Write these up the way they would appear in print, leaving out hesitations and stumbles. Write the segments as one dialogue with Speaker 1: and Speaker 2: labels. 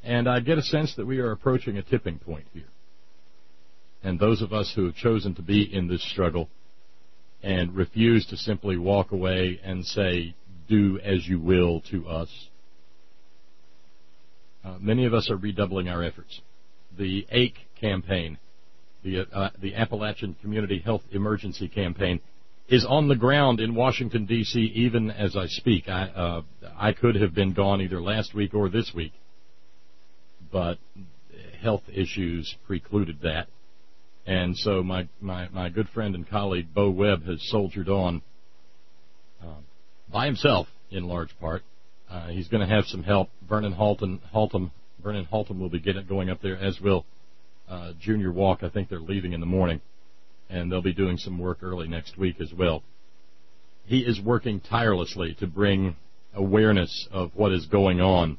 Speaker 1: And I get a sense that we are approaching a tipping point here. And those of us who have chosen to be in this struggle and refuse to simply walk away and say, do as you will to us, many of us are redoubling our efforts. The ACE campaign, the Appalachian Community Health Emergency Campaign, is on the ground in Washington, D.C., even as I speak. I could have been gone either last week or this week, but health issues precluded that. And so my good friend and colleague, Bo Webb, has soldiered on by himself in large part. He's going to have some help. Vernon Haltom will be going up there, as will Junior Walk. I think they're leaving in the morning, and they'll be doing some work early next week as well. He is working tirelessly to bring awareness of what is going on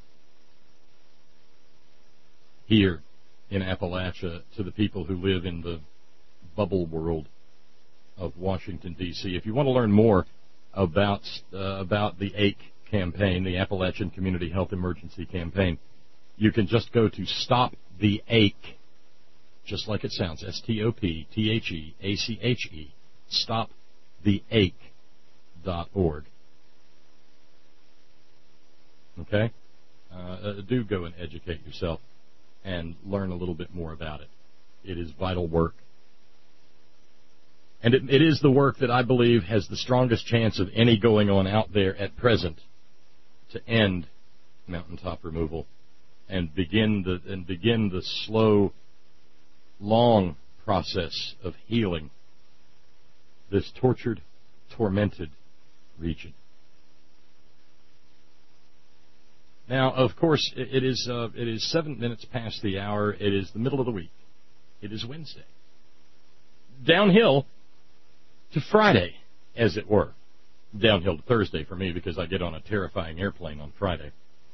Speaker 1: here in Appalachia to the people who live in the bubble world of Washington, D.C. If you want to learn more about the ACE campaign, the Appalachian Community Health Emergency Campaign, you can just go to StopTheAche, just like it sounds, StopTheAche, StopTheAche.org. Okay? Do go and educate yourself and learn a little bit more about it. It is vital work. And it is the work that I believe has the strongest chance of any going on out there at present to end mountaintop removal and begin the slow, long process of healing this tortured, tormented region. Now, of course, it is 7 minutes past the hour. It is the middle of the week. It is Wednesday. Downhill to Friday, as it were. Downhill to Thursday for me because I get on a terrifying airplane on Friday.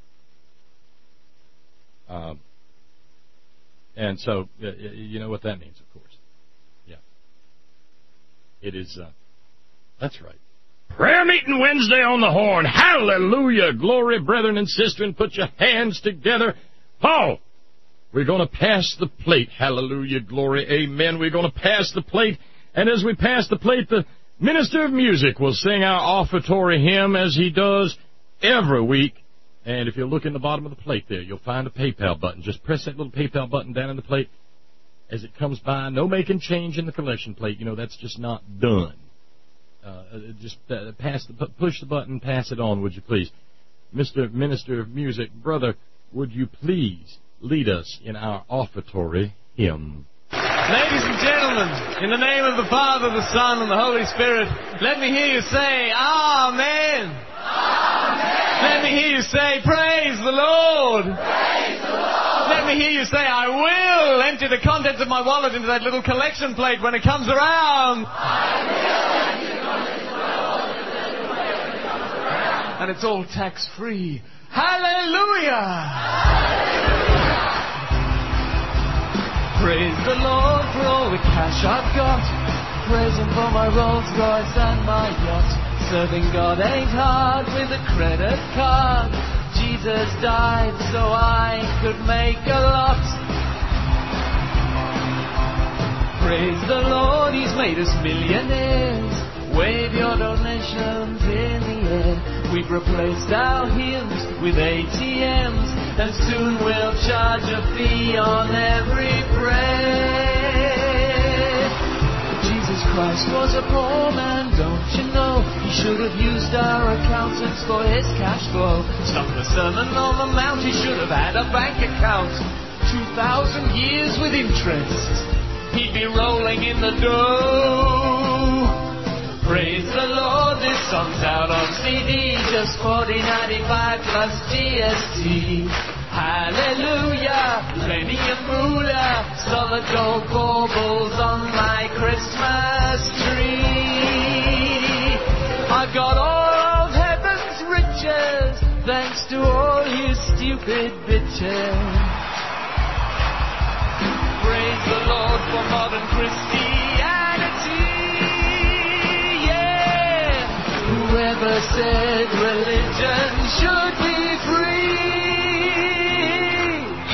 Speaker 1: And so, you know what that means, of course. Yeah. It is, that's right. Prayer meeting Wednesday on the horn. Hallelujah. Glory, brethren and sisters. Put your hands together. Oh, we're going to pass the plate. Hallelujah. Glory. Amen. We're going to pass the plate. And as we pass the plate, the minister of music will sing our offertory hymn as he does every week. And if you look in the bottom of the plate there, you'll find a PayPal button. Just press that little PayPal button down in the plate as it comes by. No making change in the collection plate. You know, that's just not done. Push the button, pass it on, would you please? Mr. Minister of Music, brother, would you please lead us in our offertory hymn?
Speaker 2: Ladies and gentlemen, in the name of the Father, the Son, and the Holy Spirit, let me hear you say, Amen. Amen. Let me hear you say, Praise the Lord. Praise the Lord. Let me hear you say, I will empty the contents of my wallet into that little collection plate when it comes around. I will empty the contents of my wallet into that little plate when it comes around. And it's all tax-free. Hallelujah! Praise the Lord for all the cash I've got. Praise Him for my Rolls Royce and my yacht. Serving God ain't hard with a credit card. Jesus died so I could make a lot. Praise the Lord, He's made us millionaires. Wave your donations in the air. We've replaced our hymns with ATMs, and soon we'll charge a fee on every prayer. Jesus Christ was a poor man, don't you know? He should have used our accountants for his cash flow. Stuck the Sermon on the Mount, he should have had a bank account. 2,000 years with interest, he'd be rolling in the dough. Praise the Lord, this song's out on CD, just $40.95 plus GST. Hallelujah, plenty of moolah, solid gold baubles on my Christmas tree. I've got all of heaven's riches, thanks to all you stupid bitches. Praise the Lord for modern Christianity. Whoever said religion should be free?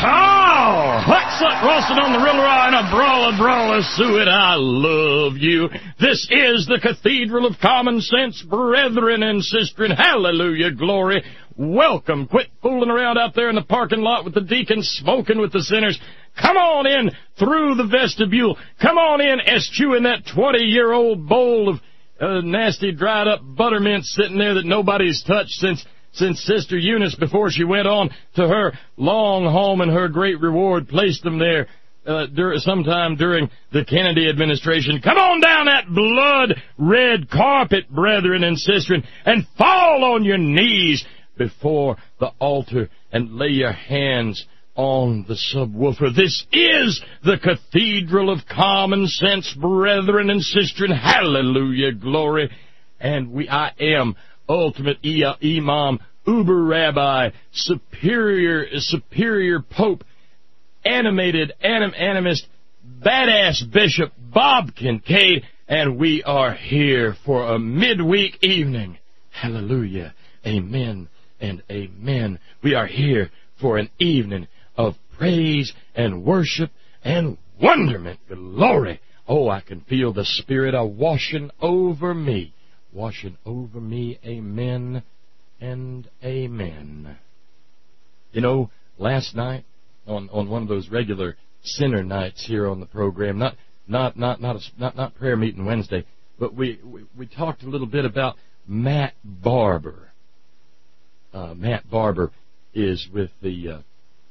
Speaker 1: Slut Ralston on the Riddle Ride, a brawler, suet, I love you. This is the Cathedral of Common Sense, brethren and sistren. Hallelujah, glory. Welcome. Quit fooling around out there in the parking lot with the deacons, smoking with the sinners. Come on in through the vestibule. Come on in, eschewing that 20-year-old bowl of nasty dried-up buttermint sitting there that nobody's touched since Sister Eunice, before she went on to her long home and her great reward, placed them there sometime during the Kennedy administration. Come on down that blood-red carpet, brethren and sistren, and fall on your knees before the altar and lay your hands on the subwoofer. This is the Cathedral of Common Sense, brethren and sistren. Hallelujah, glory. And I am ultimate imam, uber rabbi, superior pope, animated animist, badass bishop Bob Kincaid, and we are here for a midweek evening. Hallelujah, amen and amen. We are here for an evening of praise and worship and wonderment. Glory. Oh, I can feel the Spirit washing over me. Washing over me. Amen and amen. You know, last night on one of those regular sinner nights here on the program, not prayer meeting Wednesday, but we talked a little bit about Matt Barber. Matt Barber is with the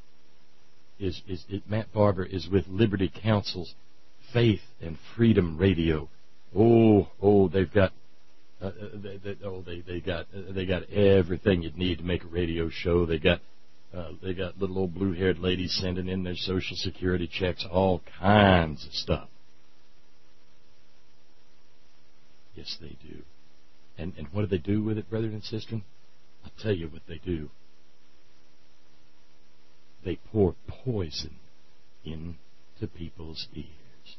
Speaker 1: Matt Barber is with Liberty Counsel's Faith and Freedom Radio. They've got they got everything you'd need to make a radio show. They got little old blue-haired ladies sending in their Social Security checks, all kinds of stuff. Yes, they do. And what do they do with it, brethren and sisters? I'll tell you what they do. They pour poison into people's ears.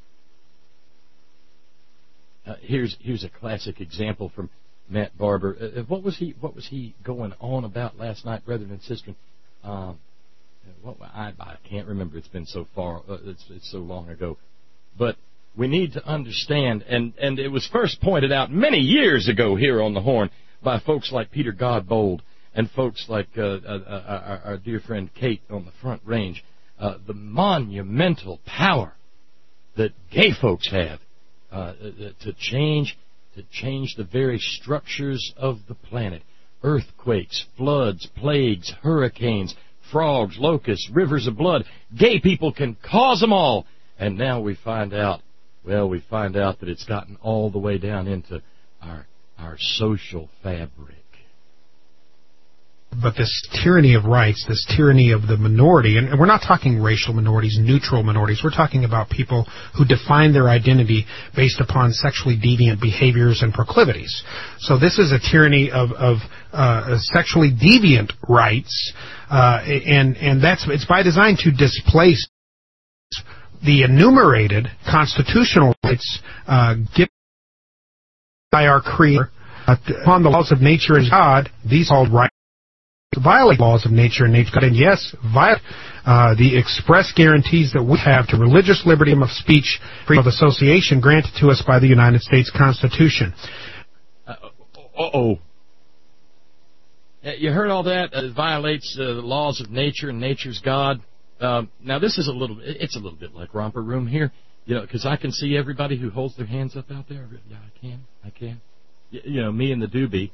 Speaker 1: Here's a classic example from Matt Barber. What was he going on about last night, brethren and sisters? I can't remember. It's been so far. It's so long ago. But we need to understand, and it was first pointed out many years ago here on the Horn by folks like Peter Godbold and folks like our dear friend Kate on the Front Range, the monumental power that gay folks have to change the very structures of the planet. Earthquakes, floods, plagues, hurricanes, frogs, locusts, rivers of blood. Gay people can cause them all. And now we find out that it's gotten all the way down into our social fabric.
Speaker 3: But this tyranny of rights, this tyranny of the minority, and we're not talking racial minorities, neutral minorities. We're talking about people who define their identity based upon sexually deviant behaviors and proclivities. So this is a tyranny of sexually deviant rights, and it's by design to displace the enumerated constitutional rights given by our Creator upon the laws of nature and God. These called rights violate laws of nature and nature, and yes, violate the express guarantees that we have to religious liberty of speech, freedom of association granted to us by the United States Constitution.
Speaker 1: You heard all that? It violates the laws of nature and nature's God. Now this is a little bit like Romper Room here, because I can see everybody who holds their hands up out there. Yeah, I can. Me and the doobie.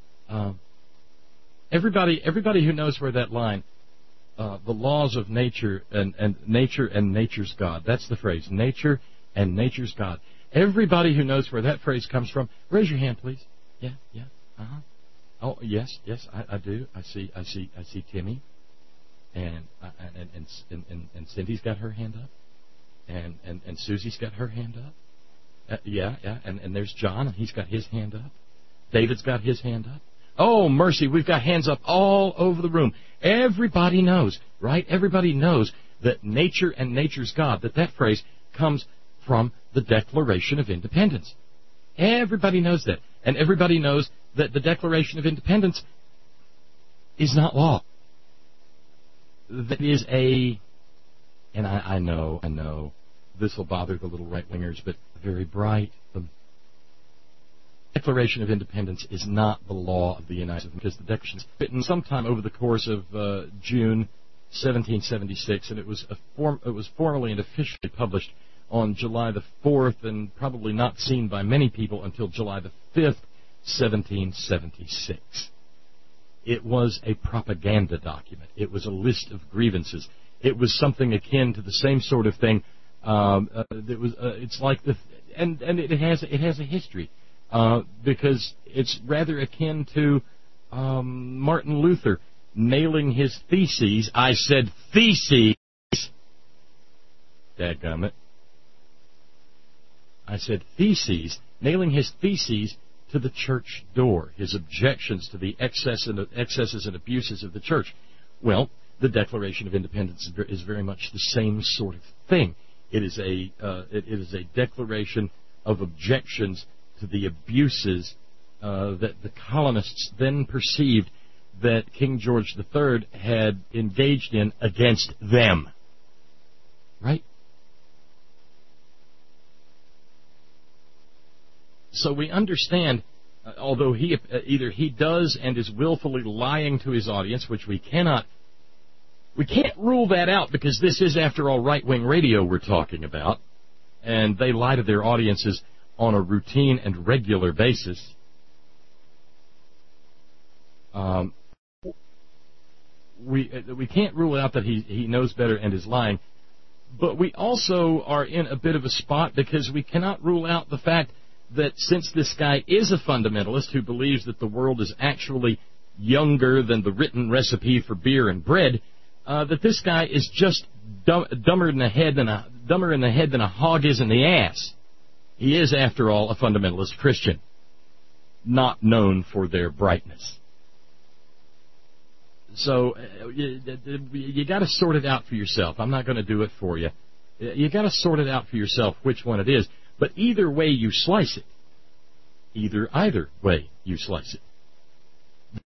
Speaker 1: Everybody who knows where that line, the laws of nature and nature and nature's God. That's the phrase, nature and nature's God. Everybody who knows where that phrase comes from, raise your hand, please. Yeah, uh-huh. Oh, yes, I do. I see Timmy, and Cindy's got her hand up, and Susie's got her hand up. Yeah, and there's John, and he's got his hand up. David's got his hand up. Oh, mercy, we've got hands up all over the room. Everybody knows, right? Everybody knows that nature and nature's God, that phrase comes from the Declaration of Independence. Everybody knows that. And everybody knows that the Declaration of Independence is not law. That is a And I know, this will bother the little right-wingers, but very bright. The Declaration of Independence is not the law of the United States, because the Declaration was written sometime over the course of June 1776, and it was formally and officially published on July the 4th, and probably not seen by many people until July the 5th, 1776. It was a propaganda document. It was a list of grievances. It was something akin to the same sort of thing. It's like and it has a history, because it's rather akin to Martin Luther nailing his theses. I said theses. Dadgummit. I said theses, nailing his theses to the church door, his objections to the excesses and abuses of the church. Well, the Declaration of Independence is very much the same sort of thing. It is a declaration of objections to the abuses that the colonists then perceived that King George III had engaged in against them. Right? So we understand, although either he does and is willfully lying to his audience, which we can't rule that out, because this is, after all, right-wing radio we're talking about, and they lie to their audiences on a routine and regular basis. We can't rule out that he knows better and is lying, but we also are in a bit of a spot because we cannot rule out the fact that since this guy is a fundamentalist who believes that the world is actually younger than the written recipe for beer and bread, that this guy is just dumber in the head than a hog is in the ass. He is, after all, a fundamentalist Christian, not known for their brightness. So you got to sort it out for yourself. I'm not going to do it for you. You got to sort it out for yourself which one it is. But either way you slice it, either way you slice it, the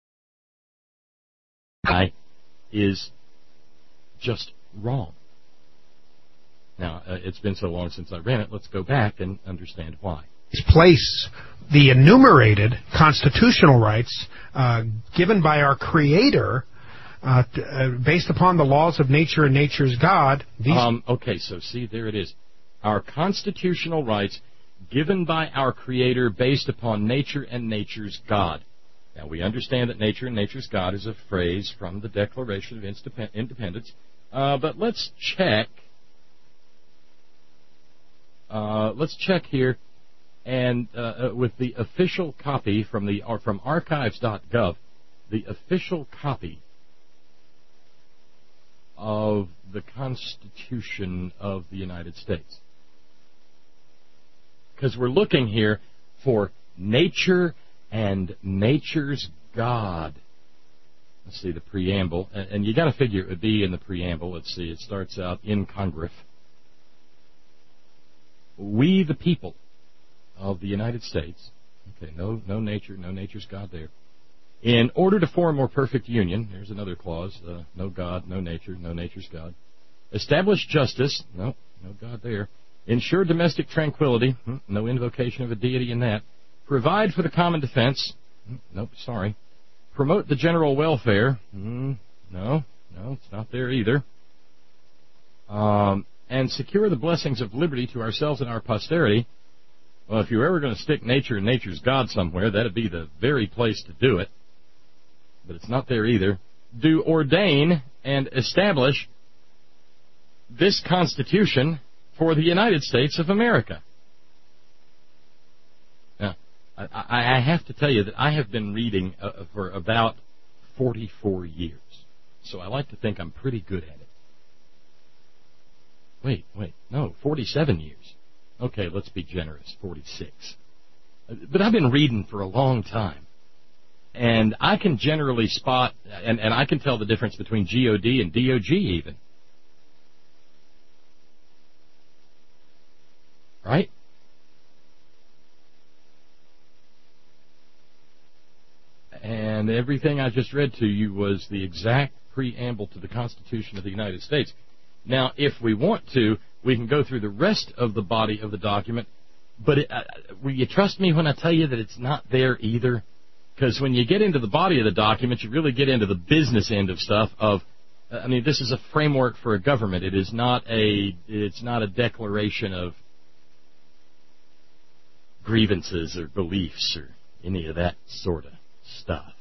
Speaker 1: guy is just wrong. Now, it's been so long since I ran it, let's go back and understand why.
Speaker 3: Place the enumerated constitutional rights given by our Creator based upon the laws of nature and nature's God.
Speaker 1: Okay, so see, there it is. Our constitutional rights given by our Creator based upon nature and nature's God. Now, we understand that nature and nature's God is a phrase from the Declaration of Independence, but let's check. Let's check here, and with the official copy from archives.gov, the official copy of the Constitution of the United States. Because we're looking here for nature and nature's God. Let's see, the preamble. And you got to figure it would be in the preamble. Let's see, it starts out in Congress. We, the people of the United States. Okay, no nature, no nature's God there. In order to form more perfect union, there's another clause, no God, no nature, no nature's God. Establish justice, no God there. Ensure domestic tranquility, no invocation of a deity in that. Provide for the common defense, nope, sorry. Promote the general welfare, no, it's not there either. And secure the blessings of liberty to ourselves and our posterity. Well, if you're ever going to stick nature and nature's God somewhere, that'd be the very place to do it. But it's not there either. Do ordain and establish this Constitution for the United States of America. Now, I have to tell you that I have been reading for about 44 years. So I like to think I'm pretty good at it. Wait, no, 47 years. Okay, let's be generous, 46. But I've been reading for a long time. And I can generally spot, and I can tell the difference between G-O-D and D-O-G even. Right? And everything I just read to you was the exact preamble to the Constitution of the United States. Now, if we want to, we can go through the rest of the body of the document, but will you trust me when I tell you that it's not there either? Because when you get into the body of the document, you really get into the business end of stuff this is a framework for a government. It's not a declaration of grievances or beliefs or any of that sort of stuff.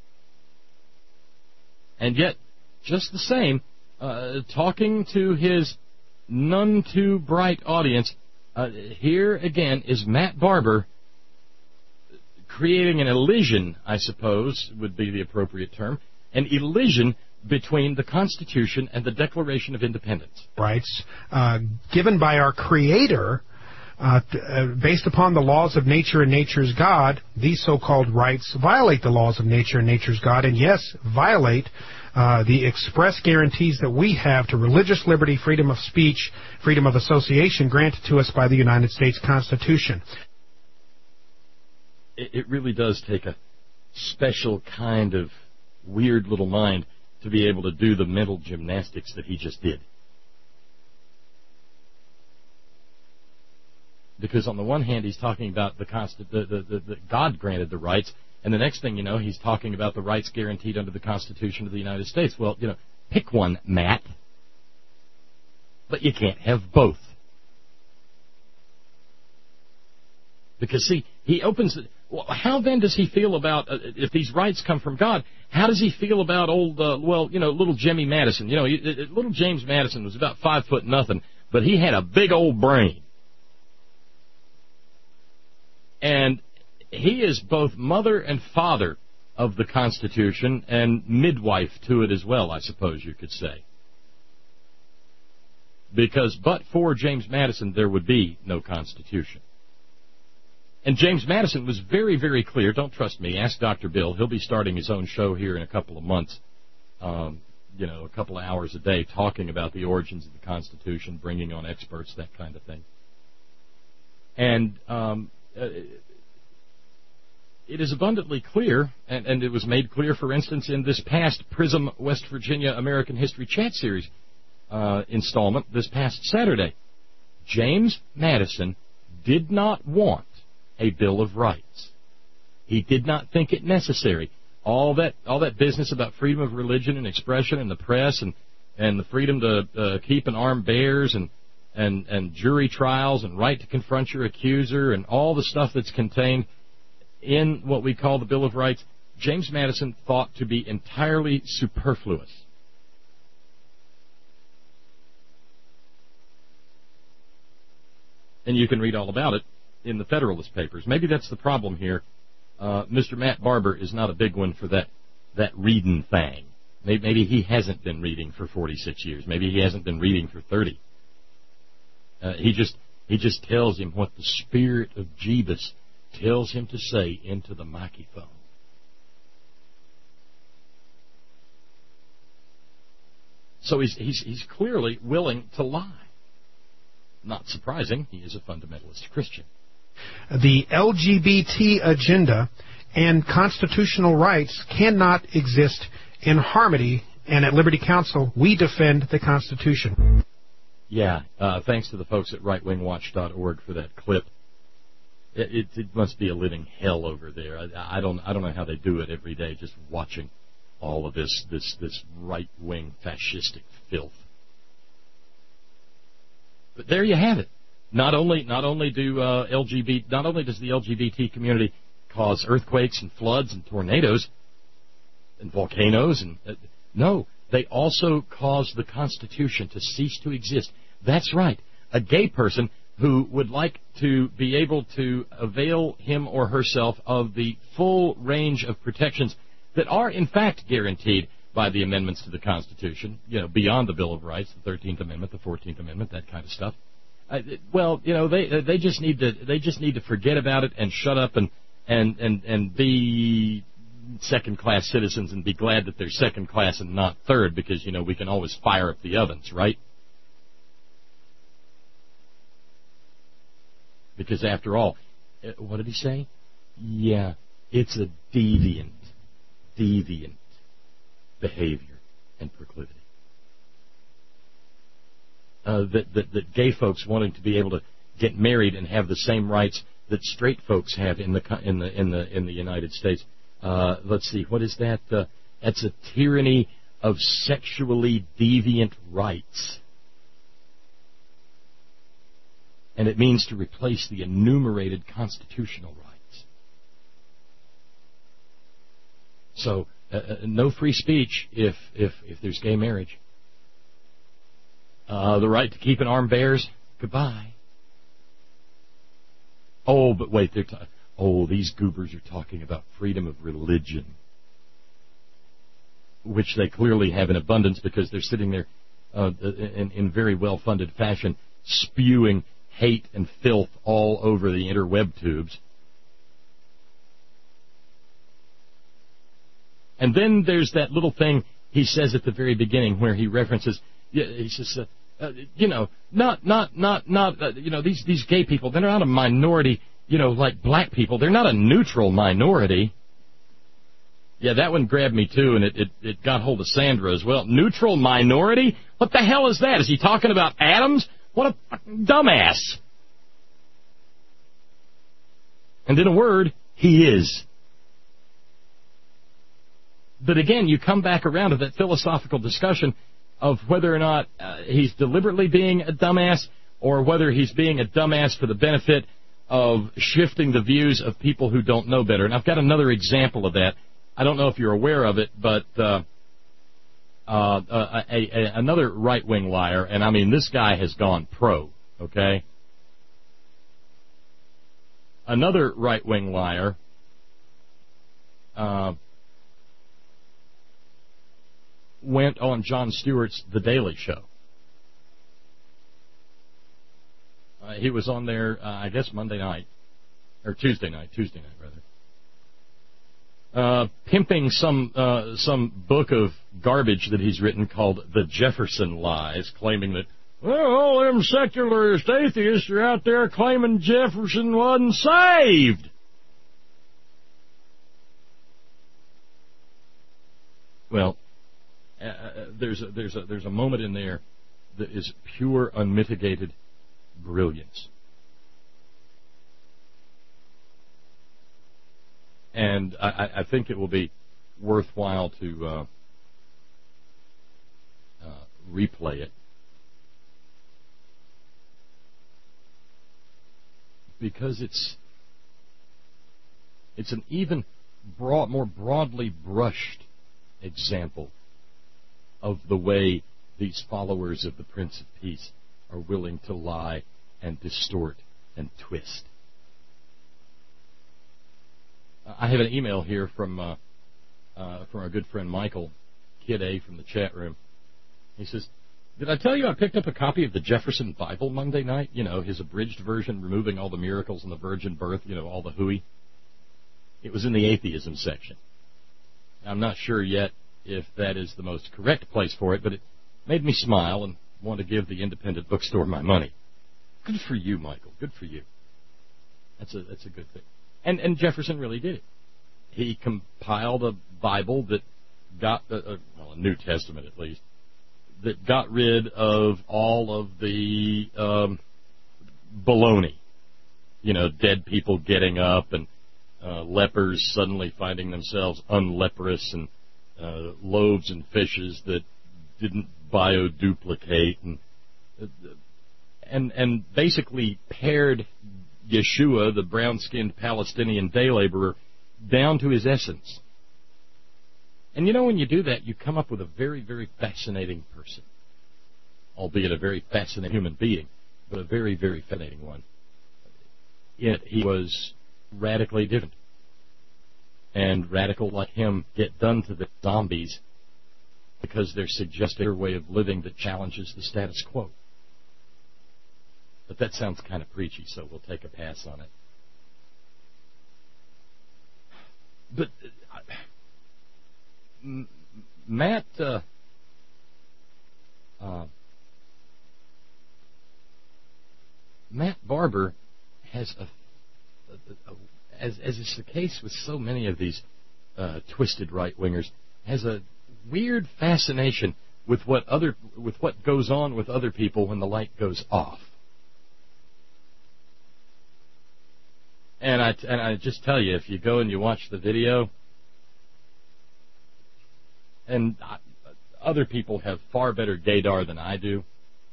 Speaker 1: And yet, just the same, talking to his none too bright audience, here again is Matt Barber creating an elision, I suppose would be the appropriate term, an elision between the Constitution and the Declaration of Independence.
Speaker 3: Rights given by our Creator, based upon the laws of nature and nature's God, these so-called rights violate the laws of nature and nature's God, and yes, violate the express guarantees that we have to religious liberty, freedom of speech, freedom of association granted to us by the United States Constitution.
Speaker 1: It really does take a special kind of weird little mind to be able to do the mental gymnastics that he just did. Because on the one hand, he's talking about the God granted the rights, and the next thing you know, he's talking about the rights guaranteed under the Constitution of the United States. Well, pick one, Matt. But you can't have both. Because, see, he opens it. Well, how then does he feel about, if these rights come from God, how does he feel about old, little Jimmy Madison? Little James Madison was about 5'0", but he had a big old brain. And he is both mother and father of the Constitution and midwife to it as well, I suppose you could say. Because but for James Madison, there would be no Constitution. And James Madison was very, very clear. Don't trust me. Ask Dr. Bill. He'll be starting his own show here in a couple of months, a couple of hours a day, talking about the origins of the Constitution, bringing on experts, that kind of thing. And it is abundantly clear, and it was made clear, for instance, in this past PRISM West Virginia American History Chat Series installment this past Saturday. James Madison did not want a Bill of Rights. He did not think it necessary. All that business about freedom of religion and expression and the press and the freedom to keep and arm bears and jury trials and right to confront your accuser and all the stuff that's contained in what we call the Bill of Rights, James Madison thought to be entirely superfluous. And you can read all about it in the Federalist Papers. Maybe that's the problem here. Mr. Matt Barber is not a big one for that reading thing. Maybe he hasn't been reading for 46 years. Maybe he hasn't been reading for 30. He just tells him what the Spirit of Jebus tells him to say into the microphone. So he's clearly willing to lie. Not surprising, he is a fundamentalist Christian.
Speaker 3: The LGBT agenda and constitutional rights cannot exist in harmony, and at Liberty Counsel, we defend the Constitution.
Speaker 1: Yeah, thanks to the folks at rightwingwatch.org for that clip. It must be a living hell over there. I don't know how they do it every day, just watching all of this right-wing fascistic filth. But there you have it. Not only does the LGBT community cause earthquakes and floods and tornadoes and volcanoes, no, they also cause the Constitution to cease to exist. That's right. A gay person who would like to be able to avail him or herself of the full range of protections that are in fact guaranteed by the amendments to the Constitution, beyond the Bill of Rights, the 13th Amendment, the 14th Amendment, that kind of stuff. They just need to forget about it and shut up and be second-class citizens and be glad that they're second class and not third, because we can always fire up the ovens, right? Because after all, what did he say? Yeah, it's a deviant behavior and proclivity. that gay folks wanting to be able to get married and have the same rights that straight folks have in the United States. Let's see, what is that? That's a tyranny of sexually deviant rights. And it means to replace the enumerated constitutional rights. So, no free speech if there's gay marriage. The right to keep and arm bears, goodbye. Oh, but wait, these goobers are talking about freedom of religion, which they clearly have in abundance because they're sitting there in very well-funded fashion spewing hate and filth all over the interweb tubes. And then there's that little thing he says at the very beginning where he references, he says, these gay people, they're not a minority, like black people. They're not a neutral minority. Yeah, that one grabbed me too, and it got hold of Sandra as well. Neutral minority? What the hell is that? Is he talking about atoms? What a fucking dumbass. And in a word, he is. But again, you come back around to that philosophical discussion of whether or not he's deliberately being a dumbass or whether he's being a dumbass for the benefit of shifting the views of people who don't know better. And I've got another example of that. I don't know if you're aware of it, but another right-wing liar, and I mean this guy has gone pro, okay? Another right-wing liar went on Jon Stewart's The Daily Show. He was on there, I guess, Tuesday night rather, pimping some book of garbage that he's written called The Jefferson Lies, claiming that, well, all them secularist atheists are out there claiming Jefferson wasn't saved. Well, there's a moment in there that is pure, unmitigated brilliance. And I think it will be worthwhile to replay it. Because it's an even more broadly brushed example of the way these followers of the Prince of Peace are willing to lie and distort and twist. I have an email here from our good friend Michael, Kid A from the chat room. He says, did I tell you I picked up a copy of the Jefferson Bible Monday night? His abridged version, removing all the miracles and the virgin birth, all the hooey. It was in the atheism section. I'm not sure yet if that is the most correct place for it, but it made me smile and want to give the independent bookstore my money. Good for you, Michael. Good for you. That's a good thing. And Jefferson really did it. He compiled a Bible that got, a New Testament at least, that got rid of all of the baloney. Dead people getting up and lepers suddenly finding themselves unleprous and loaves and fishes that didn't bioduplicate and basically pared Yeshua, the brown-skinned Palestinian day laborer, down to his essence. And when you do that, you come up with a very, very fascinating person. Albeit a very fascinating human being, but a very, very fascinating one. Yet he was radically different. And radical like him get done to the zombies because they're suggesting a way of living that challenges the status quo. But that sounds kind of preachy, so we'll take a pass on it. But Matt Barber has as is the case with so many of these twisted right-wingers, has a weird fascination with what goes on with other people when the light goes off. And I just tell you, if you go and you watch the video, and other people have far better gaydar than I do,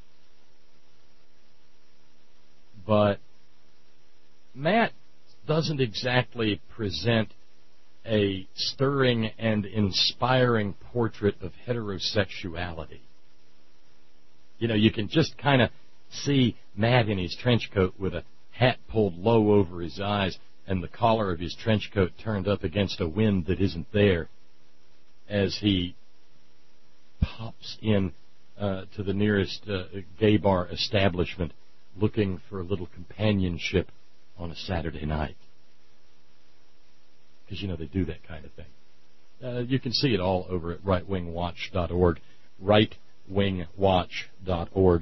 Speaker 1: but Matt doesn't exactly present a stirring and inspiring portrait of heterosexuality. You know, you can just kind of see Matt in his trench coat with a hat pulled low over his eyes and the collar of his trench coat turned up against a wind that isn't there as he pops in to the nearest gay bar establishment looking for a little companionship on a Saturday night. Because, you know, they do that kind of thing. You can see it all over at rightwingwatch.org, rightwingwatch.org.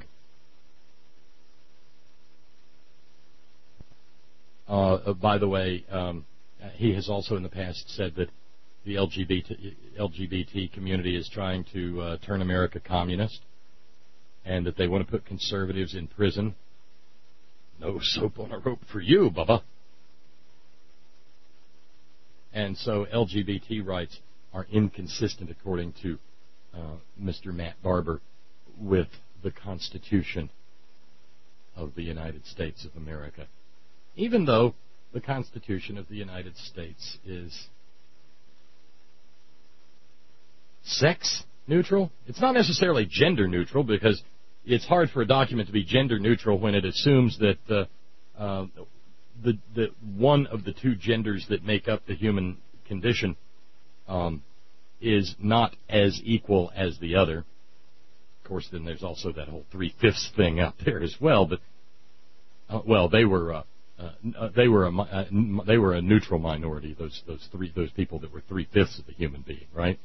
Speaker 1: By the way, he has also in the past said that the LGBT community is trying to turn America communist and that they want to put conservatives in prison. No soap on a rope for you, Bubba. And so LGBT rights are inconsistent, according to Mr. Matt Barber, with the Constitution of the United States of America. Even though the Constitution of the United States is sex neutral. It's not necessarily gender neutral, because it's hard for a document to be gender neutral when it assumes that the one of the two genders that make up the human condition is not as equal as the other. Of course, then there's also that whole 3/5 thing out there as well. But they were a neutral minority. Those people that were 3/5 of the human being, right?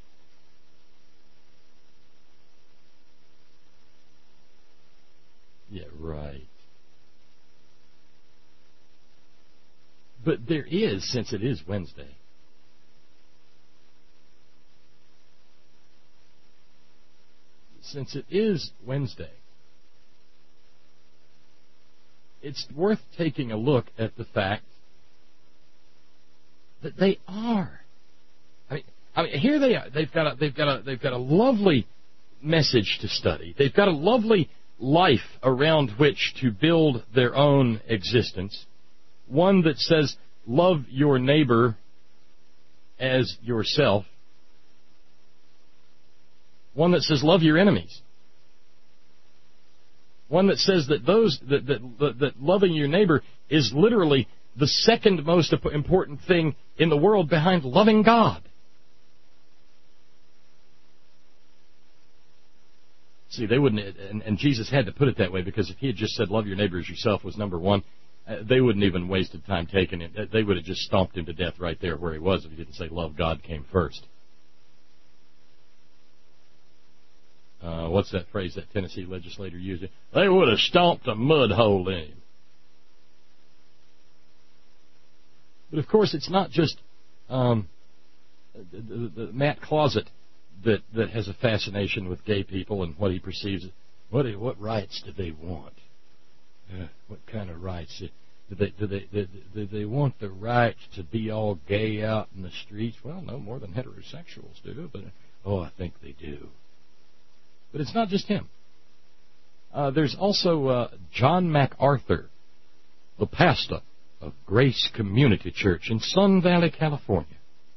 Speaker 1: Yeah, right. But there is, since it is Wednesday, it's worth taking a look at the fact that they are. I mean, here they are. They've got a lovely message to study. They've got a lovely life around which to build their own existence. One that says, love your neighbor as yourself. One that says, love your enemies. One that says that that loving your neighbor is literally the second most important thing in the world behind loving God. See, they wouldn't, and Jesus had to put it that way, because if he had just said love your neighbor as yourself was number one, they wouldn't even wasted time taking it. They would have just stomped him to death right there where he was if he didn't say love God came first. What's that phrase that Tennessee legislator used? They would have stomped a mud hole in him. But of course, it's not just the Matt Closet that has a fascination with gay people and what he perceives. What rights do they want? What kind of rights? Do they want the right to be all gay out in the streets? Well, no more than heterosexuals do, but I think they do. But it's not just him. There's also John MacArthur, the pastor of Grace Community Church in Sun Valley, California.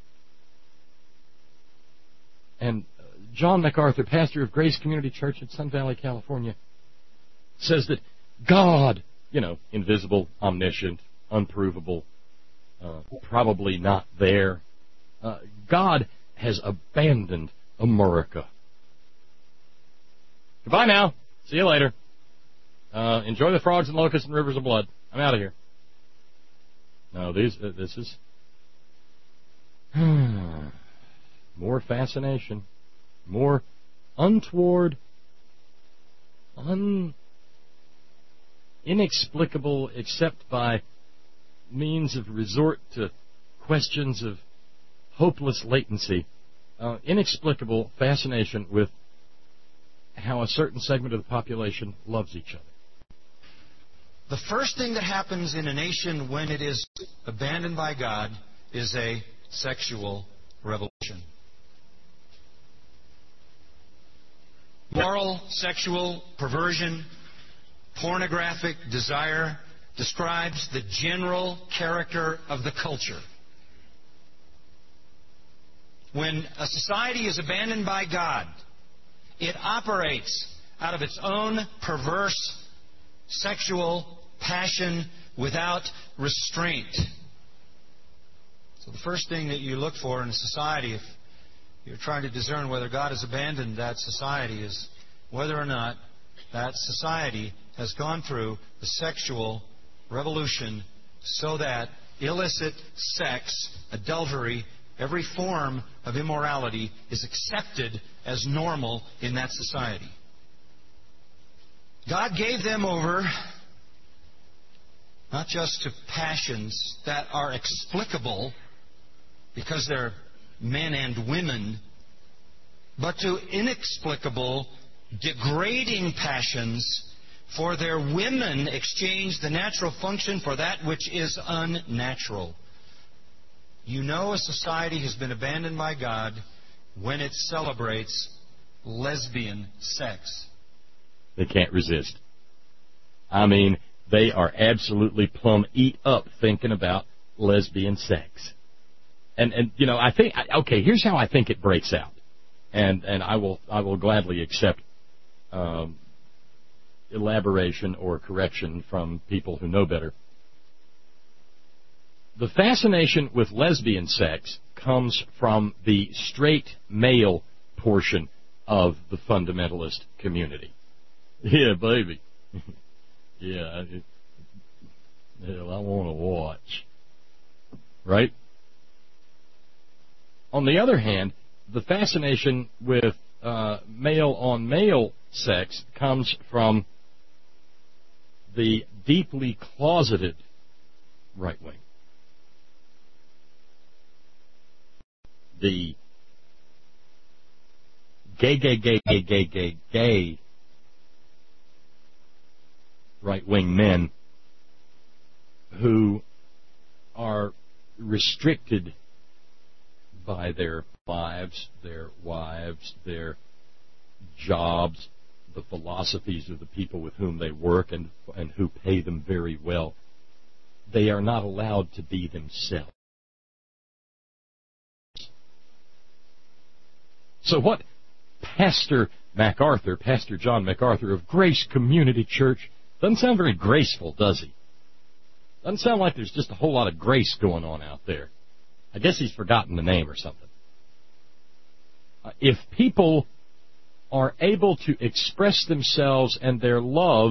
Speaker 1: And John MacArthur, pastor of Grace Community Church in Sun Valley, California, says that God, invisible, omniscient, unprovable, probably not there, God has abandoned America. Goodbye now. See you later. Enjoy the frogs and locusts and rivers of blood. I'm out of here. No, this is more fascination, more untoward, inexplicable, except by means of resort to questions of hopeless latency, inexplicable fascination with how a certain segment of the population loves each other.
Speaker 4: The first thing that happens in a nation when it is abandoned by God is a sexual revolution. Moral, sexual perversion, pornographic desire describes the general character of the culture. When a society is abandoned by God, it operates out of its own perverse sexual passion without restraint. So the first thing that you look for in a society, if you're trying to discern whether God has abandoned that society, is whether or not that society has gone through the sexual revolution so that illicit sex, adultery, every form of immorality is accepted as normal in that society. God gave them over not just to passions that are explicable because they're men and women, but to inexplicable, degrading passions, for their women exchange the natural function for that which is unnatural. You know a society has been abandoned by God when it celebrates lesbian sex.
Speaker 1: They can't resist. I mean, they are absolutely plumb eat up thinking about lesbian sex. And you know, I think, okay, here's how I think it breaks out. And I will gladly accept elaboration or correction from people who know better. The fascination with lesbian sex comes from the straight male portion of the fundamentalist community. Yeah, baby. Yeah, hell, I want to watch. Right? On the other hand, the fascination with male-on-male sex comes from the deeply closeted right wing. The gay right-wing men who are restricted by their lives, their wives, their jobs, the philosophies of the people with whom they work and who pay them very well. They are not allowed to be themselves. So what Pastor John MacArthur of Grace Community Church, doesn't sound very graceful, does he? Doesn't sound like there's just a whole lot of grace going on out there. I guess he's forgotten the name or something. If people are able to express themselves and their love,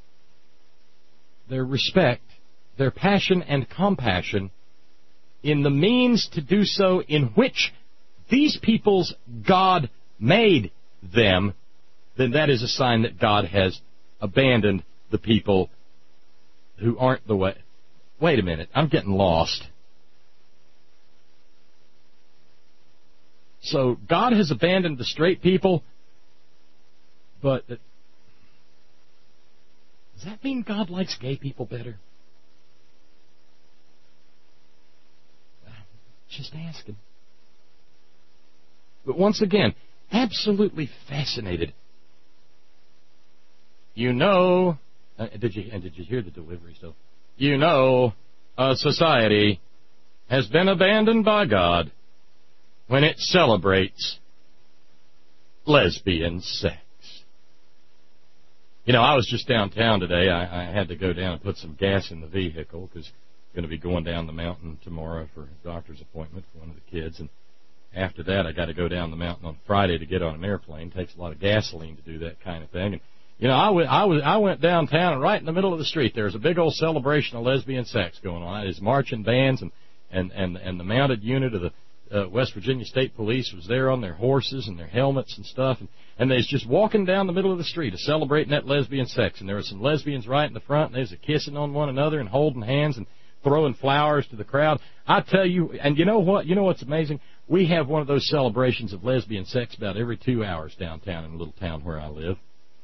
Speaker 1: their respect, their passion and compassion in the means to do so in which these people's God made them, then that is a sign that God has abandoned the people who aren't the way. Wait a minute, I'm getting lost. So God has abandoned the straight people, but does that mean God likes gay people better? Just asking. But once again, absolutely fascinated. You know, did you hear the delivery still? You know, a society has been abandoned by God when it celebrates lesbian sex. You know, I was just downtown today. I had to go down and put some gas in the vehicle because I'm going to be going down the mountain tomorrow for a doctor's appointment for one of the kids. And after that, I got to go down the mountain on Friday to get on an airplane. It takes a lot of gasoline to do that kind of thing. And you know, I went downtown, and right in the middle of the street, there's a big old celebration of lesbian sex going on. There's marching bands, and the mounted unit of the West Virginia State Police was there on their horses and their helmets and stuff, and they was just walking down the middle of the street, celebrating that lesbian sex. And there were some lesbians right in the front, and they was kissing on one another and holding hands and throwing flowers to the crowd. I tell you, and you know what? You know what's amazing? We have one of those celebrations of lesbian sex about every 2 hours downtown in a little town where I live.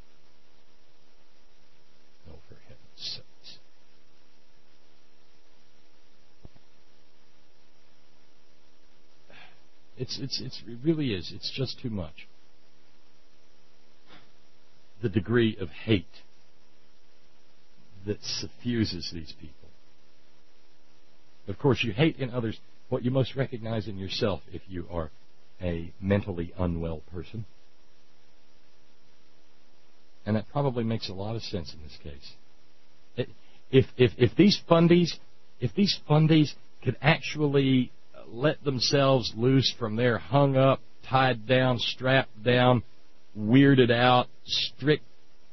Speaker 1: Oh, for heaven's sakes. It really is. It's just too much. The degree of hate that suffuses these people. Of course, you hate in others what you most recognize in yourself if you are a mentally unwell person. And that probably makes a lot of sense in this case. If these fundies could actually let themselves loose from their hung up, tied down, strapped down, weirded out, strict.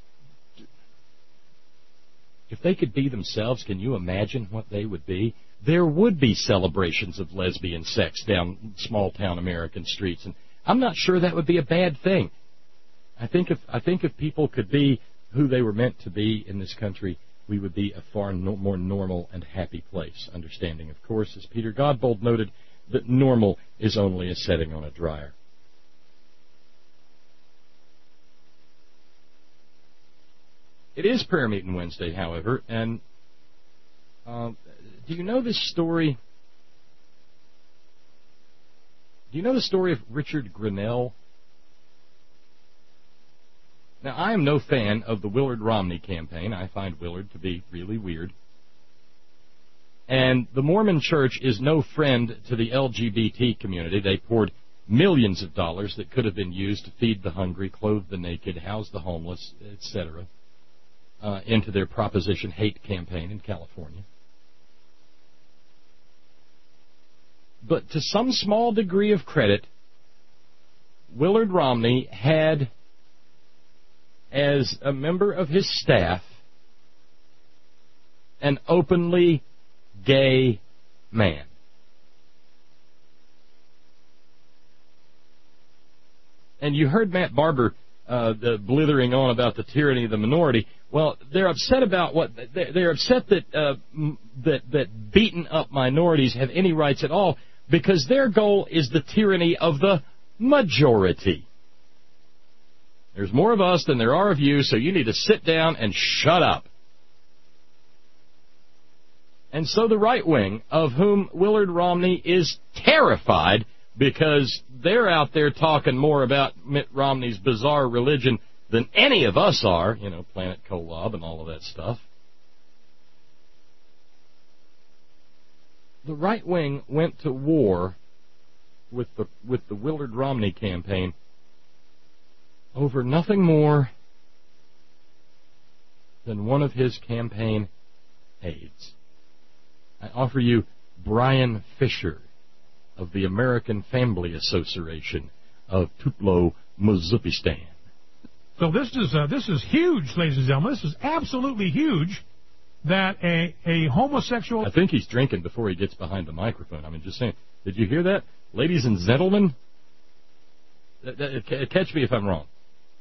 Speaker 1: If they could be themselves, can you imagine what they would be? There would be celebrations of lesbian sex down small-town American streets, and I'm not sure that would be a bad thing. I think if people could be who they were meant to be in this country, we would be a far more normal and happy place. Understanding, of course, as Peter Godbold noted, that normal is only a setting on a dryer. It is Prayer Meeting Wednesday, however, and do you know this story? Do you know the story of Richard Grinnell? Now, I am no fan of the Willard Romney campaign. I find Willard to be really weird. And the Mormon Church is no friend to the LGBT community. They poured millions of dollars that could have been used to feed the hungry, clothe the naked, house the homeless, etc., into their Proposition Hate campaign in California. But to some small degree of credit, Willard Romney had, as a member of his staff, an openly gay man. And you heard Matt Barber blithering on about the tyranny of the minority. Well, they're upset about what they're upset that beaten up minorities have any rights at all, because their goal is the tyranny of the majority. There's more of us than there are of you, so you need to sit down and shut up. And so the right wing, of whom Willard Romney is terrified, because they're out there talking more about Mitt Romney's bizarre religion than any of us are, you know, Planet Kolob and all of that stuff. The right wing went to war with the Willard Romney campaign over nothing more than one of his campaign aides. I offer you Brian Fisher of the American Family Association of Tupelo, Mazzopistan.
Speaker 5: So this is huge, ladies and gentlemen. This is absolutely huge that a homosexual...
Speaker 1: I think he's drinking before he gets behind the microphone. I mean, just saying. Did you hear that? Ladies and gentlemen? Catch me if I'm wrong.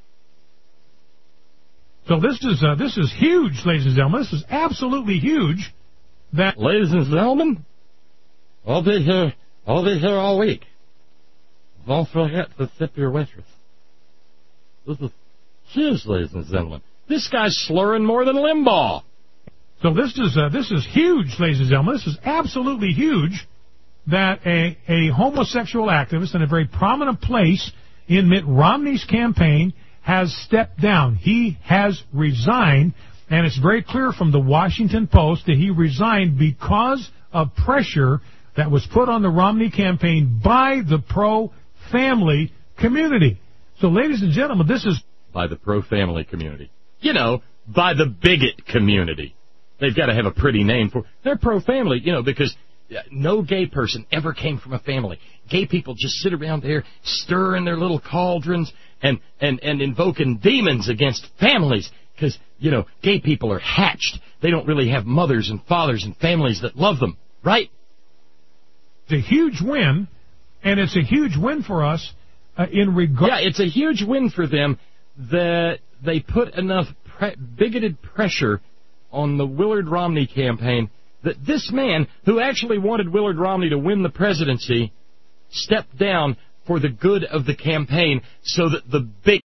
Speaker 5: So this is huge, ladies and gentlemen. This is absolutely huge. That,
Speaker 1: ladies and gentlemen, I'll be here all week. Don't forget to tip your waitress. This is huge, ladies and gentlemen. This guy's slurring more than Limbaugh.
Speaker 5: So this is huge, ladies and gentlemen. This is absolutely huge that a homosexual activist in a very prominent place in Mitt Romney's campaign has stepped down. He has resigned, and it's very clear from the Washington Post that he resigned because of pressure that was put on the Romney campaign by the pro-family community. So, ladies and gentlemen, this is...
Speaker 1: By the pro-family community. You know, by the bigot community. They've got to have a pretty name for... They're pro-family, you know, because no gay person ever came from a family. Gay people just sit around there stirring their little cauldrons and invoking demons against families because, you know, gay people are hatched. They don't really have mothers and fathers and families that love them, right?
Speaker 5: It's a huge win, and it's a huge win for us in regard...
Speaker 1: Yeah, it's a huge win for them that they put enough bigoted pressure on the Willard Romney campaign that this man, who actually wanted Willard Romney to win the presidency, step down for the good of the campaign so that the big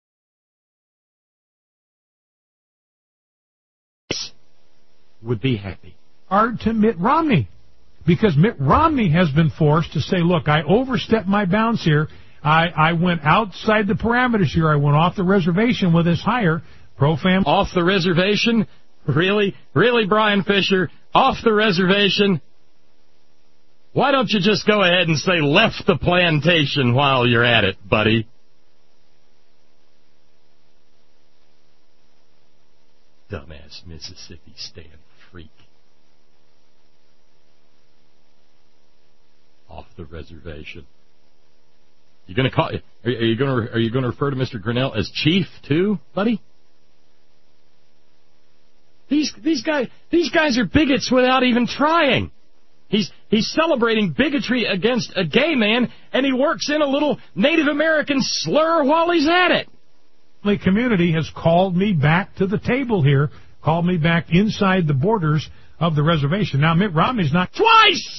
Speaker 1: would be happy.
Speaker 5: Hard to Mitt Romney, because Mitt Romney has been forced to say, look, I overstepped my bounds here. I went outside the parameters here. I went off the reservation with this hire. Pro-family.
Speaker 1: Off the reservation? Really? Really, Brian Fisher? Off the reservation? Why don't you just go ahead and say left the plantation while you're at it, buddy? Dumbass Mississippi stand freak. Off the reservation. You going to call? Are you going to refer to Mr. Grinnell as chief too, buddy? These guys are bigots without even trying. He's celebrating bigotry against a gay man, and he works in a little Native American slur while he's at it.
Speaker 5: The community has called me back to the table here, called me back inside the borders of the reservation. Now, Mitt Romney's not
Speaker 1: twice.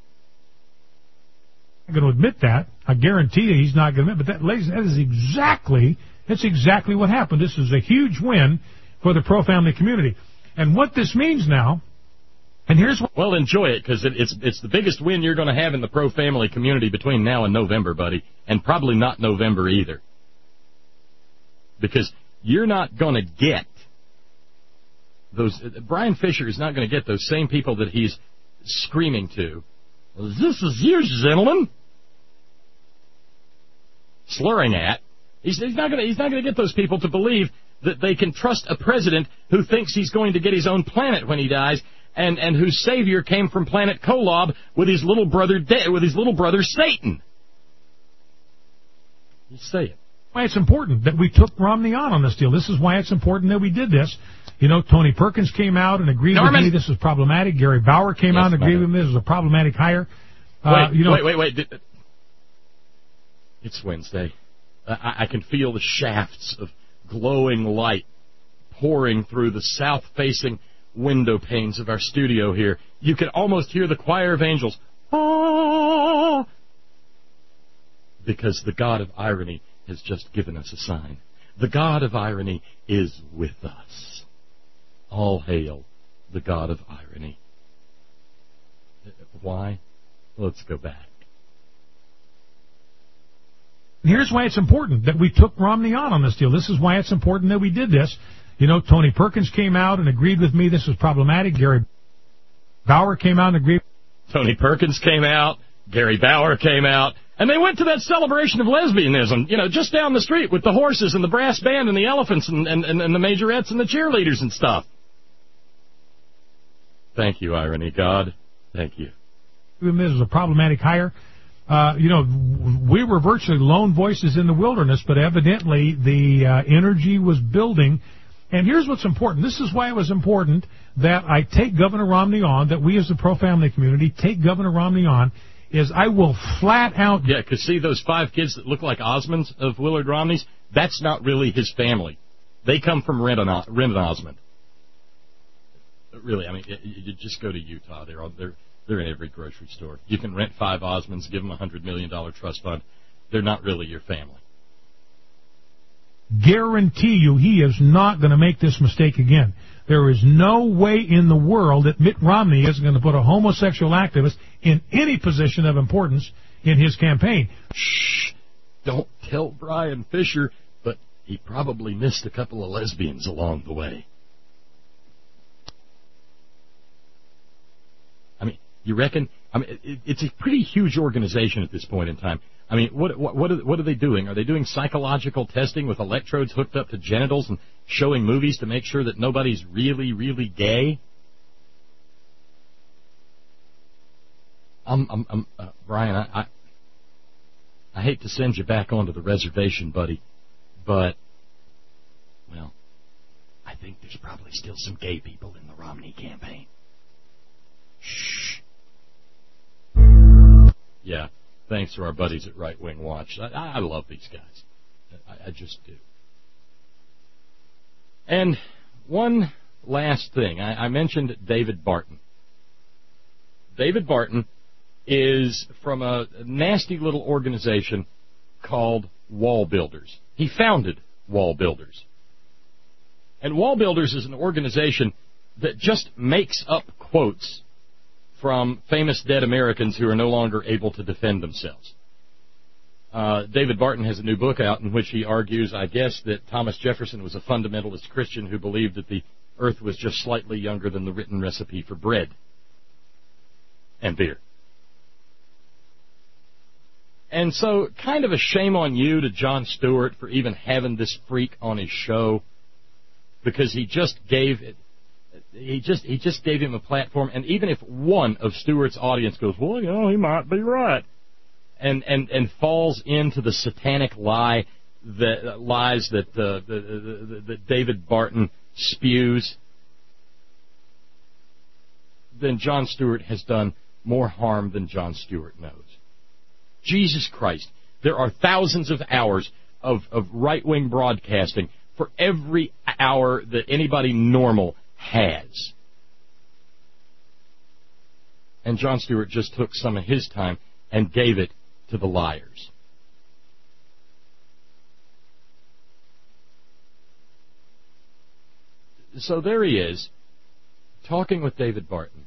Speaker 5: I'm going to admit that. I guarantee you he's not going to admit. But that's exactly what happened. This is a huge win for the pro-family community. And what this means now, and here's what...
Speaker 1: Well, enjoy it, because it's the biggest win you're going to have in the pro-family community between now and November, buddy. And probably not November either. Because you're not going to get those... Brian Fisher is not going to get those same people that he's screaming to. This is you, gentlemen. Slurring at. He's not going to get those people to believe that they can trust a president who thinks he's going to get his own planet when he dies, and whose savior came from planet Kolob with his little brother Satan. You say it.
Speaker 5: Why it's important that we took Romney on this deal. This is why it's important that we did this. You know, Tony Perkins came out and agreed with me this was problematic. Gary Bauer came out and agreed with me this was a problematic hire.
Speaker 1: Wait. It's Wednesday. I can feel the shafts of glowing light pouring through the south-facing window panes of our studio here. You can almost hear the choir of angels. Ah! Because the God of irony has just given us a sign. The God of irony is with us. All hail the God of irony. Why? Let's go back.
Speaker 5: Here's why it's important that we took Romney on this deal. This is why it's important that we did this. You know, Tony Perkins came out and agreed with me this was problematic. Gary Bauer came out and agreed.
Speaker 1: Tony Perkins came out. Gary Bauer came out. And they went to that celebration of lesbianism, you know, just down the street with the horses and the brass band and the elephants and the majorettes and the cheerleaders and stuff. Thank you, Irony God. Thank you.
Speaker 5: This is a problematic hire. You know, we were virtually lone voices in the wilderness, but evidently the energy was building. And here's what's important. This is why it was important that I take Governor Romney on, that we as the pro-family community take Governor Romney on, is I will flat out...
Speaker 1: Yeah, because see those 5 kids that look like Osmonds of Willard Romney's? That's not really his family. They come from Renton Osmond. Really, I mean, you just go to Utah. They're in every grocery store. You can rent 5 Osmonds, give them a $100 million trust fund. They're not really your family.
Speaker 5: Guarantee you he is not going to make this mistake again. There is no way in the world that Mitt Romney is going to put a homosexual activist in any position of importance in his campaign.
Speaker 1: Shh! Don't tell Brian Fisher, but he probably missed a couple of lesbians along the way. I mean, you reckon? I mean, it's a pretty huge organization at this point in time. I mean, what are they doing? Are they doing psychological testing with electrodes hooked up to genitals and showing movies to make sure that nobody's really, really gay? Brian, I hate to send you back onto the reservation, buddy, but, well, I think there's probably still some gay people in the Romney campaign. Shh. Yeah. Thanks to our buddies at Right Wing Watch. I love these guys. I just do. And one last thing. I mentioned David Barton. David Barton is from a nasty little organization called Wall Builders. He founded Wall Builders. And Wall Builders is an organization that just makes up quotes from famous dead Americans who are no longer able to defend themselves. David Barton has a new book out in which he argues, I guess, that Thomas Jefferson was a fundamentalist Christian who believed that the earth was just slightly younger than the written recipe for bread and beer. And so, kind of a shame on you to Jon Stewart for even having this freak on his show, because he just gave him a platform. And even if one of Stewart's audience goes, well, you know, he might be right, and falls into the satanic lies that David Barton spews, then Jon Stewart has done more harm than Jon Stewart knows. Jesus Christ, there are thousands of hours of right-wing broadcasting for every hour that anybody normal has. And Jon Stewart just took some of his time and gave it to the liars. So there he is, talking with David Barton.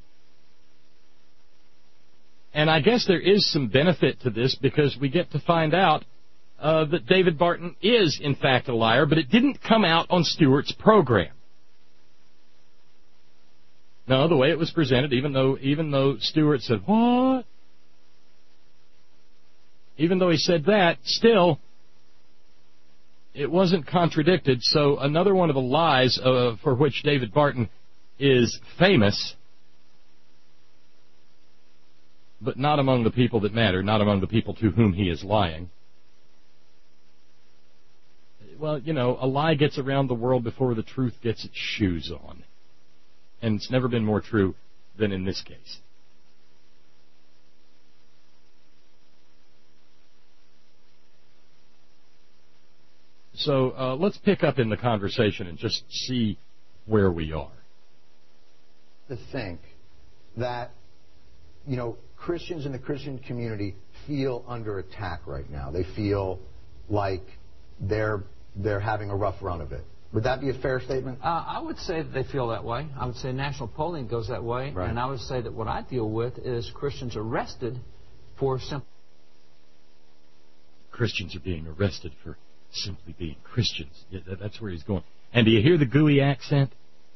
Speaker 1: And I guess there is some benefit to this because we get to find out that David Barton is, in fact, a liar, but it didn't come out on Stewart's program. No, the way it was presented, even though Stewart said, what? Even though he said that, still, it wasn't contradicted. So another one of the lies for which David Barton is famous, but not among the people that matter, not among the people to whom he is lying. Well, you know, a lie gets around the world before the truth gets its shoes on. And it's never been more true than in this case. So let's pick up in the conversation and just see where we are.
Speaker 6: To think that, you know, Christians in the Christian community feel under attack right now. They feel like they're having a rough run of it. Would that be a fair statement?
Speaker 7: I would say that they feel that way. I would say national polling goes that way.
Speaker 6: Right.
Speaker 7: And I would say that what I deal with is Christians arrested for simple...
Speaker 1: Christians are being arrested for simply being Christians. Yeah, that's where he's going. And do you hear the gooey accent?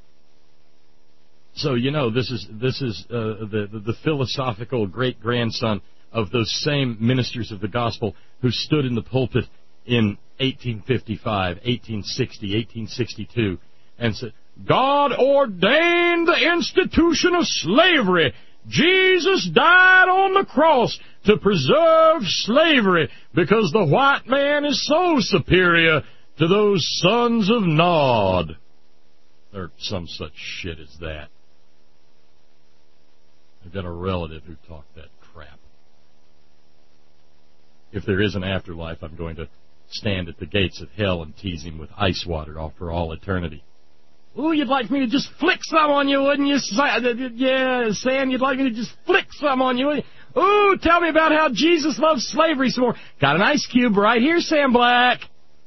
Speaker 1: So, you know, this is the philosophical great-grandson of those same ministers of the gospel who stood in the pulpit in 1855, 1860, 1862, and said, God ordained the institution of slavery. Jesus died on the cross to preserve slavery because the white man is so superior to those sons of Nod. Or some such shit as that. I've got a relative who talked that crap. If there is an afterlife, I'm going to stand at the gates of hell and tease him with ice water for all eternity. Ooh, you'd like me to just flick some on you, wouldn't you? Yeah, Sam, you'd like me to just flick some on you, wouldn't you? Ooh, tell me about how Jesus loves slavery some more. Got an ice cube right here, Sam Black.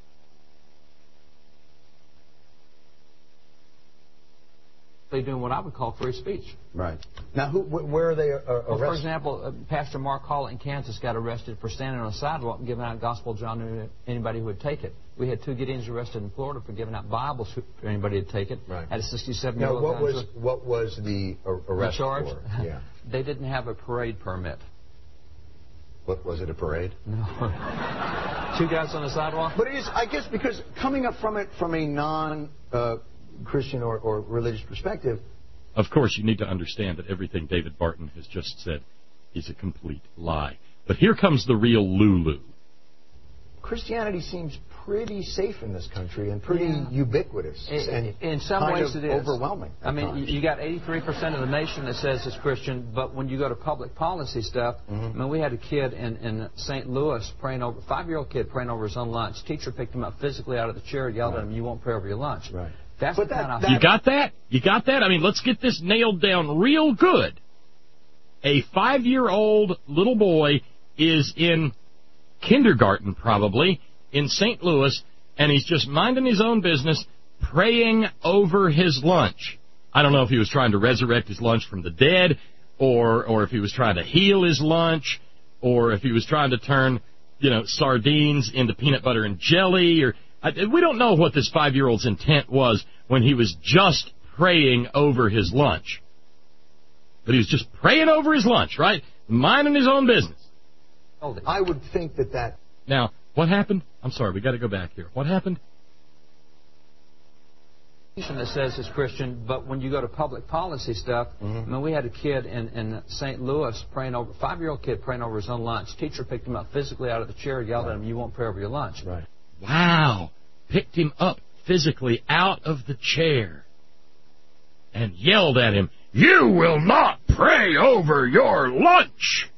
Speaker 7: They're doing what I would call free speech.
Speaker 6: Right. Now, where are they arrested?
Speaker 7: Well, for example, Pastor Mark Hall in Kansas got arrested for standing on a sidewalk and giving out Gospel of John to anybody who would take it. We had two Gideons arrested in Florida for giving out Bibles for anybody to take it.
Speaker 6: Right.
Speaker 7: At a 67-year-old.
Speaker 6: Now, what was the arrest
Speaker 7: charge?
Speaker 6: for? Yeah.
Speaker 7: They didn't have a parade permit.
Speaker 6: What was it, a parade?
Speaker 7: No. Two guys on the sidewalk.
Speaker 6: But it is, I guess, because coming up from it from a non-Christian or religious perspective.
Speaker 1: Of course, you need to understand that everything David Barton has just said is a complete lie. But here comes the real Lulu.
Speaker 6: Christianity seems pretty safe in this country and pretty ubiquitous. And
Speaker 7: in some ways it is.
Speaker 6: Overwhelming.
Speaker 7: I mean, you got 83% of the nation that says it's Christian, but when you go to public policy stuff, I mean, we had a kid in St. Louis praying over, 5-year-old kid praying over his own lunch. Teacher picked him up physically out of the chair, yelled at him, "You won't pray over your lunch."
Speaker 6: Right.
Speaker 7: That's the kind of...
Speaker 1: You got that? You got that? I mean, let's get this nailed down real good. A 5-year-old little boy is in kindergarten, probably, in St. Louis, and he's just minding his own business, praying over his lunch. I don't know if he was trying to resurrect his lunch from the dead, or if he was trying to heal his lunch, or if he was trying to turn, sardines into peanut butter and jelly, we don't know what this 5-year-old's intent was when he was just praying over his lunch. But he was just praying over his lunch, right? Minding his own business.
Speaker 6: I would think that...
Speaker 1: Now, what happened? I'm sorry, we got to go back here. What happened?
Speaker 7: That says it's Christian, but when you go to public policy stuff, we had a kid in St. Louis praying over, 5-year-old kid praying over his own lunch. Teacher picked him up physically out of the chair, yelled at him, "You won't pray over your lunch."
Speaker 6: Right.
Speaker 1: Wow. Picked him up physically out of the chair and yelled at him, "You will not pray over your lunch."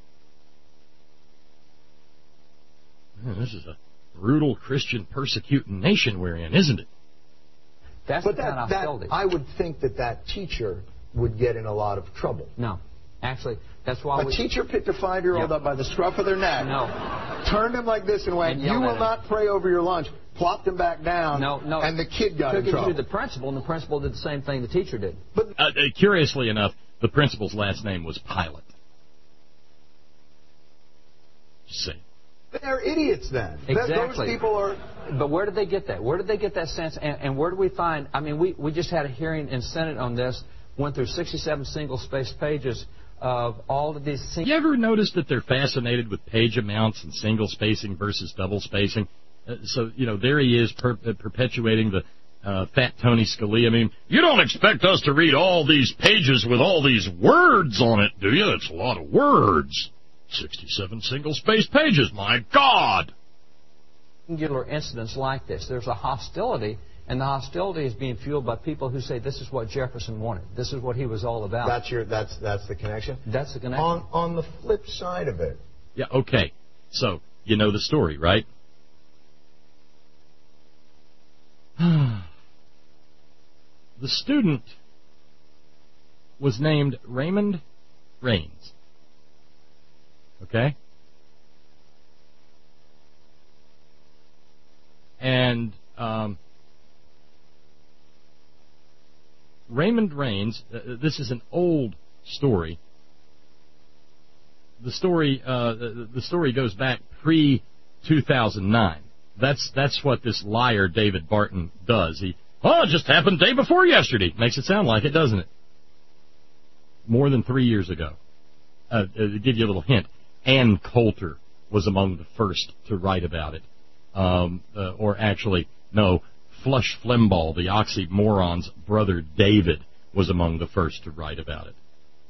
Speaker 1: This is a brutal Christian persecuting nation we're in, isn't it?
Speaker 7: That's the kind of hostility.
Speaker 6: I would think that teacher would get in a lot of trouble.
Speaker 7: No. Actually, that's why
Speaker 6: a teacher picked a 5-year-old up by the scruff of their neck, turned him like this and went, "You will not pray over your lunch," plopped him back down, and the kid got in trouble.
Speaker 7: Took him to the principal, and the principal did the same thing the teacher did.
Speaker 1: But curiously enough, the principal's last name was Pilate. Just saying.
Speaker 6: They're idiots then.
Speaker 7: Exactly.
Speaker 6: Those people are...
Speaker 7: But where did they get that? Where did they get that sense? And where do we find... we just had a hearing in Senate on this, went through 67 single-spaced pages of all of these...
Speaker 1: You ever notice that they're fascinated with page amounts and single spacing versus double spacing? There he is perpetuating the fat Tony Scalia. You don't expect us to read all these pages with all these words on it, do you? It's a lot of words. 67 single-spaced pages, my God!
Speaker 7: Singular incidents like this. There's a hostility, and the hostility is being fueled by people who say this is what Jefferson wanted. This is what he was all about.
Speaker 6: That's the connection?
Speaker 7: That's the connection.
Speaker 6: On the flip side of it.
Speaker 1: Yeah, okay. So, you know the story, right? The student was named Raymond Raines. Okay? And Raymond Raines, this is an old story. The story goes back pre-2009. That's what this liar David Barton does. It just happened day before yesterday. Makes it sound like it, doesn't it? More than 3 years ago. To give you a little hint, Ann Coulter was among the first to write about it. Flush Flembaugh, the oxymoron's brother David, was among the first to write about it.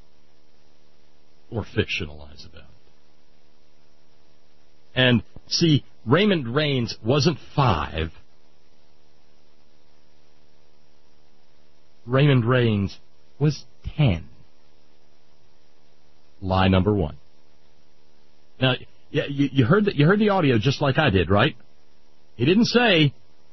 Speaker 1: Or fictionalize about it. And, see, Raymond Raines wasn't 5. Raymond Raines was 10. Lie number 1. Now, you heard the audio just like I did, right? He didn't say,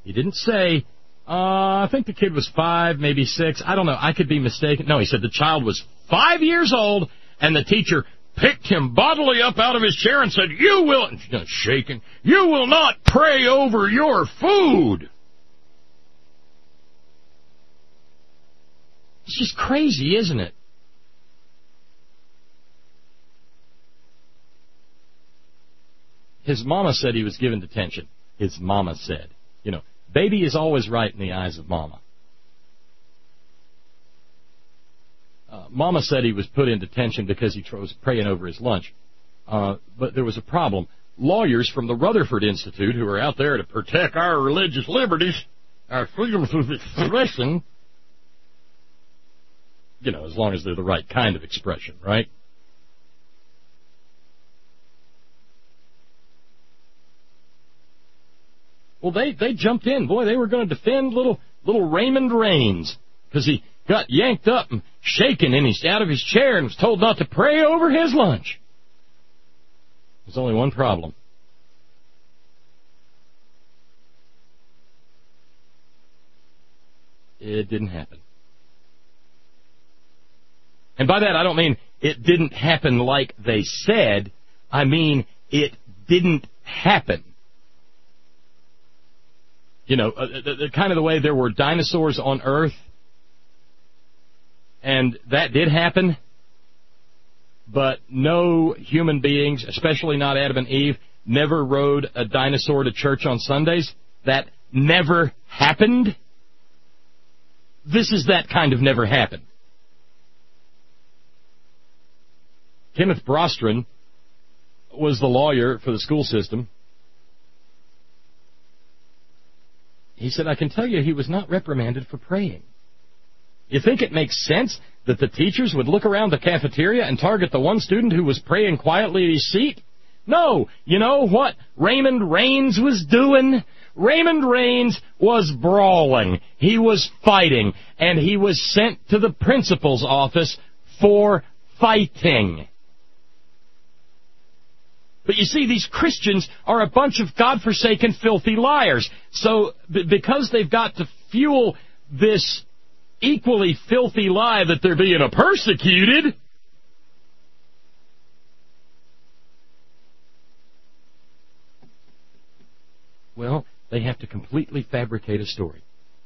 Speaker 1: I think the kid was 5, maybe 6. I don't know. I could be mistaken. No, he said the child was 5 years old, and the teacher picked him bodily up out of his chair and said, "You will," shaking, "you will not pray over your food." It's just crazy, isn't it? His mama said he was given detention. His mama said. Baby is always right in the eyes of mama. Mama said he was put in detention because he was praying over his lunch. But there was a problem. Lawyers from the Rutherford Institute, who are out there to protect our religious liberties, our freedoms of expression, as long as they're the right kind of expression, right? Well, they jumped in. Boy, they were going to defend little Raymond Raines because he got yanked up and shaken, and he's out of his chair and was told not to pray over his lunch. There's only one problem. It didn't happen. And by that, I don't mean it didn't happen like they said. I mean, it didn't happen. You know, kind of the way there were dinosaurs on Earth, and that did happen, but no human beings, especially not Adam and Eve, never rode a dinosaur to church on Sundays. That never happened. This is that kind of never happened. Kenneth Brostrom was the lawyer for the school system. He said, I can tell you he was not reprimanded for praying. You think it makes sense that the teachers would look around the cafeteria and target the one student who was praying quietly in his seat? No. You know what Raymond Raines was doing? Raymond Raines was brawling. He was fighting. And he was sent to the principal's office for fighting. But you see, these Christians are a bunch of godforsaken, filthy liars. So, because they've got to fuel this equally filthy lie that they're being persecuted, well, they have to completely fabricate a story.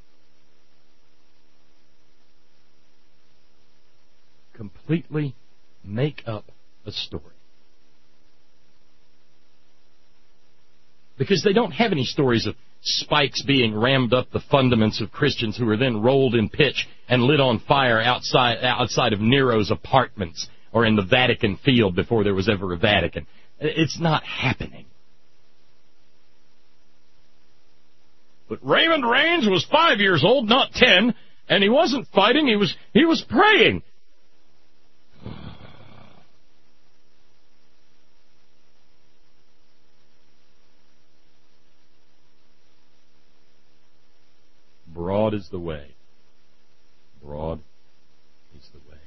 Speaker 1: Completely make up a story. Because they don't have any stories of spikes being rammed up the fundaments of Christians who are then rolled in pitch and lit on fire outside of Nero's apartments or in the Vatican field before there was ever a Vatican. It's not happening. But Raymond Raines was 5 years old, not 10, and he wasn't fighting, he was praying. Broad is the way. Broad is the way.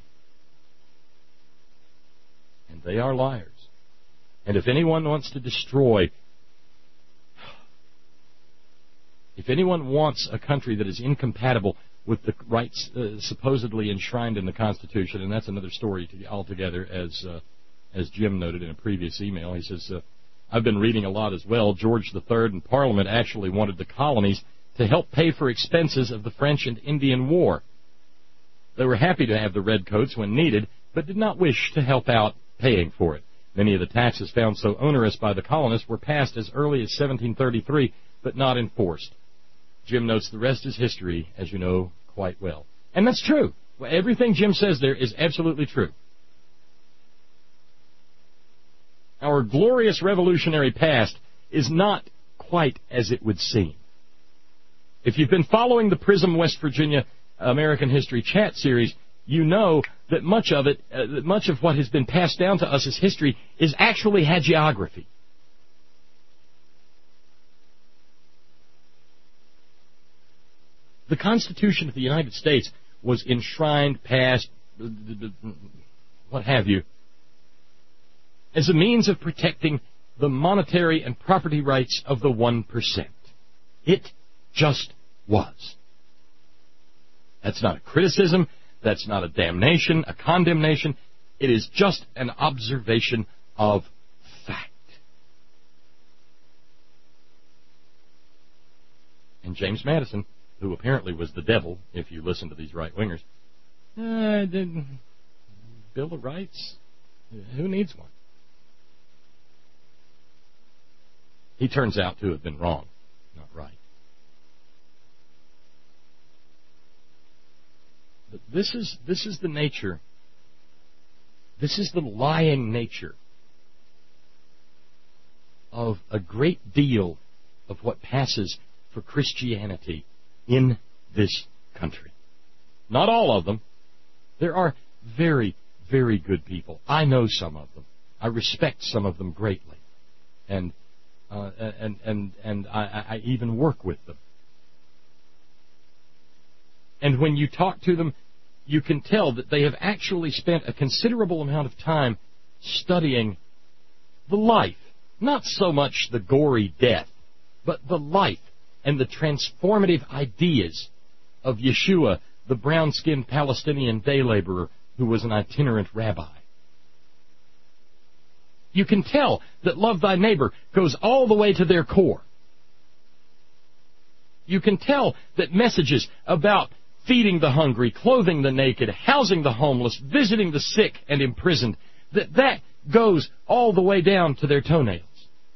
Speaker 1: And they are liars. And if anyone wants to destroy, if anyone wants a country that is incompatible with the rights supposedly enshrined in the Constitution, and that's another story altogether, as Jim noted in a previous email, he says, I've been reading a lot as well. George III and Parliament actually wanted the colonies to help pay for expenses of the French and Indian War. They were happy to have the redcoats when needed, but did not wish to help out paying for it. Many of the taxes found so onerous by the colonists were passed as early as 1733, but not enforced. Jim notes the rest is history, as you know quite well. And that's true. Everything Jim says there is absolutely true. Our glorious revolutionary past is not quite as it would seem. If you've been following the PRISM West Virginia American History Chat series, you know that much of what has been passed down to us as history is actually hagiography. The Constitution of the United States was enshrined, passed, what have you, as a means of protecting the monetary and property rights of the 1%. It just was. That's not a criticism. That's not a damnation, a condemnation. It is just an observation of fact. And James Madison, who apparently was the devil, if you listen to these right-wingers, Bill of Rights? Who needs one? He turns out to have been wrong, not right. But this is the nature, this is the lying nature of a great deal of what passes for Christianity in this country. Not all of them. There are very, very good people. I know some of them. I respect some of them greatly. And I even work with them. And when you talk to them, you can tell that they have actually spent a considerable amount of time studying the life. Not so much the gory death, but the life and the transformative ideas of Yeshua, the brown-skinned Palestinian day laborer who was an itinerant rabbi. You can tell that love thy neighbor goes all the way to their core. You can tell that messages about feeding the hungry, clothing the naked, housing the homeless, visiting the sick and imprisoned, that goes all the way down to their toenails.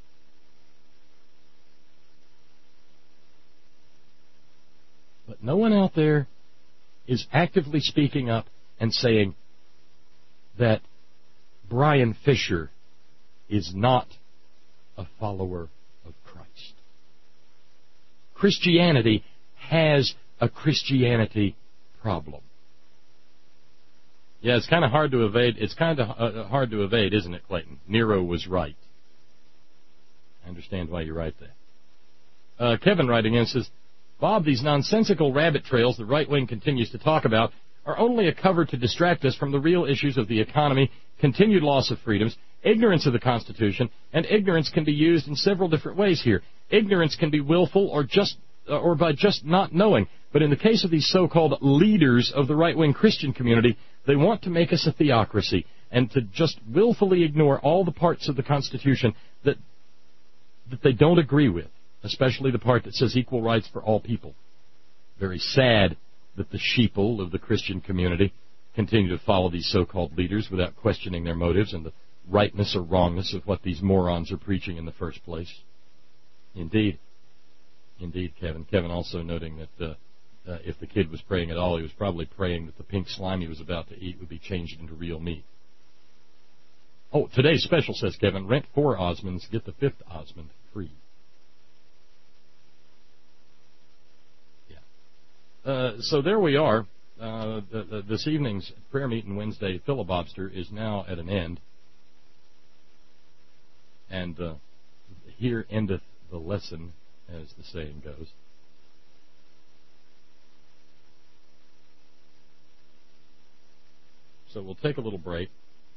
Speaker 1: But no one out there is actively speaking up and saying that Brian Fisher is not a follower of Christ. Christianity has a Christianity problem. Yeah, it's kind of hard to evade. It's kind of hard to evade, isn't it, Clayton? Nero was right. I understand why you write that. Kevin writing in says, Bob, these nonsensical rabbit trails the right wing continues to talk about are only a cover to distract us from the real issues of the economy, continued loss of freedoms, ignorance of the Constitution, and ignorance can be used in several different ways here. Ignorance can be willful or by just not knowing. But in the case of these so-called leaders of the right-wing Christian community, they want to make us a theocracy and to just willfully ignore all the parts of the Constitution that they don't agree with, especially the part that says equal rights for all people. Very sad that the sheeple of the Christian community continue to follow these so-called leaders without questioning their motives and the rightness or wrongness of what these morons are preaching in the first place. Indeed. Indeed, Kevin. Kevin also noting that if the kid was praying at all, he was probably praying that the pink slime he was about to eat would be changed into real meat. Oh, today's special, says Kevin, rent 4 Osmonds, get the 5th Osmond free. Yeah. So there we are. This evening's prayer meeting Wednesday filibuster is now at an end. And here endeth the lesson, as the saying goes. So we'll take a little break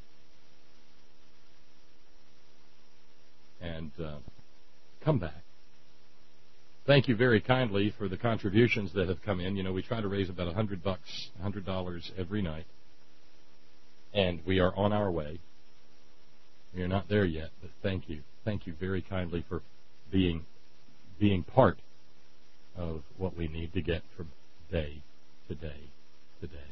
Speaker 1: and come back. Thank you very kindly for the contributions that have come in. You know, we try to raise about $100 every night, and we are on our way. We are not there yet, but thank you. Thank you very kindly for being part of what we need to get from day to day to day.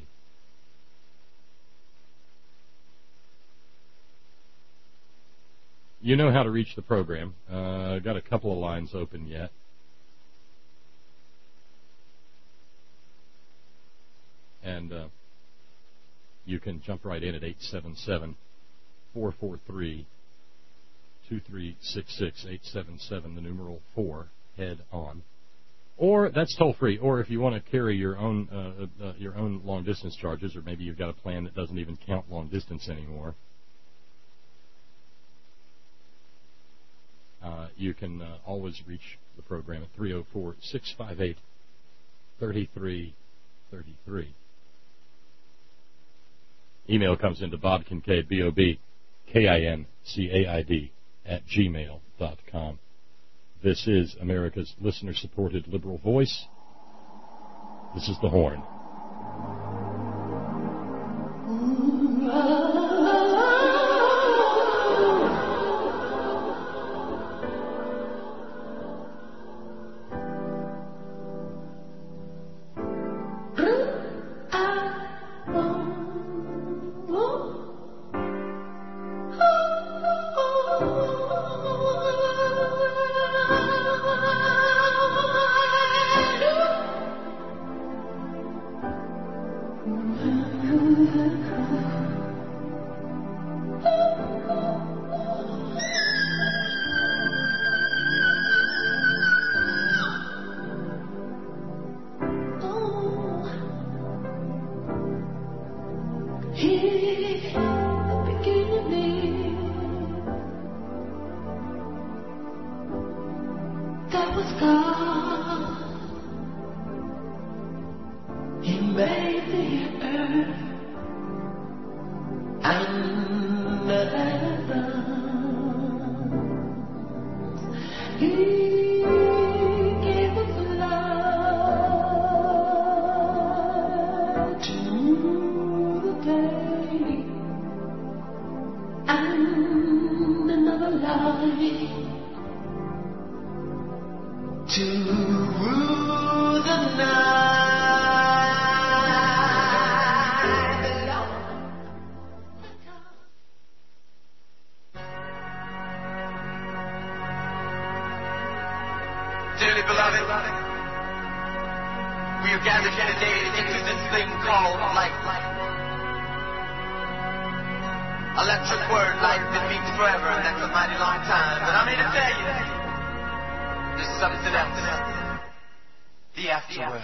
Speaker 1: You know how to reach the program. I've got a couple of lines open yet. And you can jump right in at 877-443-2366, 877, the numeral 4, head on. Or that's toll free. Or if you want to carry your own long distance charges, or maybe you've got a plan that doesn't even count long distance anymore, you can always reach the program at 304-658-3333. Email comes into Bob Kincaid, BOBKINCAID, @gmail.com. This is America's listener-supported liberal voice. This is The Horn.
Speaker 8: And
Speaker 2: to rule the night.
Speaker 8: Dearly beloved, we are gathered here today into this thing called life. Electric word, life, that means forever, and that's a mighty long time. But I'm here to tell you, there's something else. The afterworld.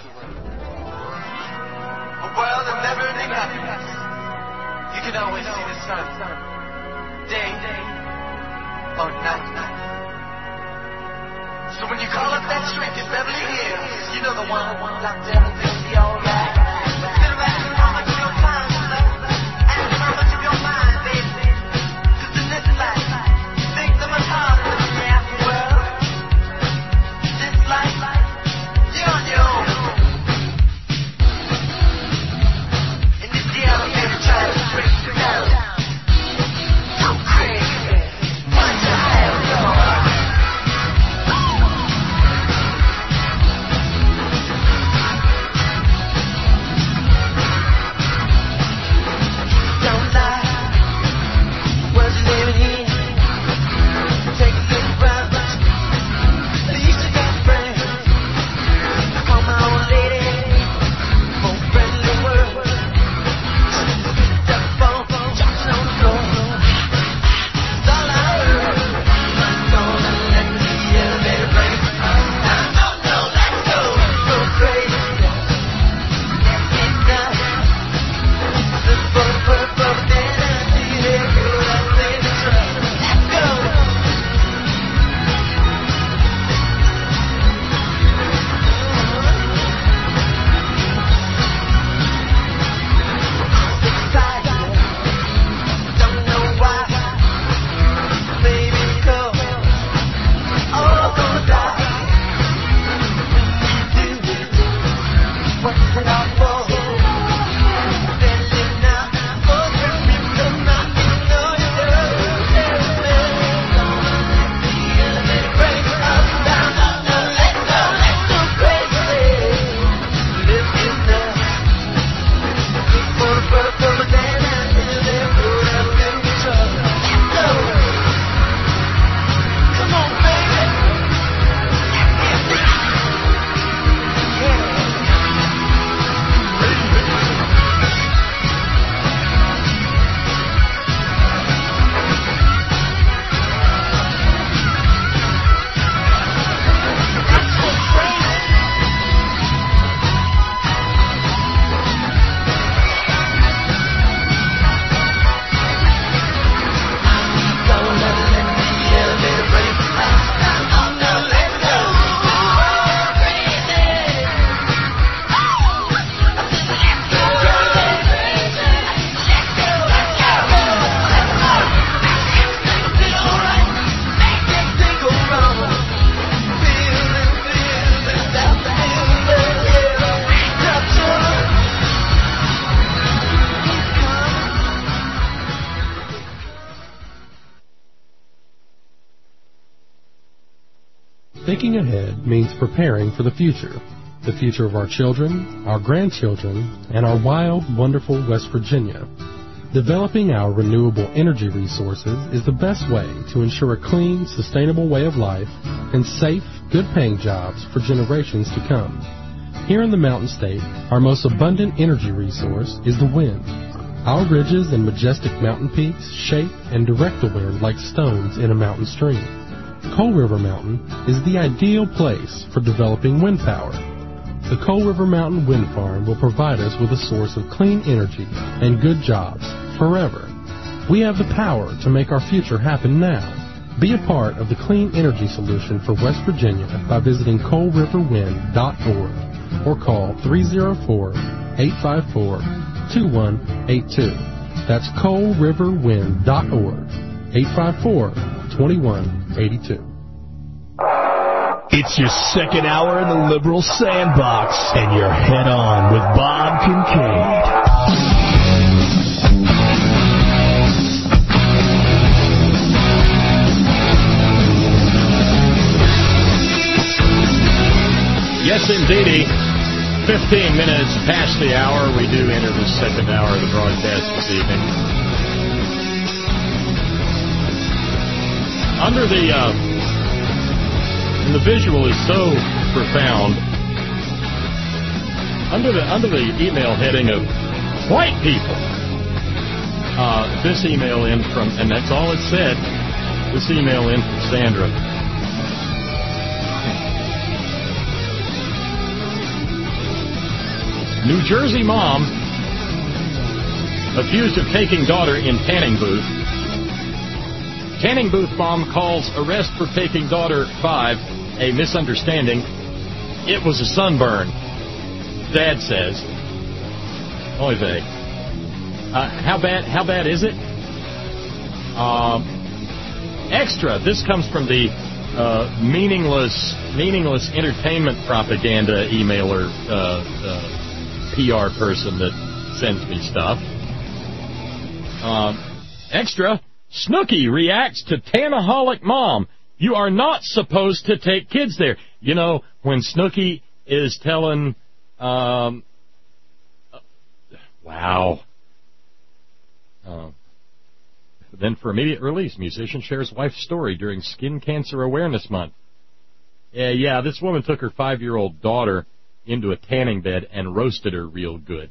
Speaker 8: A world of never-ending happiness. You can always see the sun, day or night. So when you call up that shrink in Beverly Hills, you know the one locked down and things be alright. Sit around and how much of your time is left. Ask how much of your mind, baby. 'Cause in this life, things are much harder than the afterworld. This life, you're on your own. In this elevator, trying to break you down. So crazy. What the hell, dog?
Speaker 9: Thinking ahead means preparing for the future of our children, our grandchildren, and our wild, wonderful West Virginia. Developing our renewable energy resources is the best way to ensure a clean, sustainable way of life and safe, good-paying jobs for generations to come. Here in the Mountain State, our most abundant energy resource is the wind. Our ridges and majestic mountain peaks shape and direct the wind like stones in a mountain stream. Coal River Mountain is the ideal place for developing wind power. The Coal River Mountain Wind Farm will provide us with a source of clean energy and good jobs forever. We have the power to make our future happen now. Be a part of the clean energy solution for West Virginia by visiting coalriverwind.org or call 304-854-2182. That's coalriverwind.org, 854-2182.
Speaker 10: It's your second hour in the Liberal Sandbox, and you're head on with Bob Kincaid.
Speaker 1: 15 minutes past the hour. We do enter the second hour of the broadcast this evening. Under the, and the visual is so profound. Under the email heading of white people, this email in from, and that's all it said, this email in from Sandra. New Jersey mom accused of taking daughter in tanning booth. Tanning booth mom calls arrest for taking daughter 5 a misunderstanding. It was a sunburn, Dad says. Oy vey. How bad is it? Extra. This comes from the meaningless entertainment propaganda emailer PR person that sends me stuff. Extra. Snooki reacts to Tanaholic mom. You are not supposed to take kids there. You know, when Snooki is telling, wow. Then for immediate release, musician shares wife's story during Skin Cancer Awareness Month. Yeah, this woman took her 5-year-old daughter into a tanning bed and roasted her real good.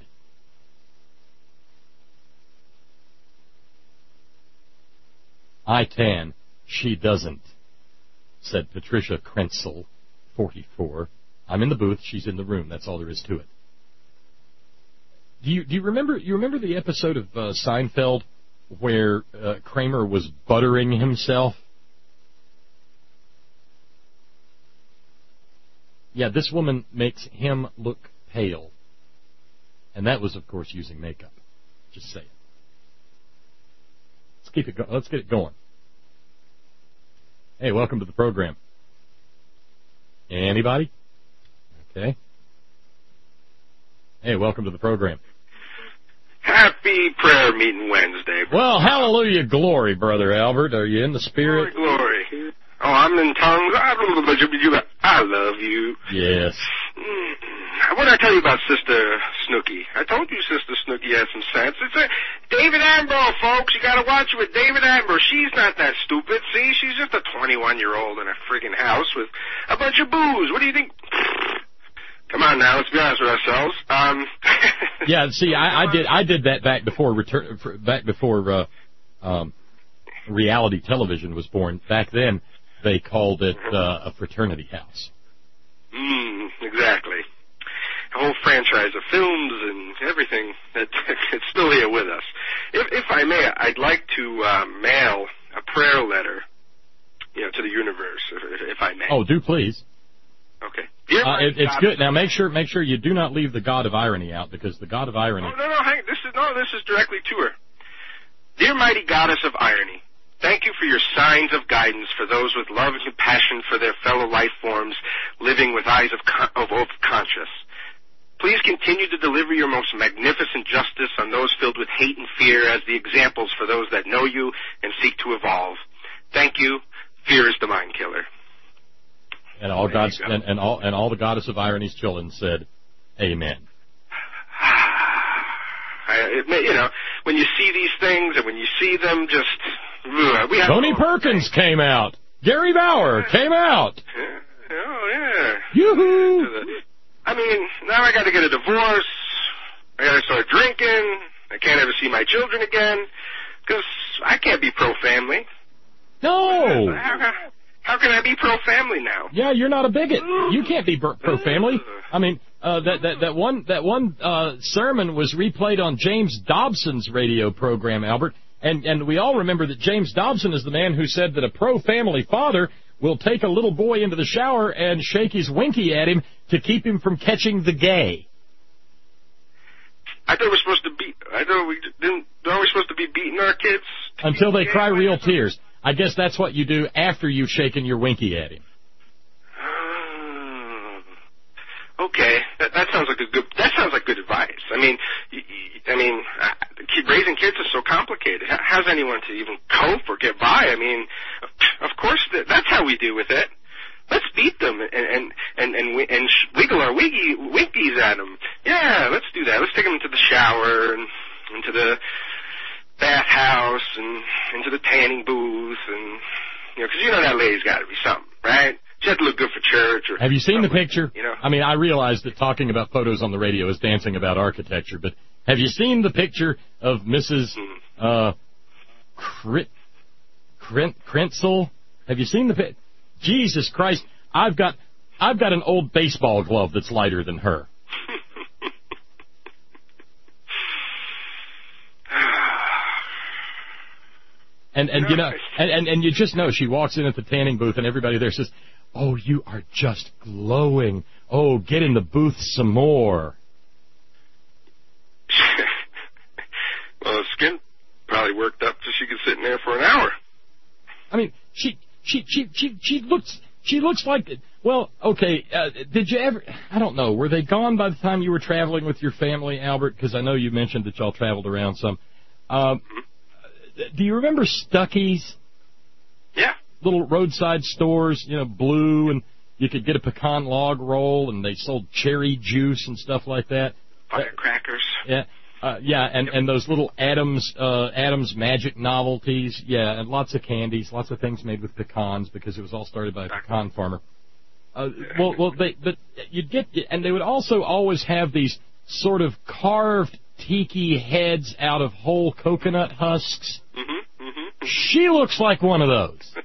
Speaker 1: I tan, she doesn't, said Patricia Krenzel, 44. I'm in the booth, she's in the room. That's all there is to it. Do you remember the episode of Seinfeld where Kramer was buttering himself? Yeah, this woman makes him look pale. And that was, of course, using makeup. Just saying. Let's get it going. Hey, welcome to the program. Anybody? Okay. Hey, welcome to the program.
Speaker 11: Happy Prayer Meeting Wednesday.
Speaker 1: Well, hallelujah, glory, Brother Albert. Are you in the spirit?
Speaker 11: Glory. Oh, I'm in tongues. I love you.
Speaker 1: Yes.
Speaker 11: What did I tell you about Sister Snooki? I told you Sister Snooki has some sense. It's David Attenborough, folks. You got to watch it with David Attenborough. She's not that stupid. See, she's just a 21-year-old in a friggin' house with a bunch of booze. What do you think? Come on now, let's be honest with ourselves.
Speaker 1: Yeah, see, I did that back before reality television was born. Back then, they called it a fraternity house.
Speaker 11: Exactly. A whole franchise of films and everything that's still here with us. If I may, I'd like to mail a prayer letter, to the universe, if I may.
Speaker 1: Oh, do please.
Speaker 11: Okay.
Speaker 1: It's good. Now make sure you do not leave the God of Irony out, because the God of Irony.
Speaker 11: This is directly to her. Dear mighty goddess of irony, thank you for your signs of guidance for those with love and compassion for their fellow life forms living with eyes of conscience. Please continue to deliver your most magnificent justice on those filled with hate and fear as the examples for those that know you and seek to evolve. Thank you. Fear is the mind killer.
Speaker 1: And all the goddess of irony's children said, Amen.
Speaker 11: When you see these things and when you see them,
Speaker 1: Tony Perkins came out. Gary Bauer came out.
Speaker 11: Oh, yeah.
Speaker 1: Yoo-hoo!
Speaker 11: I mean, now I got to get a divorce. I got to start drinking. I can't ever see my children again because I can't be pro-family.
Speaker 1: No.
Speaker 11: How can I be pro-family now?
Speaker 1: Yeah, you're not a bigot. You can't be pro-family. I mean, that one sermon was replayed on James Dobson's radio program, Albert, and we all remember that James Dobson is the man who said that a pro-family father will take a little boy into the shower and shake his winky at him to keep him from catching the gay.
Speaker 11: I thought we're supposed to be beating our kids
Speaker 1: until they cry real tears. I guess that's what you do after you've shaken your winky at him.
Speaker 11: Okay, that sounds like good advice. I mean, raising kids is so complicated. How's anyone to even cope or get by? I mean, of course, that's how we deal with it. Let's beat them and wiggle our winkies at them. Yeah, let's do that. Let's take them into the shower and into the bathhouse and into the tanning booth, and because that lady's got to be something, right? She has to look good for church. Or
Speaker 1: have you seen the picture?
Speaker 11: You know?
Speaker 1: I mean, I realize that talking about photos on the radio is dancing about architecture, but have you seen the picture of Mrs. Krentzel? Have you seen the picture? Jesus Christ, I've got an old baseball glove that's lighter than her. And you just know she walks in at the tanning booth and everybody there says, "Oh, you are just glowing. Oh, get in the booth some more."
Speaker 11: Well, the skin probably worked up so she could sit in there for an hour.
Speaker 1: I mean, she looks like, well, okay, did you ever, I don't know, were they gone by the time you were traveling with your family, Albert? Because I know you mentioned that y'all traveled around some. Do you remember Stuckey's?
Speaker 11: Yeah.
Speaker 1: Little roadside stores, blue, and you could get a pecan log roll, and they sold cherry juice and stuff like that.
Speaker 11: Firecrackers.
Speaker 1: Yeah. And those little Adams Magic novelties, and lots of candies, lots of things made with pecans because it was all started by a pecan farmer. But you'd get, and they would also always have these sort of carved tiki heads out of whole coconut husks. She looks like one of those.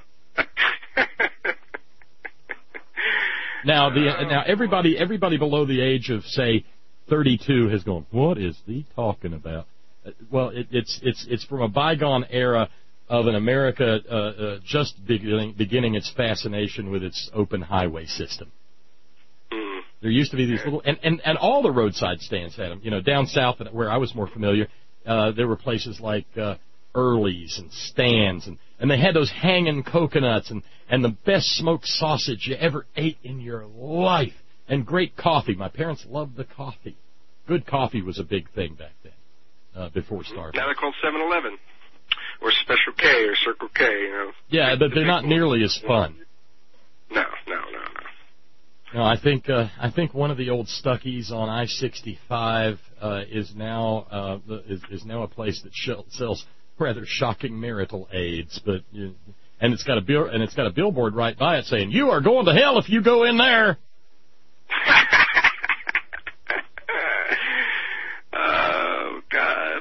Speaker 1: Now everybody below the age of, say, 32 has gone, what is he talking about? Well, it's from a bygone era of an America just beginning its fascination with its open highway system. There used to be these little, and all the roadside stands had them. Down south where I was more familiar, there were places like Early's and Stan's, and they had those hanging coconuts and the best smoked sausage you ever ate in your life. And great coffee. My parents loved the coffee. Good coffee was a big thing back then, before Starbucks.
Speaker 11: Now they're called 7-Eleven, or Special K, or Circle K,
Speaker 1: Yeah, but they're not nearly as fun.
Speaker 11: No.
Speaker 1: No, I think one of the old Stuckey's on I-65 is now a place that sells rather shocking marital aids, but and it's got a billboard right by it saying, "You are going to hell if you go in there."
Speaker 11: Oh, God.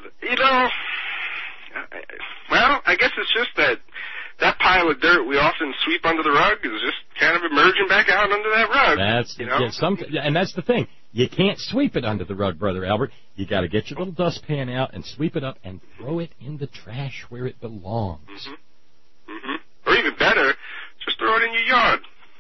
Speaker 11: Well, I guess it's just that pile of dirt we often sweep under the rug is just kind of emerging back out under that rug.
Speaker 1: And that's the thing. You can't sweep it under the rug, Brother Albert. You got to get your little dustpan out and sweep it up and throw it in the trash where it belongs.
Speaker 11: Or even better, just throw it in your yard.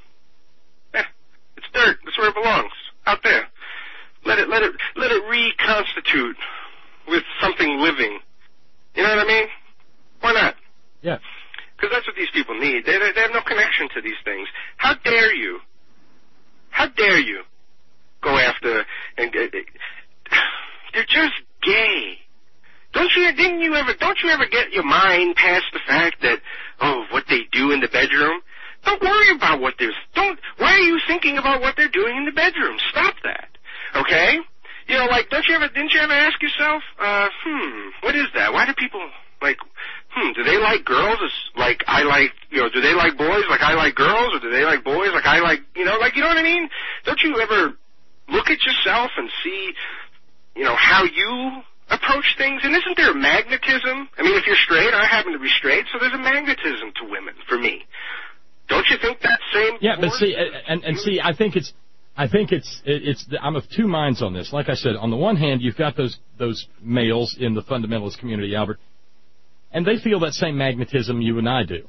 Speaker 11: It's dirt. That's where it belongs. Out there. Let it reconstitute with something living. You know what I mean? Why not?
Speaker 1: Yeah.
Speaker 11: Because that's what these people need. They have no connection to these things. How dare you? How dare you go after and they're just gay. Don't you ever get your mind past the fact that what they do in the bedroom? Don't worry about why are you thinking about what they're doing in the bedroom? Stop that. Okay? Didn't you ever ask yourself, what is that? Why do people do they like girls like I like, do they like boys like I like girls, or do they like boys like I like, you know what I mean? Don't you ever look at yourself and see, how you approach things? And isn't there magnetism? I mean, if you're straight, I happen to be straight, so there's a magnetism to women for me. Don't you think that same?
Speaker 1: Yeah, but see, I think it's. I'm of two minds on this. Like I said, on the one hand, you've got those males in the fundamentalist community, Albert, and they feel that same magnetism you and I do.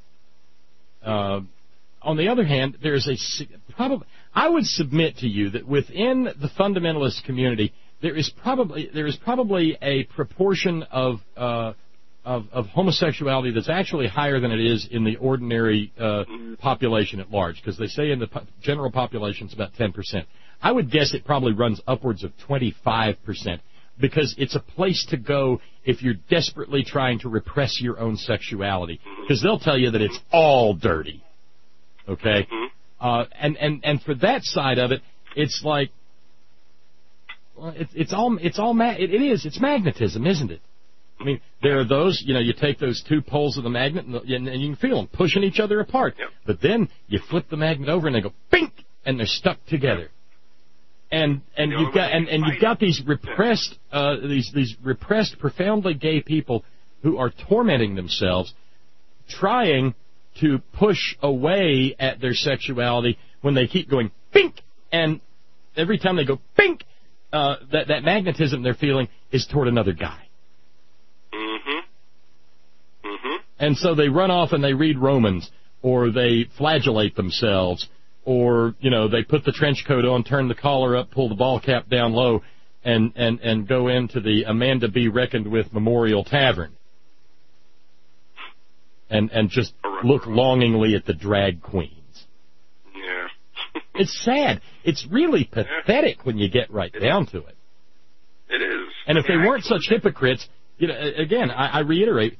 Speaker 1: On the other hand, I would submit to you that within the fundamentalist community, there is probably a proportion of homosexuality that's actually higher than it is in the ordinary population at large, because they say in the general population it's about 10%. I would guess it probably runs upwards of 25%, because it's a place to go if you're desperately trying to repress your own sexuality, because they'll tell you that it's all dirty. Okay? And for that side of it, it's like, well, it's magnetism, isn't it? I mean, there are those, you take those two poles of the magnet and you can feel them pushing each other apart.
Speaker 11: Yep.
Speaker 1: But then you flip the magnet over and they go bink, and they're stuck together. And you've got these repressed these repressed, profoundly gay people who are tormenting themselves, trying to push away at their sexuality when they keep going bink, and every time they go bink, that magnetism they're feeling is toward another guy. And so they run off and they read Romans, or they flagellate themselves, or, they put the trench coat on, turn the collar up, pull the ball cap down low, and go into the Amanda B. Reckoned With Memorial Tavern. And just look longingly at the drag queens.
Speaker 11: Yeah.
Speaker 1: It's sad. It's really pathetic when you get right down to it.
Speaker 11: It is.
Speaker 1: And if they weren't such hypocrites, again, I reiterate,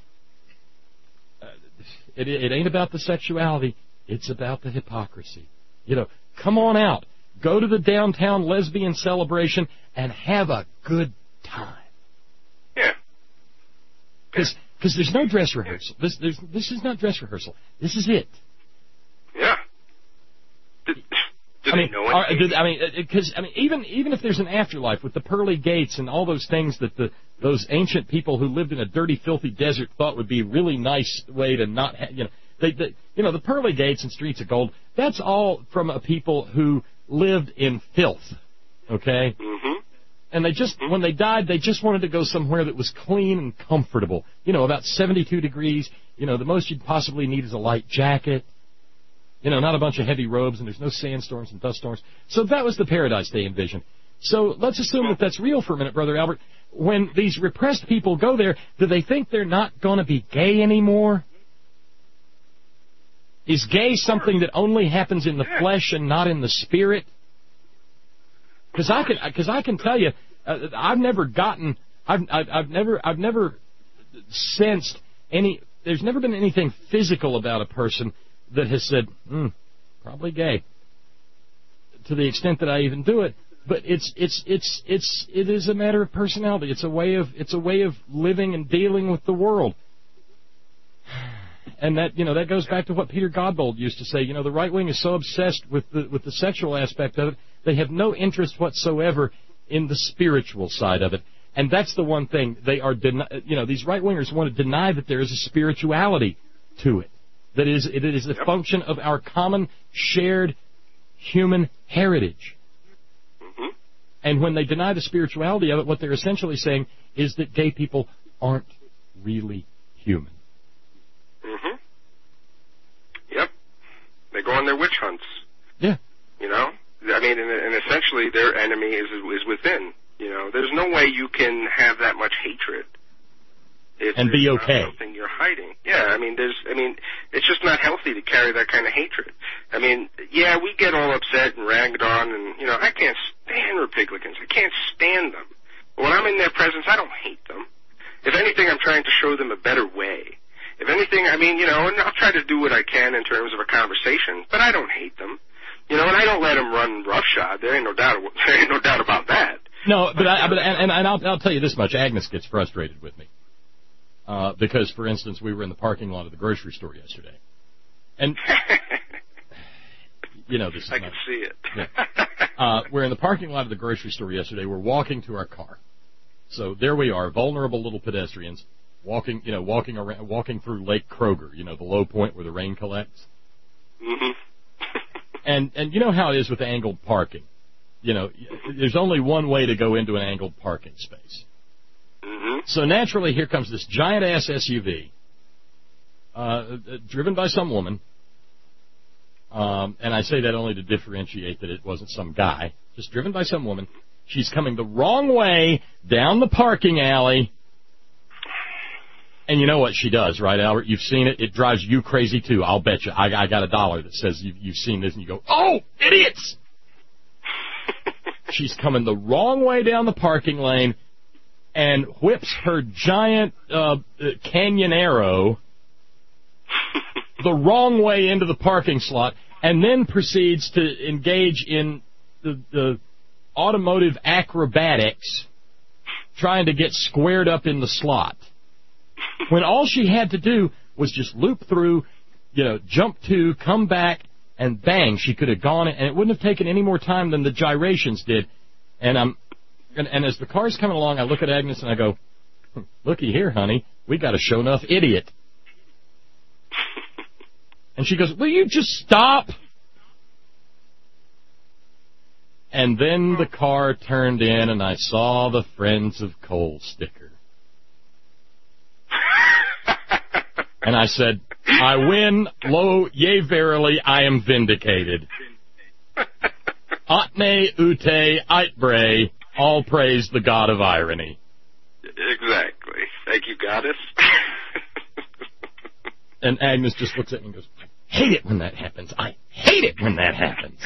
Speaker 1: it ain't about the sexuality. It's about the hypocrisy. Come on out. Go to the downtown lesbian celebration and have a good time.
Speaker 11: Yeah.
Speaker 1: Because there's no dress rehearsal. This is not dress rehearsal. This is it.
Speaker 11: Yeah. Do they know anything?
Speaker 1: Because even if there's an afterlife with the pearly gates and all those things that those ancient people who lived in a dirty, filthy desert thought would be a really nice way to not have, the pearly gates and streets of gold. That's all from a people who lived in filth. Okay.
Speaker 11: Mm-hmm.
Speaker 1: And when they died, they just wanted to go somewhere that was clean and comfortable. About 72 degrees. The most you'd possibly need is a light jacket. Not a bunch of heavy robes, and there's no sandstorms and dust storms. So that was the paradise they envisioned. So let's assume that that's real for a minute, Brother Albert. When these repressed people go there, do they think they're not going to be gay anymore? Is gay something that only happens in the flesh and not in the spirit? Because I can tell you, I've never sensed any. There's never been anything physical about a person that has said, probably gay. To the extent that I even do it, but it is a matter of personality. It's a way of living and dealing with the world. And that goes back to what Peter Godbold used to say. The right wing is so obsessed with the sexual aspect of it, they have no interest whatsoever in the spiritual side of it. And that's the one thing they are. These right wingers want to deny that there is a spirituality to it. That is, it is a function of our common shared human heritage.
Speaker 11: Mm-hmm.
Speaker 1: And when they deny the spirituality of it, what they're essentially saying is that gay people aren't really human.
Speaker 11: Mm-hmm. Yep. They go on their witch hunts.
Speaker 1: Yeah.
Speaker 11: And essentially their enemy is within. There's no way you can have that much hatred.
Speaker 1: And be okay.
Speaker 11: Something you're hiding. Yeah, it's just not healthy to carry that kind of hatred. We get all upset and ragged on, and, I can't stand Republicans. I can't stand them. But when I'm in their presence, I don't hate them. If anything, I'm trying to show them a better way. If anything, and I'll try to do what I can in terms of a conversation, but I don't hate them. And I don't let them run roughshod. There ain't no doubt about that.
Speaker 1: No, but I'll tell you this much. Agnes gets frustrated with me. Because, for instance, we were in the parking lot of the grocery store yesterday. And, this
Speaker 11: I can see it.
Speaker 1: Yeah. We're in the parking lot of the grocery store yesterday. We're walking to our car. So there we are, vulnerable little pedestrians, walking through Lake Kroger, the low point where the rain collects.
Speaker 11: Mm-hmm.
Speaker 1: And you know how it is with angled parking. There's only one way to go into an angled parking space.
Speaker 11: Mm-hmm.
Speaker 1: So naturally, here comes this giant-ass SUV, driven by some woman, and I say that only to differentiate that it wasn't some guy, just driven by some woman. She's coming the wrong way down the parking alley, and you know what she does, right, Albert? You've seen it. It drives you crazy, too. I'll bet you. I got $1 that says you've seen this, and you go, oh, idiots! She's coming the wrong way down the parking lane, and whips her giant Canyonero the wrong way into the parking slot, and then proceeds to engage in the automotive acrobatics trying to get squared up in the slot. When all she had to do was just loop through, jump 2, come back, and bang, she could have gone, and it wouldn't have taken any more time than the gyrations did. And as the car's coming along, I look at Agnes and I go, looky here, honey, we got a show enough idiot. And she goes, will you just stop? And then the car turned in and I saw the Friends of Coal sticker. And I said, I win, lo, yea, verily, I am vindicated. Atne ute itbre, all praise the God of irony.
Speaker 11: Exactly. Thank you, Goddess.
Speaker 1: And Agnes just looks at me and goes, I hate it when that happens. I hate it when that happens.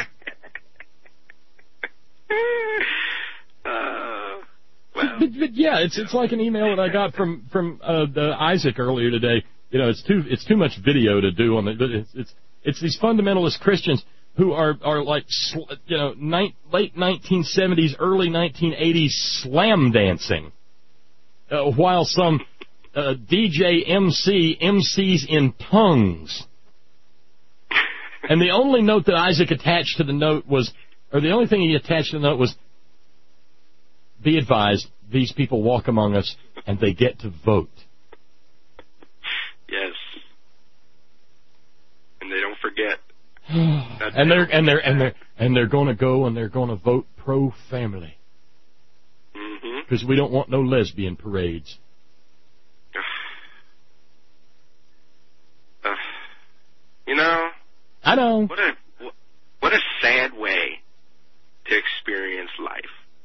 Speaker 1: But yeah, it's like an email that I got from Isaac earlier today. It's too much video to do on the. It's these fundamentalist Christians who are like late 1970s, early 1980s slam dancing, while some DJ MC MCs in tongues. And the only note that Isaac attached to the note was, or the only thing he attached to the note was, be advised, these people walk among us and they get to vote.
Speaker 11: Yes. And they don't forget.
Speaker 1: and they're going to go and they're going to vote pro-family. Because we don't want no lesbian parades. I know.
Speaker 11: What a sad way to experience life.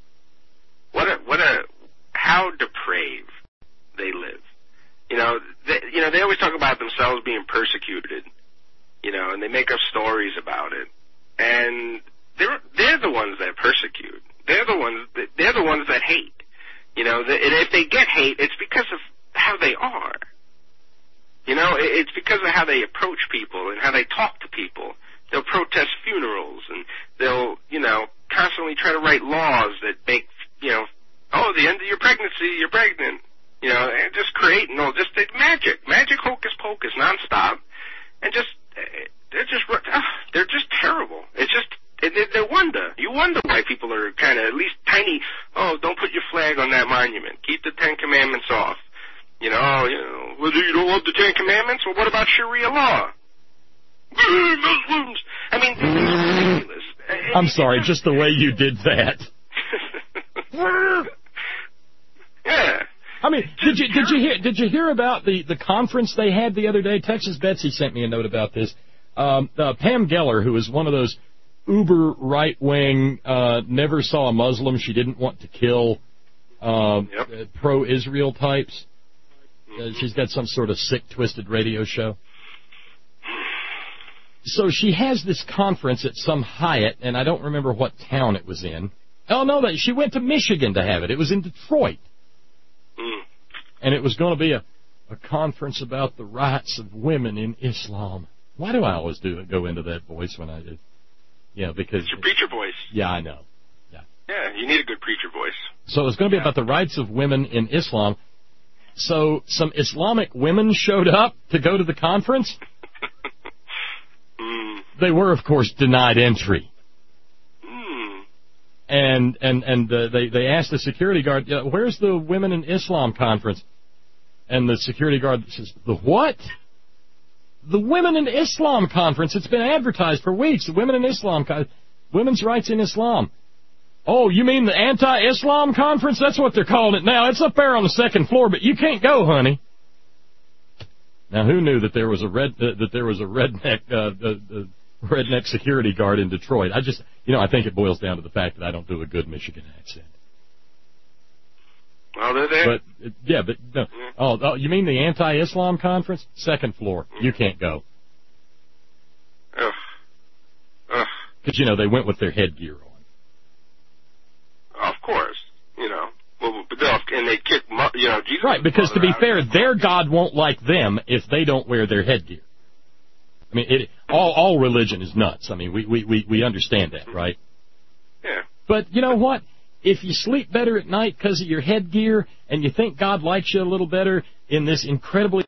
Speaker 11: How depraved they live. They always talk about themselves being persecuted, and they make up stories about it. And they're the ones that persecute. They're the ones that hate. If they get hate, it's because of how they are. It's because of how they approach people and how they talk to people. They'll protest funerals and they'll, constantly try to write laws that make, the end of your pregnancy, you're pregnant. And just creating magic hocus pocus nonstop. And they're just terrible. It's just, you wonder why people are kind of at least tiny, don't put your flag on that monument. Keep the 10 Commandments off. You don't love the 10 Commandments? Well, what about Sharia law? Muslims. I mean, it's ridiculous.
Speaker 1: I'm sorry, just the way you did that.
Speaker 11: Yeah.
Speaker 1: I mean, did you hear about the conference they had the other day? Texas Betsy sent me a note about this. Pam Geller, who is one of those uber right-wing, never saw a Muslim she didn't want to kill, pro-Israel types. She's got some sort of sick, twisted radio show. So she has this conference at some Hyatt, and I don't remember what town it was in. Oh, no, she went to Michigan to have it. It was in Detroit. And it was going to be a conference about the rights of women in Islam. Why do I always go into that voice when I do? Because...
Speaker 11: It's your preacher voice.
Speaker 1: Yeah, I know.
Speaker 11: Yeah, you need a good preacher voice.
Speaker 1: So it was going to be about the rights of women in Islam. So some Islamic women showed up to go to the conference. They were, of course, denied entry. And they asked the security guard, where's the Women in Islam conference? And the security guard says, the what? The Women in Islam conference. It's been advertised for weeks. The Women in Islam, women's rights in Islam. Oh, you mean the anti-Islam conference? That's what they're calling it now. It's up there on the second floor, but you can't go, honey. Now, who knew that there was a redneck security guard in Detroit? I think it boils down to the fact that I don't do a good Michigan accent.
Speaker 11: Oh, they're there.
Speaker 1: But no. Oh, you mean the anti-Islam conference? Second floor. You can't go. Because they went with their headgear on.
Speaker 11: Of course, and they kick, Jesus.
Speaker 1: Right, because to be fair, their God won't like them if they don't wear their headgear. mean, all religion is nuts. I mean, we understand that, right?
Speaker 11: Yeah.
Speaker 1: But you know what? If you sleep better at night because of your headgear and you think God likes you a little better in this incredibly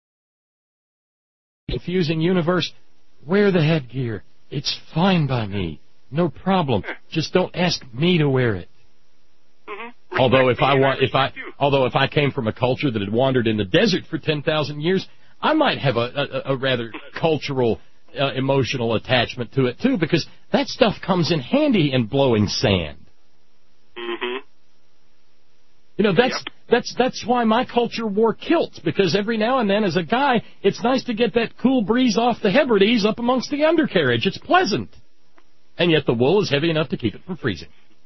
Speaker 1: confusing universe, wear the headgear. It's fine by me. No problem. Just don't ask me to wear it.
Speaker 11: Mm-hmm.
Speaker 1: Although if I came from a culture that had wandered in the desert for 10,000 years, I might have a rather cultural, emotional attachment to it too, because that stuff comes in handy in blowing sand.
Speaker 11: Mm-hmm.
Speaker 1: You know, that's why my culture wore kilts, because every now and then as a guy, it's nice to get that cool breeze off the Hebrides up amongst the undercarriage. It's pleasant. And yet the wool is heavy enough to keep it from freezing.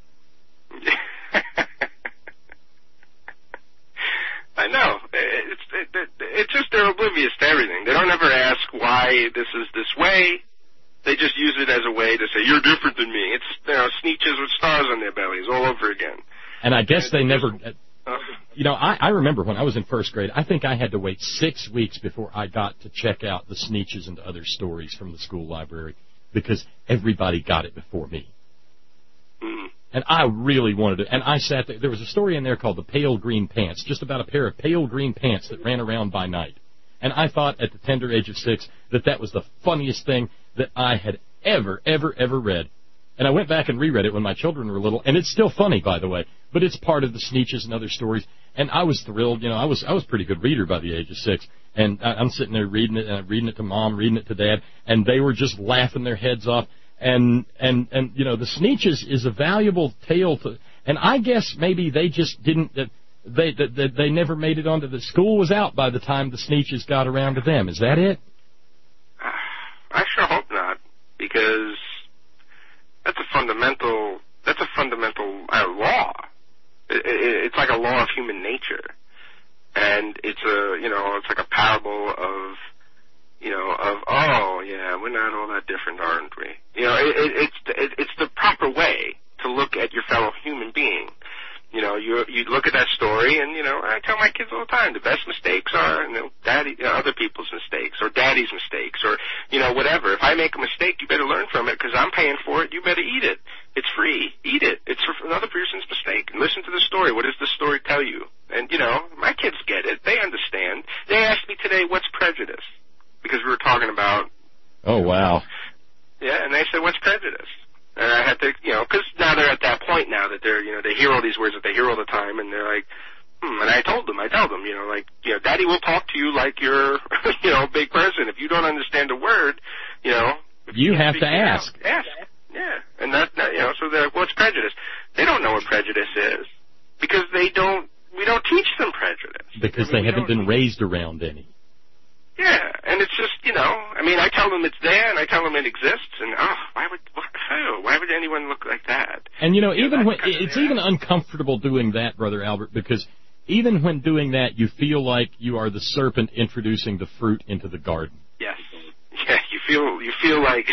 Speaker 11: I know. It's just they're oblivious to everything. They don't ever ask why this is this way. They just use it as a way to say, you're different than me. It's, Sneetches with stars on their bellies all over again.
Speaker 1: And I guess they never... I remember when I was in first grade, I think I had to wait 6 weeks before I got to check out the Sneetches and other stories from the school library, because everybody got it before me.
Speaker 11: Mm.
Speaker 1: And I really wanted it. And I sat there. There was a story in there called The Pale Green Pants, just about a pair of pale green pants that ran around by night. And I thought at the tender age of 6 that was the funniest thing that I had ever read. And I went back and reread it when my children were little, and it's still funny, by the way. But it's part of the Sneetches and other stories. And I was thrilled. I was a pretty good reader by the age of 6. And I'm sitting there reading it, and I'm reading it to Mom, reading it to Dad, and they were just laughing their heads off. And the Sneetches is a valuable tale to, and I guess maybe they just didn't, they never made it onto the school was out by the time the Sneetches got around to them. Is that it?
Speaker 11: I sure hope not, because that's a fundamental law. It's like a law of human nature, and it's like a parable of we're not all that different, aren't we? It's the proper way to look at your fellow human being. You look at that story, and I tell my kids all the time, the best mistakes are other people's mistakes, or daddy's mistakes, or whatever. If I make a mistake, you better learn from it, because I'm paying for it. You better eat it. It's free. Eat it. It's another person's mistake. And listen to the story. What does the story tell you? And my kids get it. They understand. They asked me today, what's prejudice? Because we were talking about.
Speaker 1: Oh, wow.
Speaker 11: Yeah, and they said, what's prejudice? And I had to, because now they're at that point now that they're, they hear all these words that they hear all the time, and they're like, and I tell them, Daddy will talk to you like you're, a big person. If you don't understand a word,
Speaker 1: you have to ask.
Speaker 11: Ask. Yeah. And so they're like, what's prejudice? They don't know what prejudice is, because we don't teach them prejudice.
Speaker 1: Because they haven't been raised around any.
Speaker 11: Yeah, and it's just, I tell them it's there, and I tell them it exists, and, why would anyone look like that?
Speaker 1: And, even when, it's even uncomfortable doing that, Brother Albert, because even when doing that, you feel like you are the serpent introducing the fruit into the garden.
Speaker 11: Yes. Yeah, you feel like,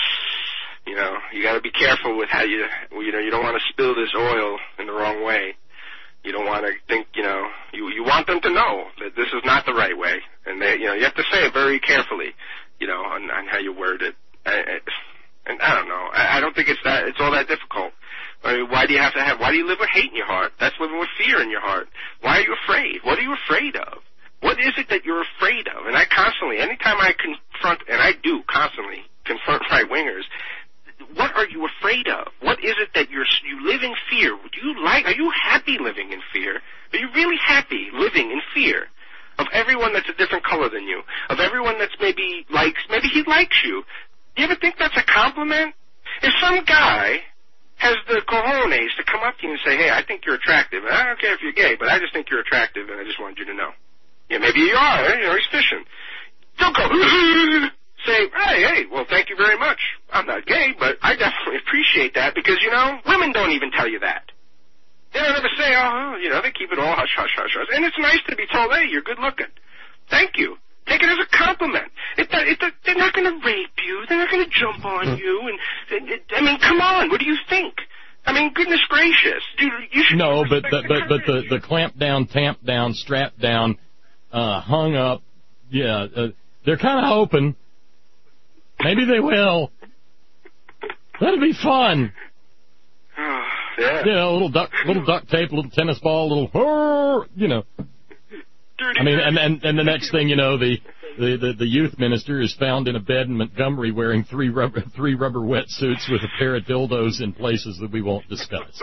Speaker 11: you gotta be careful with how you don't want to spill this oil in the wrong way. You don't want to think, you want them to know that this is not the right way. And you have to say it very carefully, on how you word it. And I don't know. I don't think it's all that difficult. I mean, why do you live with hate in your heart? That's living with fear in your heart. Why are you afraid? What are you afraid of? What is it that you're afraid of? And I constantly, anytime I confront, and I do constantly confront right-wingers, what are you afraid of? What is it that you live in fear? Are you happy living in fear? Are you really happy living in fear of everyone that's a different color than you? Of everyone that's maybe he likes you? Do you ever think that's a compliment? If some guy has the cojones to come up to you and say, hey, I think you're attractive, and I don't care if you're gay, but I just think you're attractive, and I just wanted you to know. Yeah, maybe you are, he's fishing. Don't go, say, hey, well, thank you very much. I'm not gay, but I definitely appreciate that, because, women don't even tell you that. They don't ever say, they keep it all hush, hush, hush, hush. And it's nice to be told, hey, you're good looking. Thank you. Take it as a compliment. They're not going to rape you. They're not going to jump on you. And come on, what do you think? Goodness gracious. You should
Speaker 1: but the clamp down, tamp down, strap down, hung up, they're kind of hoping. Maybe they will. That'll be fun.
Speaker 11: Yeah.
Speaker 1: A little duct tape, a little tennis ball, a little,
Speaker 11: Dirty.
Speaker 1: I mean, and the next thing you know, the youth minister is found in a bed in Montgomery wearing three rubber wetsuits with a pair of dildos in places that we won't discuss.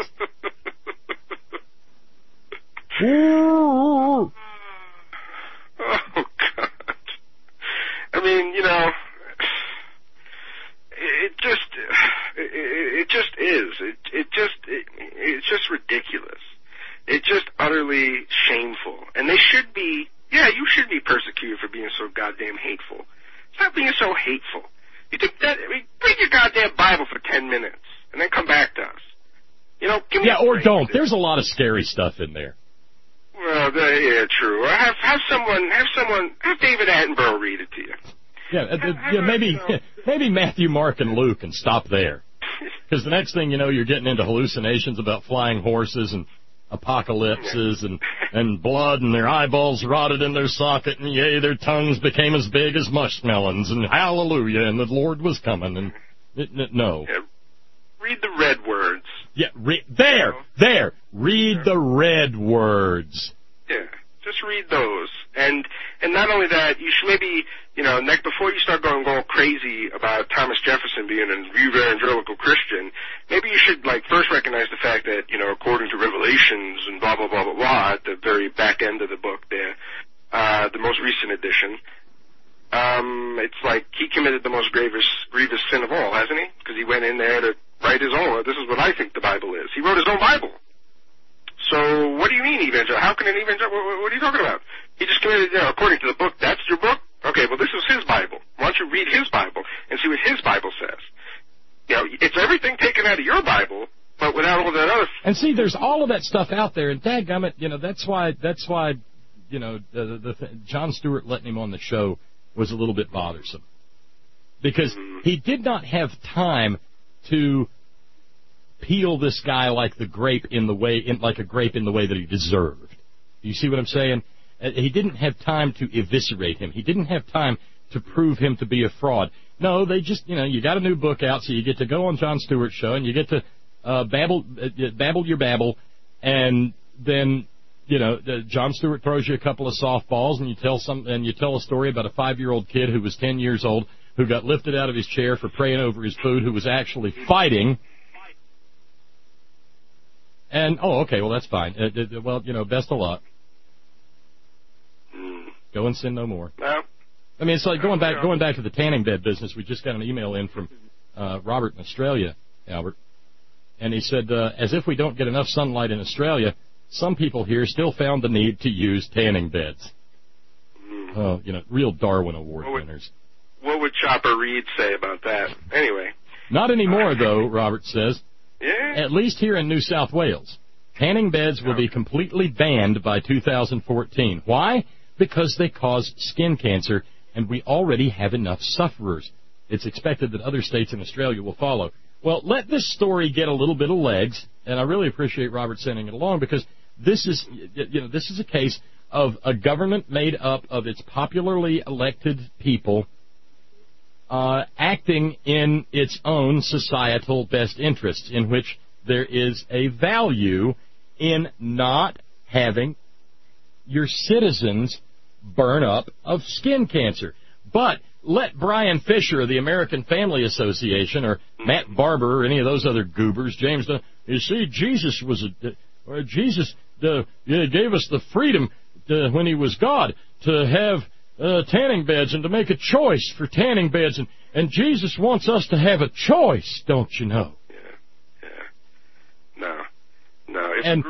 Speaker 11: Oh, God. I mean, it just is. It's just ridiculous. It's just utterly shameful. And they should be, you should be persecuted for being so goddamn hateful. Stop being so hateful. You think that, read your goddamn Bible for 10 minutes and then come back to us. Give me a
Speaker 1: or
Speaker 11: break.
Speaker 1: don't. There's a lot of scary stuff in there.
Speaker 11: Well, yeah, true. Or have David Attenborough read it to you. Maybe Matthew, Mark, and Luke, and stop there. Because the next thing you know, you're getting into hallucinations about flying horses and apocalypses and blood, and their eyeballs rotted in their socket, and yea, their tongues became as big as mushmelons, and hallelujah, and the Lord was coming, and no. Yeah, read the red words.
Speaker 1: Yeah, read the red words.
Speaker 11: Yeah, just read those. And not only that, you should maybe, before you start going crazy about Thomas Jefferson being an evangelical Christian, maybe you should, first recognize the fact that, according to Revelations and blah, blah, blah, blah, blah, at the very back end of the book there, the most recent edition, it's like he committed the most grievous sin of all, hasn't he? Because he went in there to write his own. This is what I think the Bible is. He wrote his own Bible. So what do you mean evangelical? How can an evangelical? What are you talking about? He just committed, according to the book, that's your book? Okay, well, this is his Bible. Why don't you read his Bible and see what his Bible says? It's everything taken out of your Bible, but without all that other.
Speaker 1: And see, there's all of that stuff out there, and dadgummit, that's why, Jon Stewart letting him on the show was a little bit bothersome. Because he did not have time to peel this guy like a grape in the way that he deserved. You see what I'm saying? He didn't have time to eviscerate him. He didn't have time to prove him to be a fraud. No, they just, you got a new book out, so you get to go on Jon Stewart's show, and you get to babble your babble, and then, Jon Stewart throws you a couple of softballs, and you tell a story about a 5-year-old kid who was 10 years old, who got lifted out of his chair for praying over his food, who was actually fighting. And, okay, well, that's fine. Best of luck. Go and sin no more.
Speaker 11: No.
Speaker 1: I mean, it's like going back to the tanning bed business. We just got an email in from Robert in Australia, Albert, and he said, as if we don't get enough sunlight in Australia, some people here still found the need to use tanning beds. Oh, real Darwin Award winners.
Speaker 11: What would Chopper Reed say about that? Anyway.
Speaker 1: Not anymore, though, Robert says.
Speaker 11: Yeah?
Speaker 1: At least here in New South Wales. Tanning beds will be completely banned by 2014. Why? Because they cause skin cancer, and we already have enough sufferers. It's expected that other states in Australia will follow. Well, let this story get a little bit of legs, and I really appreciate Robert sending it along, because this is a case of a government made up of its popularly elected people acting in its own societal best interests, in which there is a value in not having your citizens burn up of skin cancer. But let Brian Fisher of the American Family Association or Matt Barber or any of those other goobers, James, you see, Jesus gave us the freedom when he was God to have tanning beds and to make a choice for tanning beds, and Jesus wants us to have a choice, don't you know?
Speaker 11: Yeah. No.
Speaker 1: And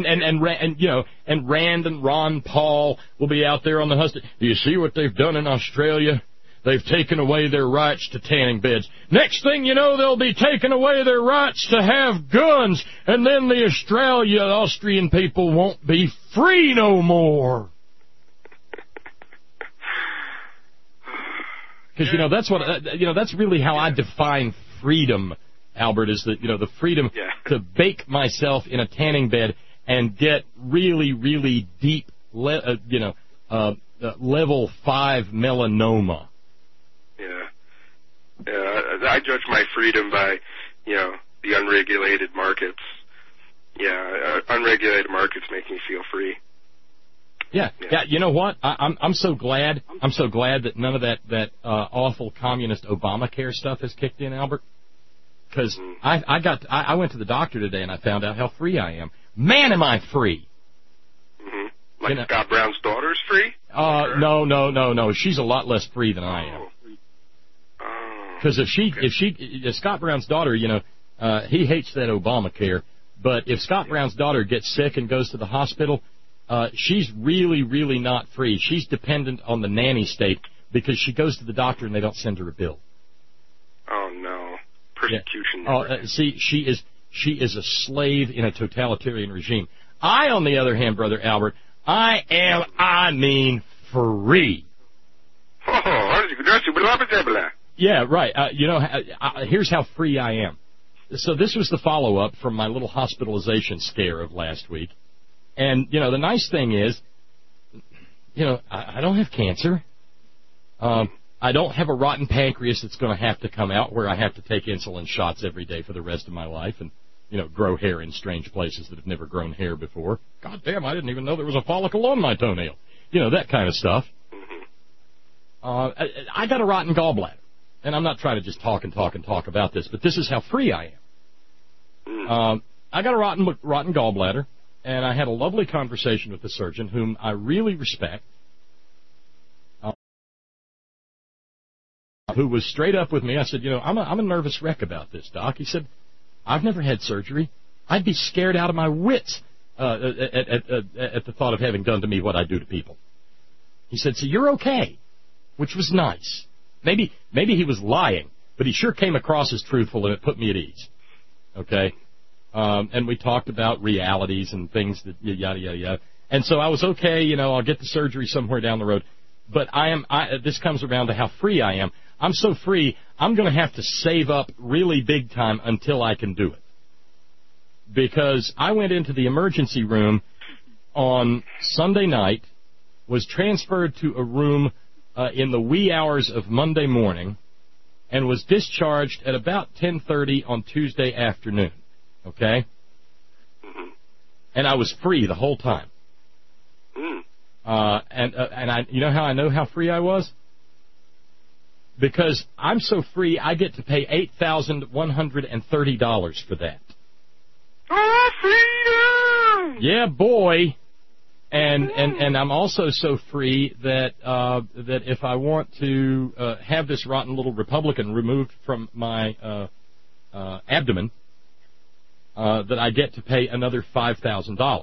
Speaker 1: Rand and Ron Paul will be out there on the hustle. Do you see what they've done in Australia? They've taken away their rights to tanning beds. Next thing you know, they'll be taking away their rights to have guns, and then the Austrian people won't be free no more. Because that's really how I define freedom, Albert, is that the freedom to bake myself in a tanning bed and get really, really deep, level 5 melanoma.
Speaker 11: Yeah. I judge my freedom by, the unregulated markets. Yeah, unregulated markets make me feel free.
Speaker 1: Yeah. You know what? I'm so glad. I'm so glad that none of that awful communist Obamacare stuff has kicked in, Albert. Because I went to the doctor today and I found out how free I am. Man, am I free!
Speaker 11: Mm-hmm. Like Scott Brown's daughter's free?
Speaker 1: No. She's a lot less free than I am. Because if Scott Brown's daughter, he hates that Obamacare. But if Scott Brown's daughter gets sick and goes to the hospital, she's really, really not free. She's dependent on the nanny state because she goes to the doctor and they don't send her a bill.
Speaker 11: Oh no, persecution.
Speaker 1: Yeah. She is a slave in a totalitarian regime. I, on the other hand, Brother Albert, I mean free. Yeah, right. Here's how free I am. So this was the follow-up from my little hospitalization scare of last week. And, the nice thing is, I don't have cancer. I don't have a rotten pancreas that's going to have to come out where I have to take insulin shots every day for the rest of my life and, grow hair in strange places that have never grown hair before. God damn, I didn't even know there was a follicle on my toenail. That kind of stuff. I got a rotten gallbladder. And I'm not trying to just talk about this, but this is how free I am. I got a rotten gallbladder, and I had a lovely conversation with the surgeon, whom I really respect, who was straight up with me. I said, I'm a nervous wreck about this, Doc. He said, I've never had surgery. I'd be scared out of my wits at the thought of having done to me what I do to people. He said, so you're okay, which was nice. Maybe he was lying, but he sure came across as truthful, and it put me at ease. Okay? And we talked about realities and things that yada, yada, yada. And so I was okay, I'll get the surgery somewhere down the road. But this comes around to how free I am. I'm so free, I'm going to have to save up really big time until I can do it. Because I went into the emergency room on Sunday night, was transferred to a room in the wee hours of Monday morning, and was discharged at about 10:30 on Tuesday afternoon. Okay? And I was free the whole time. And I, how I know how free I was? Because I'm so free, I get to pay $8,130 for that.
Speaker 11: Oh, freedom!
Speaker 1: Yeah, boy. And I'm also so free that if I want to have this rotten little Republican removed from my abdomen, that I get to pay another $5,000.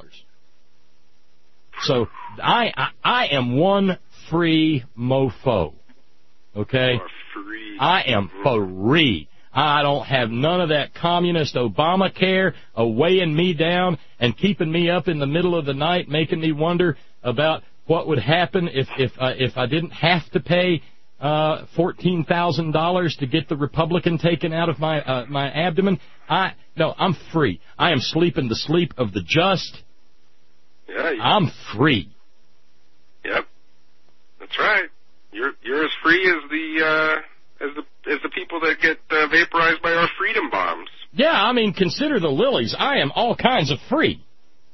Speaker 1: So I am one free mofo. Okay? I am free. I don't have none of that communist Obamacare weighing me down and keeping me up in the middle of the night, making me wonder about what would happen if I didn't have to pay $14,000 to get the Republican taken out of my abdomen. No, I'm free. I am sleeping the sleep of the just.
Speaker 11: Yeah,
Speaker 1: I'm free.
Speaker 11: Yep, that's right. You're as free as the people that get vaporized by our freedom bombs.
Speaker 1: Yeah, I mean, consider the lilies. I am all kinds of free.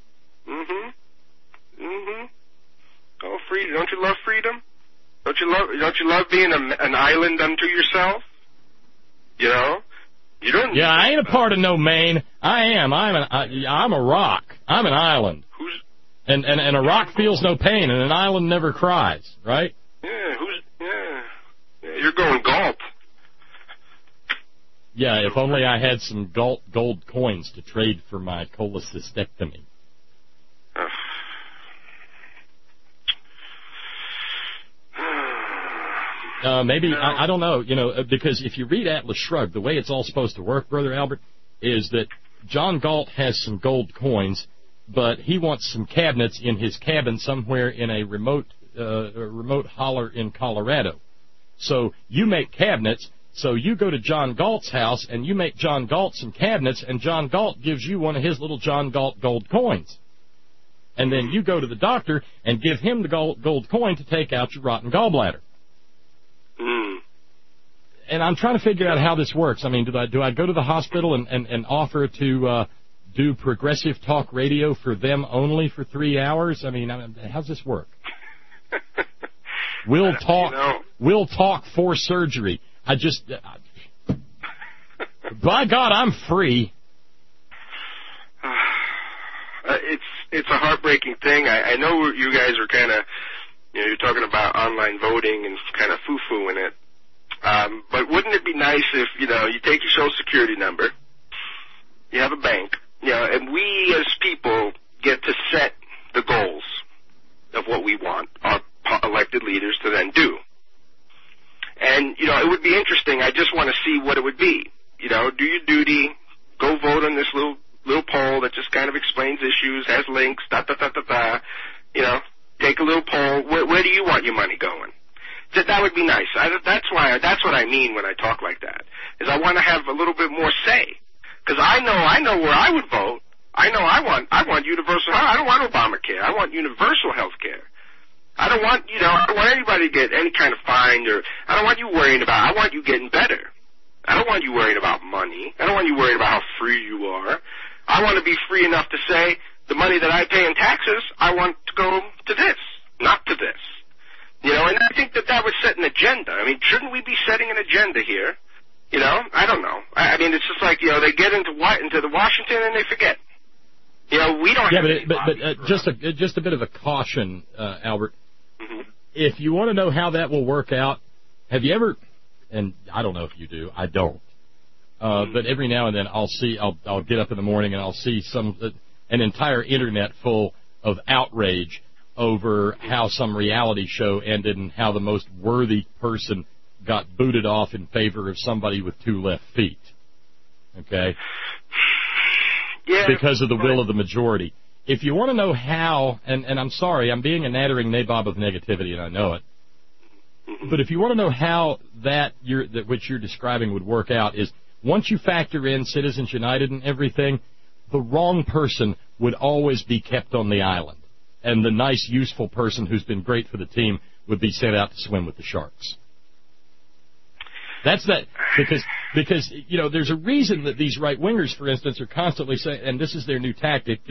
Speaker 11: Oh, free! Don't you love freedom? Don't you love being an island unto yourself? You don't.
Speaker 1: Yeah, I ain't a part of no Maine. I am. I'm a rock. I'm an island. And a rock feels no pain, and an island never cries, right?
Speaker 11: Yeah, you're going gulp.
Speaker 1: Yeah, if only I had some gold coins to trade for my cholecystectomy. Maybe, I don't know, because if you read Atlas Shrugged, the way it's all supposed to work, Brother Albert, is that John Galt has some gold coins, but he wants some cabinets in his cabin somewhere in a remote holler in Colorado. So you make cabinets, so you go to John Galt's house and you make John Galt some cabinets, and John Galt gives you one of his little John Galt gold coins. And then you go to the doctor and give him the gold coin to take out your rotten gallbladder. And I'm trying to figure out how this works. I mean, do I go to the hospital and offer to do progressive talk radio for them only for 3 hours? I mean, how's this work? We'll talk for surgery. By God, I'm free.
Speaker 11: It's a heartbreaking thing. I know you guys are kind of, you're talking about online voting and kind of foo-fooing it. But wouldn't it be nice if, you take your Social Security number, you have a bank, and we as people get to set the goals of what we want our elected leaders to then do. And, it would be interesting. I just want to see what it would be. Do your duty, go vote on this little poll that just kind of explains issues, has links, take a little poll. Where do you want your money going? That would be nice. That's what I mean when I talk like that, is I want to have a little bit more say. Because I know where I would vote. I know I want universal health. I don't want Obamacare. I want universal health care. I don't want anybody to get any kind of fine, or I don't want you worrying about, I want you getting better. I don't want you worrying about money. I don't want you worrying about how free you are. I want to be free enough to say the money that I pay in taxes, I want to go to this, not to this. And I think that would set an agenda. I mean, shouldn't we be setting an agenda here? I don't know. I mean, it's just like, they get into the Washington and they forget. We don't have any
Speaker 1: but just a bit of a caution, Albert.
Speaker 11: Mm-hmm.
Speaker 1: If you want to know how that will work out, have you ever, and I don't know if you do, I don't, but every now and then I'll get up in the morning and I'll see an entire internet full of outrage over how some reality show ended and how the most worthy person got booted off in favor of somebody with 2 left feet. Okay?
Speaker 11: Yeah.
Speaker 1: Because of the will of the majority. If you want to know how, and I'm sorry, I'm being a nattering nabob of negativity, and I know it, but if you want to know how that which you're describing would work out, is once you factor in Citizens United and everything, the wrong person would always be kept on the island. And the nice, useful person who's been great for the team would be sent out to swim with the sharks. That's that, because there's a reason that these right-wingers, for instance, are constantly saying, and this is their new tactic,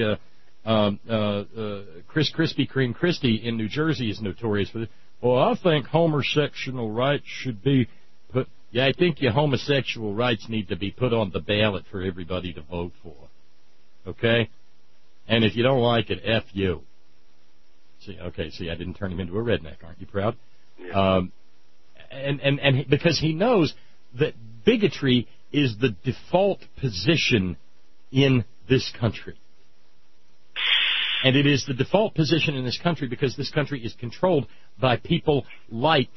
Speaker 1: Chris Krispy Kreme Christie in New Jersey is notorious for this. Well, I think homosexual rights should be put, I think your homosexual rights need to be put on the ballot for everybody to vote for. Okay? And if you don't like it, F you. See, I didn't turn him into a redneck. Aren't you proud?
Speaker 11: Yeah.
Speaker 1: And because he knows that bigotry is the default position in this country. And it is the default position in this country because this country is controlled by people like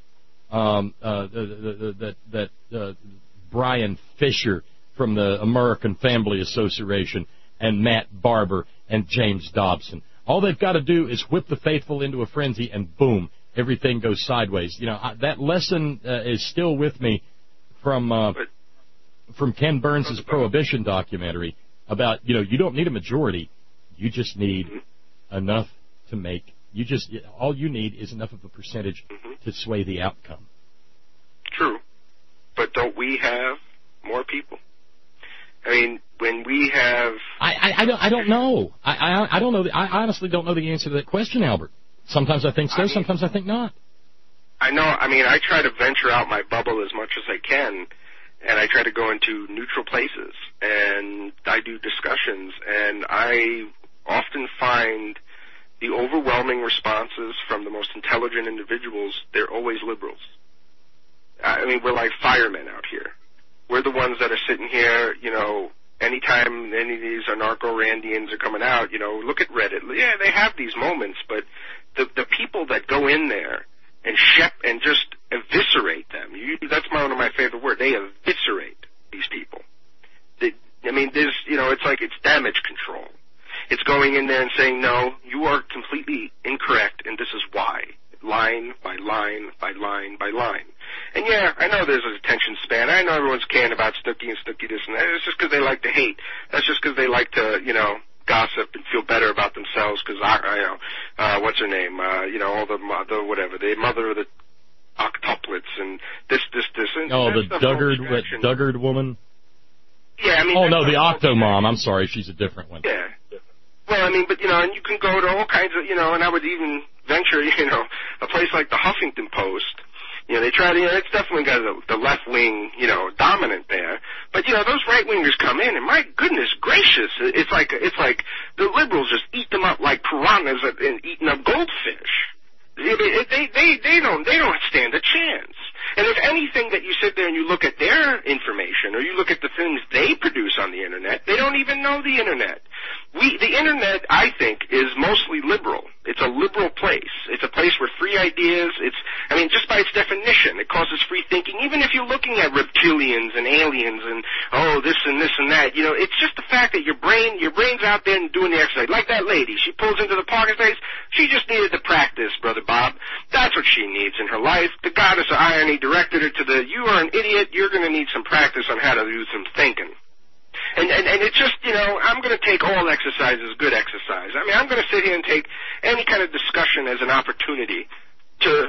Speaker 1: Brian Fisher from the American Family Association and Matt Barber and James Dobson. All they've got to do is whip the faithful into a frenzy, and boom, everything goes sideways. That lesson is still with me from Ken Burns' Prohibition documentary about, you don't need a majority. You just need enough to make, all you need is enough of a percentage to sway the outcome.
Speaker 11: True. But don't we have more people? I mean, when we have...
Speaker 1: I don't know. I don't know. I honestly don't know the answer to that question, Albert. Sometimes I think so, sometimes I think not.
Speaker 11: I know. I mean, I try to venture out my bubble as much as I can, and I try to go into neutral places, and I do discussions, and I often find the overwhelming responses from the most intelligent individuals, they're always liberals. I mean, we're like firemen out here. We're the ones that are sitting here, anytime any of these anarcho-Randians are coming out, look at Reddit. Yeah, they have these moments, but the people that go in there and just eviscerate them, that's one of my favorite words. They eviscerate these people. There's, it's like it's damage control. It's going in there and saying, no, you are completely incorrect, and this is why. Line by line by line by line. And yeah, I know there's an attention span. I know everyone's caring about Snooki and Snooki this and that. It's just because they like to hate. That's just because they like to, gossip and feel better about themselves because, what's her name? All the whatever. The mother of the octuplets and this. And
Speaker 1: oh, the
Speaker 11: Duggard
Speaker 1: Duggard woman?
Speaker 11: Yeah, I mean...
Speaker 1: Oh, no, the Octomom. I'm sorry, she's a different one.
Speaker 11: Yeah. Well, I mean, but, and you can go to all kinds of, and I would even venture, a place like the Huffington Post. They try to, it's definitely got the left wing, dominant there. But, those right wingers come in, and my goodness gracious, it's like the liberals just eat them up like piranhas and eating up goldfish. They don't stand a chance. And if anything that you sit there and you look at their information or you look at the things they produce on the Internet, they don't even know the Internet. The Internet, I think, is mostly liberal. It's a liberal place. It's a place where free ideas, just by its definition, it causes free thinking. Even if you're looking at reptilians and aliens and, this and this and that, it's just the fact that your brain's out there and doing the exercise. Like that lady, she pulls into the parking space, she just needed to practice, Brother Bob. That's what she needs in her life. The goddess of irony directed her to you are an idiot, you're going to need some practice on how to do some thinking. And it's just, I'm going to take all exercise as good exercise. I'm going to sit here and take any kind of discussion as an opportunity to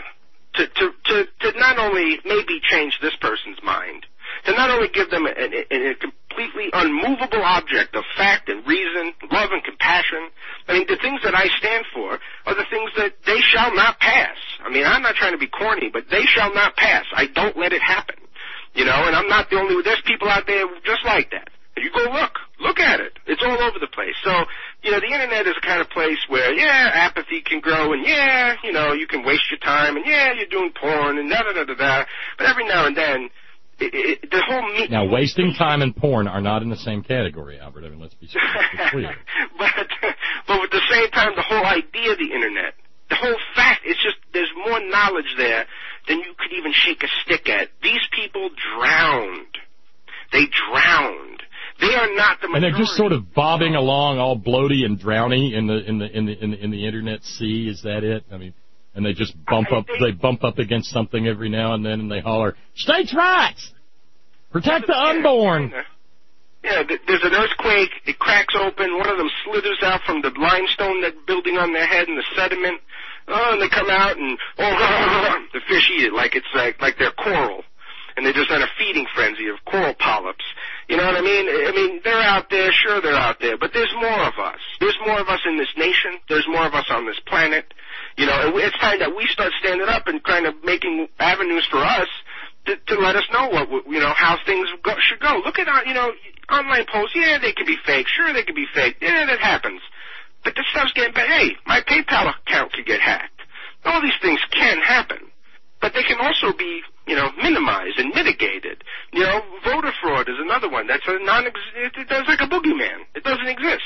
Speaker 11: not only maybe change this person's mind, to not only give them a completely unmovable object of fact and reason, love and compassion. The things that I stand for are the things that they shall not pass. I'm not trying to be corny, but they shall not pass. I don't let it happen. And I'm not the only one. There's people out there just like that. You go look at it. It's all over the place. So, the Internet is the kind of place where, apathy can grow, and you can waste your time, and you're doing porn, and da-da-da-da-da. But every now and then, the whole...
Speaker 1: Now, wasting time and porn are not in the same category, Albert. Let's be clear.
Speaker 11: But at the same time, the whole idea of the Internet, the whole fact, it's just, there's more knowledge there than you could even shake a stick at. These people drowned. They drowned. They are not the majority.
Speaker 1: And they're just sort of bobbing along, all bloaty and drowny in the Internet sea. Is that it? And they just bump up. They bump up against something every now and then, and they holler, "States' rights, protect the unborn."
Speaker 11: Yeah, there's an earthquake. It cracks open. One of them slithers out from the limestone that's building on their head and the sediment. And they come out, and the fish eat it like it's like they're coral. And they're just on a feeding frenzy of coral polyps. You know what I mean? They're out there, sure they're out there, but there's more of us. There's more of us in this nation. There's more of us on this planet. And it's time that we start standing up and kind of making avenues for us to let us know how things should go. Look at online posts. Yeah, they can be fake. Sure, they can be fake. Yeah, that happens. But this stuff's getting bad. Hey, my PayPal account could get hacked. All these things can happen. But they can also be, minimized and mitigated. Voter fraud is another one. That's it's like a boogeyman. It doesn't exist.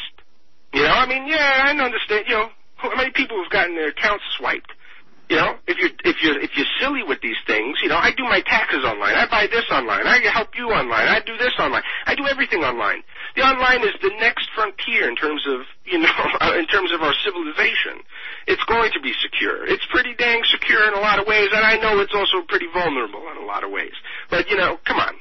Speaker 11: I understand, how many people have gotten their accounts swiped? If you're silly with these things, I do my taxes online. I buy this online. I help you online. I do this online. I do everything online. The online is the next frontier in terms of, in terms of our civilization. It's going to be secure. It's pretty dang secure in a lot of ways, and I know it's also pretty vulnerable in a lot of ways. But, come on.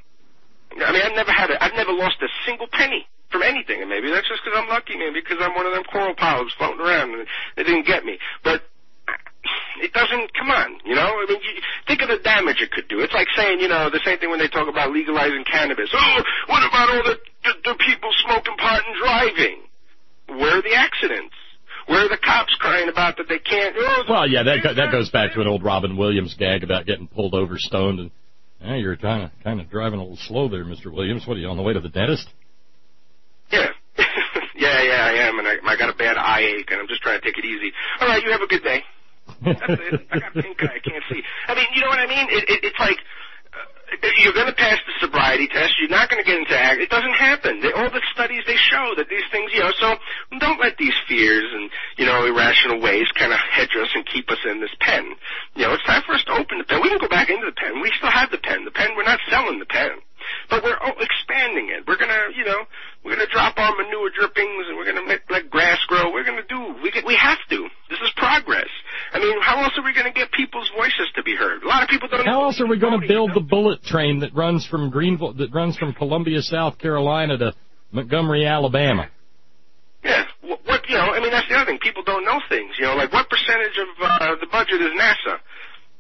Speaker 11: I've never lost a single penny from anything, and maybe that's just because I'm lucky, maybe because I'm one of them coral polyps floating around and they didn't get me. But it doesn't, come on, think of the damage it could do. It's like saying, the same thing when they talk about legalizing cannabis. Oh, what about all the people smoking pot and driving? Where are the accidents? Where are the cops crying about that they can't?
Speaker 1: Well, yeah, that goes back to an old Robin Williams gag about getting pulled over, stoned, and hey, you're kind of driving a little slow there, Mr. Williams. What are you, on the way to the dentist?
Speaker 11: Yeah. yeah, I am, and I got a bad eye ache, and I'm just trying to take it easy. All right, you have a good day. That's it. I got pink eye. I can't see. You know what I mean? It's like you're going to pass the sobriety test. You're not going to get into act. It doesn't happen. All the studies, they show that these things, so don't let these fears and, irrational ways kind of hedge us and keep us in this pen. It's time for us to open the pen. We can go back into the pen. We still have the pen. We're not selling the pen. But we're expanding it. We're going to drop our manure drippings, and we're going to let grass grow. We have to. This is progress. How else are we going to get people's voices to be heard? A lot of people don't know.
Speaker 1: How else are we going to build the bullet train that runs from Columbia, South Carolina to Montgomery, Alabama?
Speaker 11: Yeah. That's the other thing. People don't know things. What percentage of the budget is NASA?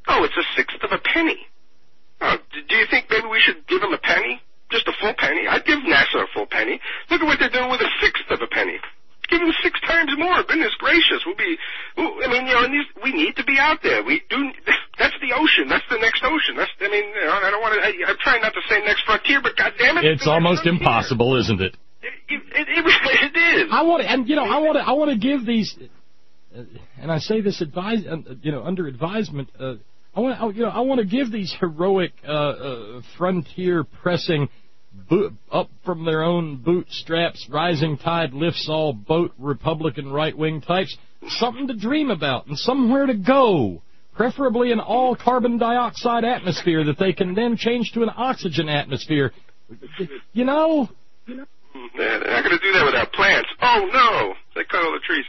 Speaker 11: Oh, it's a sixth of a penny. Oh, do you think maybe we should give them a penny? Just a full penny? I'd give NASA a full penny. Look at what they're doing with a sixth of a penny. Give them 6 times more. Goodness gracious. We need to be out there. We do. That's the ocean. That's the next ocean. I don't want to, I'm trying not to say next frontier, but goddamn it.
Speaker 1: It's almost impossible, isn't it?
Speaker 11: It is.
Speaker 1: I want to give these, and I say this under advisement, I want to give these heroic, frontier pressing, up from their own bootstraps, rising tide lifts all boat, Republican right-wing types, something to dream about and somewhere to go, preferably an all-carbon dioxide atmosphere that they can then change to an oxygen atmosphere.
Speaker 11: They're not going to do that without plants. Oh, no. They cut all the trees.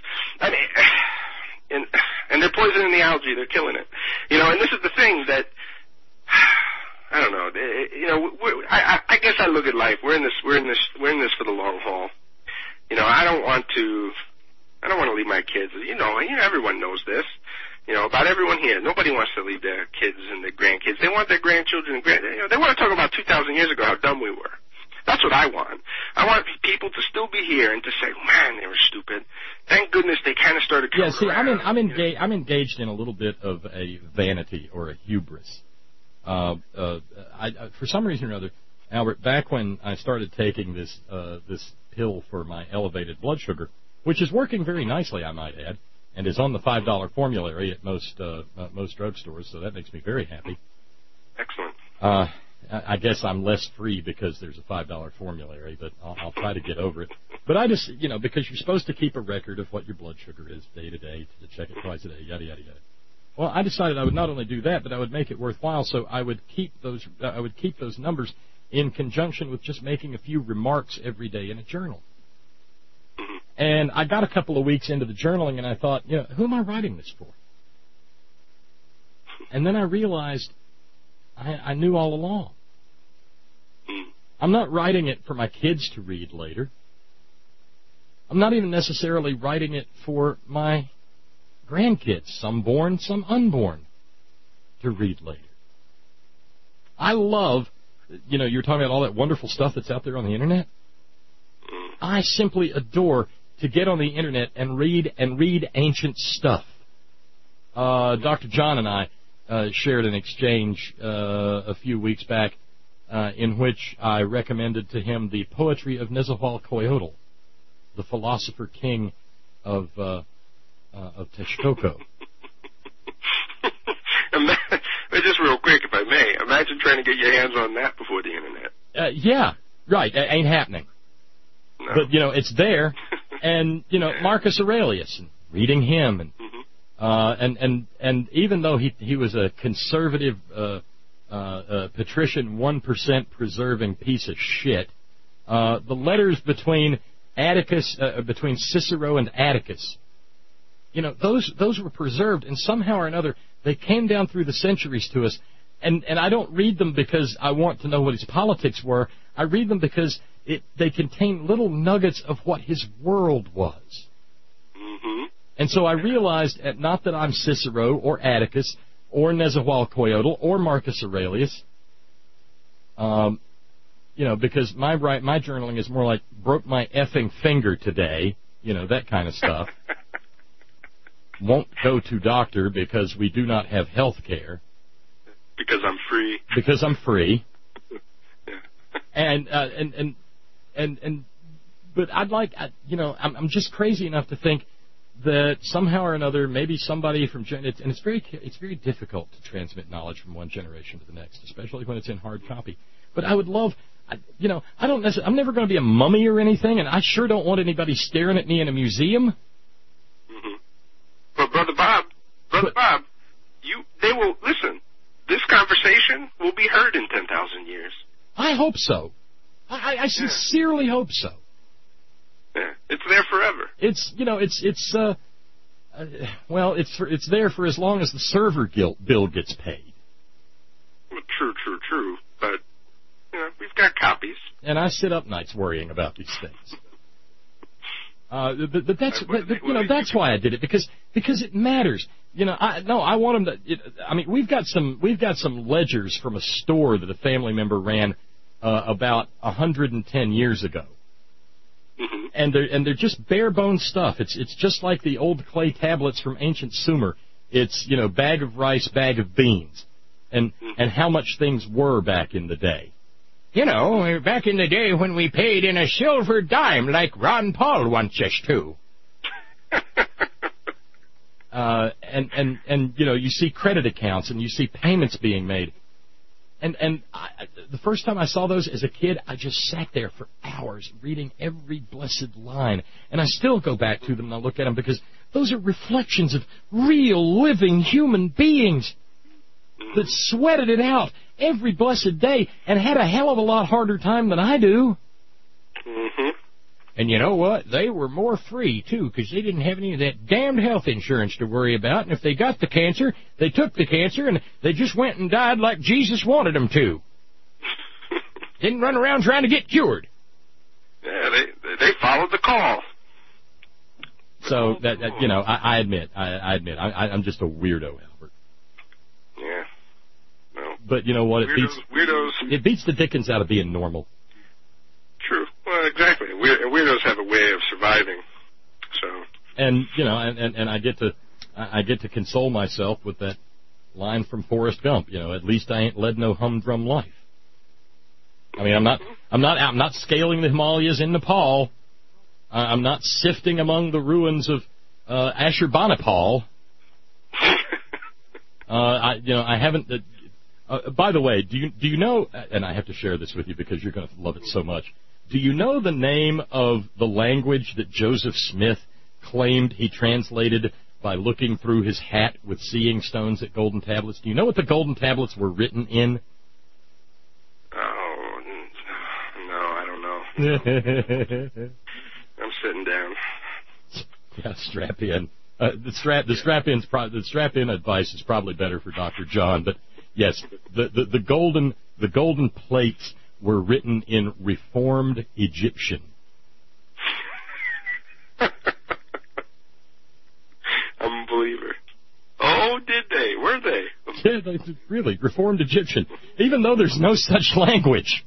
Speaker 11: And they're poisoning the algae. They're killing it. And this is the thing that... I don't know. I guess I look at life. We're in this for the long haul. I don't want to leave my kids. Everyone knows this. About everyone here. Nobody wants to leave their kids and their grandkids. They want their grandchildren and they want to talk about 2,000 years ago how dumb we were. That's what I want. I want people to still be here and to say, man, they were stupid. Thank goodness they kind of started coming around.
Speaker 1: I'm engaged in a little bit of a vanity or a hubris. For some reason or other, Albert, back when I started taking this pill for my elevated blood sugar, which is working very nicely, I might add, and is on the $5 formulary at most drugstores, so that makes me very happy.
Speaker 11: Excellent.
Speaker 1: I guess I'm less free because there's a $5 formulary, but I'll try to get over it. But I just, because you're supposed to keep a record of what your blood sugar is day to day, to check it twice a day, yada yada yada. Well, I decided I would not only do that, but I would make it worthwhile. So I would keep those numbers in conjunction with just making a few remarks every day in a journal. And I got a couple of weeks into the journaling, and I thought, who am I writing this for? And then I realized I knew all along. I'm not writing it for my kids to read later. I'm not even necessarily writing it for my grandkids, some born, some unborn, to read later. I love, you're talking about all that wonderful stuff that's out there on the Internet. I simply adore to get on the Internet and read ancient stuff. Dr. John and I shared an exchange a few weeks back in which I recommended to him the poetry of Nezahualcóyotl, the philosopher king of Texcoco.
Speaker 11: Just real quick, if I may, imagine trying to get your hands on that before the Internet.
Speaker 1: Yeah, right. It ain't happening.
Speaker 11: No.
Speaker 1: But, it's there. And, Marcus Aurelius, and reading him, and even though he was a conservative, patrician, 1% preserving piece of shit, the letters between between Cicero and Atticus, those were preserved, and somehow or another they came down through the centuries to us. And I don't read them because I want to know what his politics were. I read them because they contain little nuggets of what his world was.
Speaker 11: Mm-hmm.
Speaker 1: And so I realized, not that I'm Cicero or Atticus or Nezahualcóyotl or Marcus Aurelius, because my journaling is more like broke my effing finger today, that kind of stuff. Won't go to doctor because we do not have health care.
Speaker 11: Because I'm free.
Speaker 1: Because I'm free. And but I'd like, I'm just crazy enough to think that somehow or another, maybe somebody from, and it's very difficult to transmit knowledge from one generation to the next, especially when it's in hard copy. But I would love, I'm never going to be a mummy or anything, and I sure don't want anybody staring at me in a museum.
Speaker 11: Mm-hmm. But Brother Bob, they will listen. This conversation will be heard in 10,000 years.
Speaker 1: I hope so. I sincerely hope so.
Speaker 11: Yeah, it's there forever.
Speaker 1: It's there for as long as the server bill gets paid.
Speaker 11: Well, true. But we've got copies.
Speaker 1: And I sit up nights worrying about these things. But that's why I did it, because it matters. I want them to. We've got some ledgers from a store that a family member ran about 110 years ago, and they're just bare bones stuff. It's just like the old clay tablets from ancient Sumer. It's bag of rice, bag of beans, and how much things were back in the day. Back in the day when we paid in a silver dime like Ron Paul wants us to. And you see credit accounts and you see payments being made. And the first time I saw those as a kid, I just sat there for hours reading every blessed line. And I still go back to them and I look at them because those are reflections of real, living human beings that sweated it out every blessed day and had a hell of a lot harder time than I do.
Speaker 11: Mm-hmm.
Speaker 1: And you know what? They were more free, too, because they didn't have any of that damned health insurance to worry about. And if they got the cancer, they took the cancer, and they just went and died like Jesus wanted them to. Didn't run around trying to get cured.
Speaker 11: Yeah, they followed the call.
Speaker 1: So, I admit, I'm just a weirdo, Albert.
Speaker 11: Yeah. No.
Speaker 1: But you know what?
Speaker 11: Weirdos.
Speaker 1: It beats the dickens out of being normal.
Speaker 11: True. Well, exactly. Weirdos have a way of surviving. So. And
Speaker 1: and I get to console myself with that line from Forrest Gump. At least I ain't led no humdrum life. I'm not scaling the Himalayas in Nepal. I'm not sifting among the ruins of Ashurbanipal. I haven't. By the way, do you know? And I have to share this with you because you're going to love it so much. Do you know the name of the language that Joseph Smith claimed he translated by looking through his hat with seeing stones at golden tablets? Do you know what the golden tablets were written in?
Speaker 11: Oh, no, I don't know. I'm sitting down.
Speaker 1: Yeah, strap in. The strap-in advice is probably better for Dr. John, but yes, the golden plates were written in Reformed Egyptian.
Speaker 11: Unbeliever. Oh, did they? Were they?
Speaker 1: Yeah, really, Reformed Egyptian. Even though there's no such language.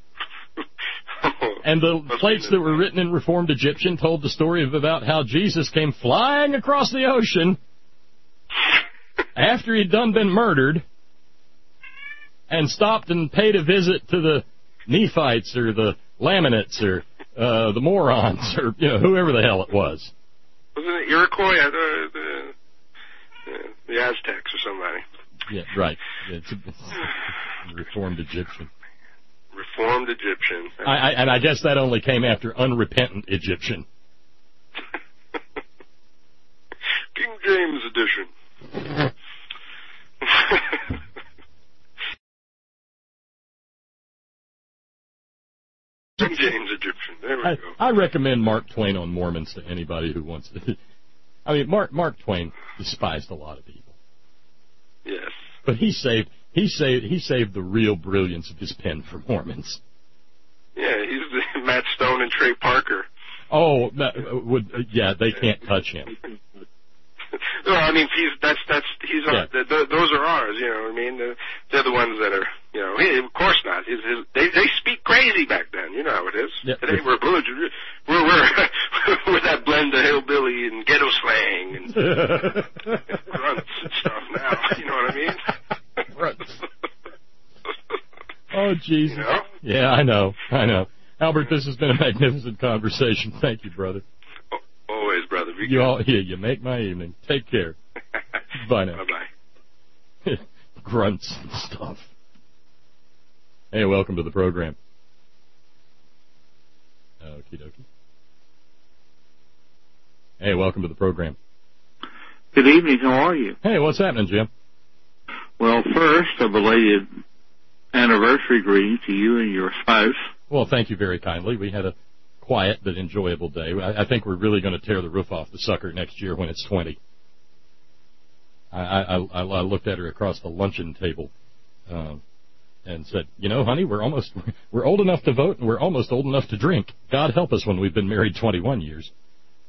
Speaker 1: And the plates that were written in Reformed Egyptian told the story about how Jesus came flying across the ocean after he'd been murdered and stopped and paid a visit to the Nephites or the Lamanites or the Morons or whoever the hell it was.
Speaker 11: Wasn't it Iroquois? The Aztecs or somebody.
Speaker 1: Yeah, right. It's Reformed Egyptian.
Speaker 11: Reformed Egyptian.
Speaker 1: And I guess that only came after unrepentant Egyptian.
Speaker 11: King James edition. King James Egyptian. There we go.
Speaker 1: I recommend Mark Twain on Mormons to anybody who wants to. Mark Twain despised a lot of people.
Speaker 11: Yes.
Speaker 1: But he saved the real brilliance of his pen for Mormons.
Speaker 11: Yeah, he's Matt Stone and Trey Parker.
Speaker 1: Oh, they can't touch him.
Speaker 11: No, those are ours. You know what I mean? They're the ones that are. Of course not. They speak crazy back then. You know how it is.
Speaker 1: Yep.
Speaker 11: Today we're that blend of hillbilly and ghetto slang and grunts and stuff now. You know what I mean?
Speaker 1: Grunts. Oh, Jesus. Yeah, I know. Albert, this has been a magnificent conversation. Thank you, brother.
Speaker 11: Always, brother.
Speaker 1: You make my evening. Take care. Bye now.
Speaker 11: Bye-bye.
Speaker 1: Grunts and stuff. Hey, welcome to the program. Okie dokie. Hey, welcome to the program.
Speaker 12: Good evening. How are you?
Speaker 1: Hey, what's happening, Jim?
Speaker 12: Well, first, a belated anniversary greeting to you and your spouse.
Speaker 1: Well, thank you very kindly. We had a quiet but enjoyable day. I think we're really going to tear the roof off the sucker next year when it's 20. I looked at her across the luncheon table and said, honey, we're old enough to vote and we're almost old enough to drink. God help us when we've been married 21 years.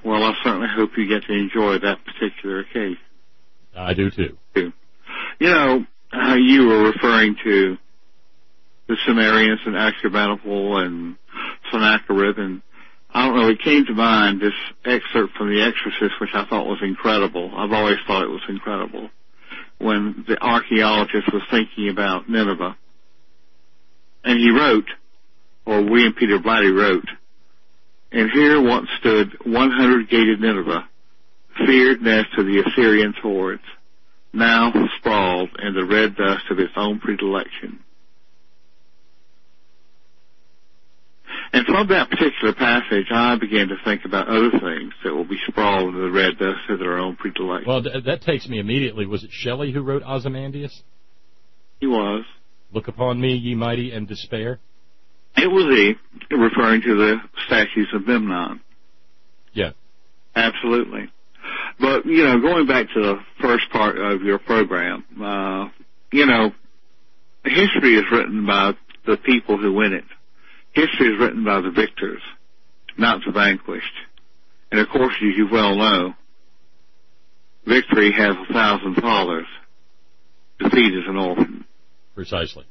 Speaker 12: Well, I certainly hope you get to enjoy that particular occasion.
Speaker 1: I do, too.
Speaker 12: You know, how you were referring to the Sumerians and Ashurbanipal and Sennacherib, and I don't know, it came to mind this excerpt from The Exorcist, which I thought was incredible. I've always thought it was incredible. When the archaeologist was thinking about Nineveh, and he wrote, or William Peter Blatty wrote, "And here once stood 100-gated Nineveh, feared nest of the Assyrians' hordes, now sprawled in the red dust of its own predilection." And from that particular passage, I began to think about other things that will be sprawled in the red dust of their own predilection.
Speaker 1: Well, that takes me immediately. Was it Shelley who wrote Ozymandias?
Speaker 12: He was.
Speaker 1: Look upon me, ye mighty, and despair.
Speaker 12: It was he, referring to the statues of Memnon.
Speaker 1: Yeah.
Speaker 12: Absolutely. But, you know, going back to the first part of your program, you know, history is written by the people who win it. History is written by the victors, not the vanquished. And of course, as you well know, victory has 1,000 fathers. Defeat is an orphan.
Speaker 1: Precisely.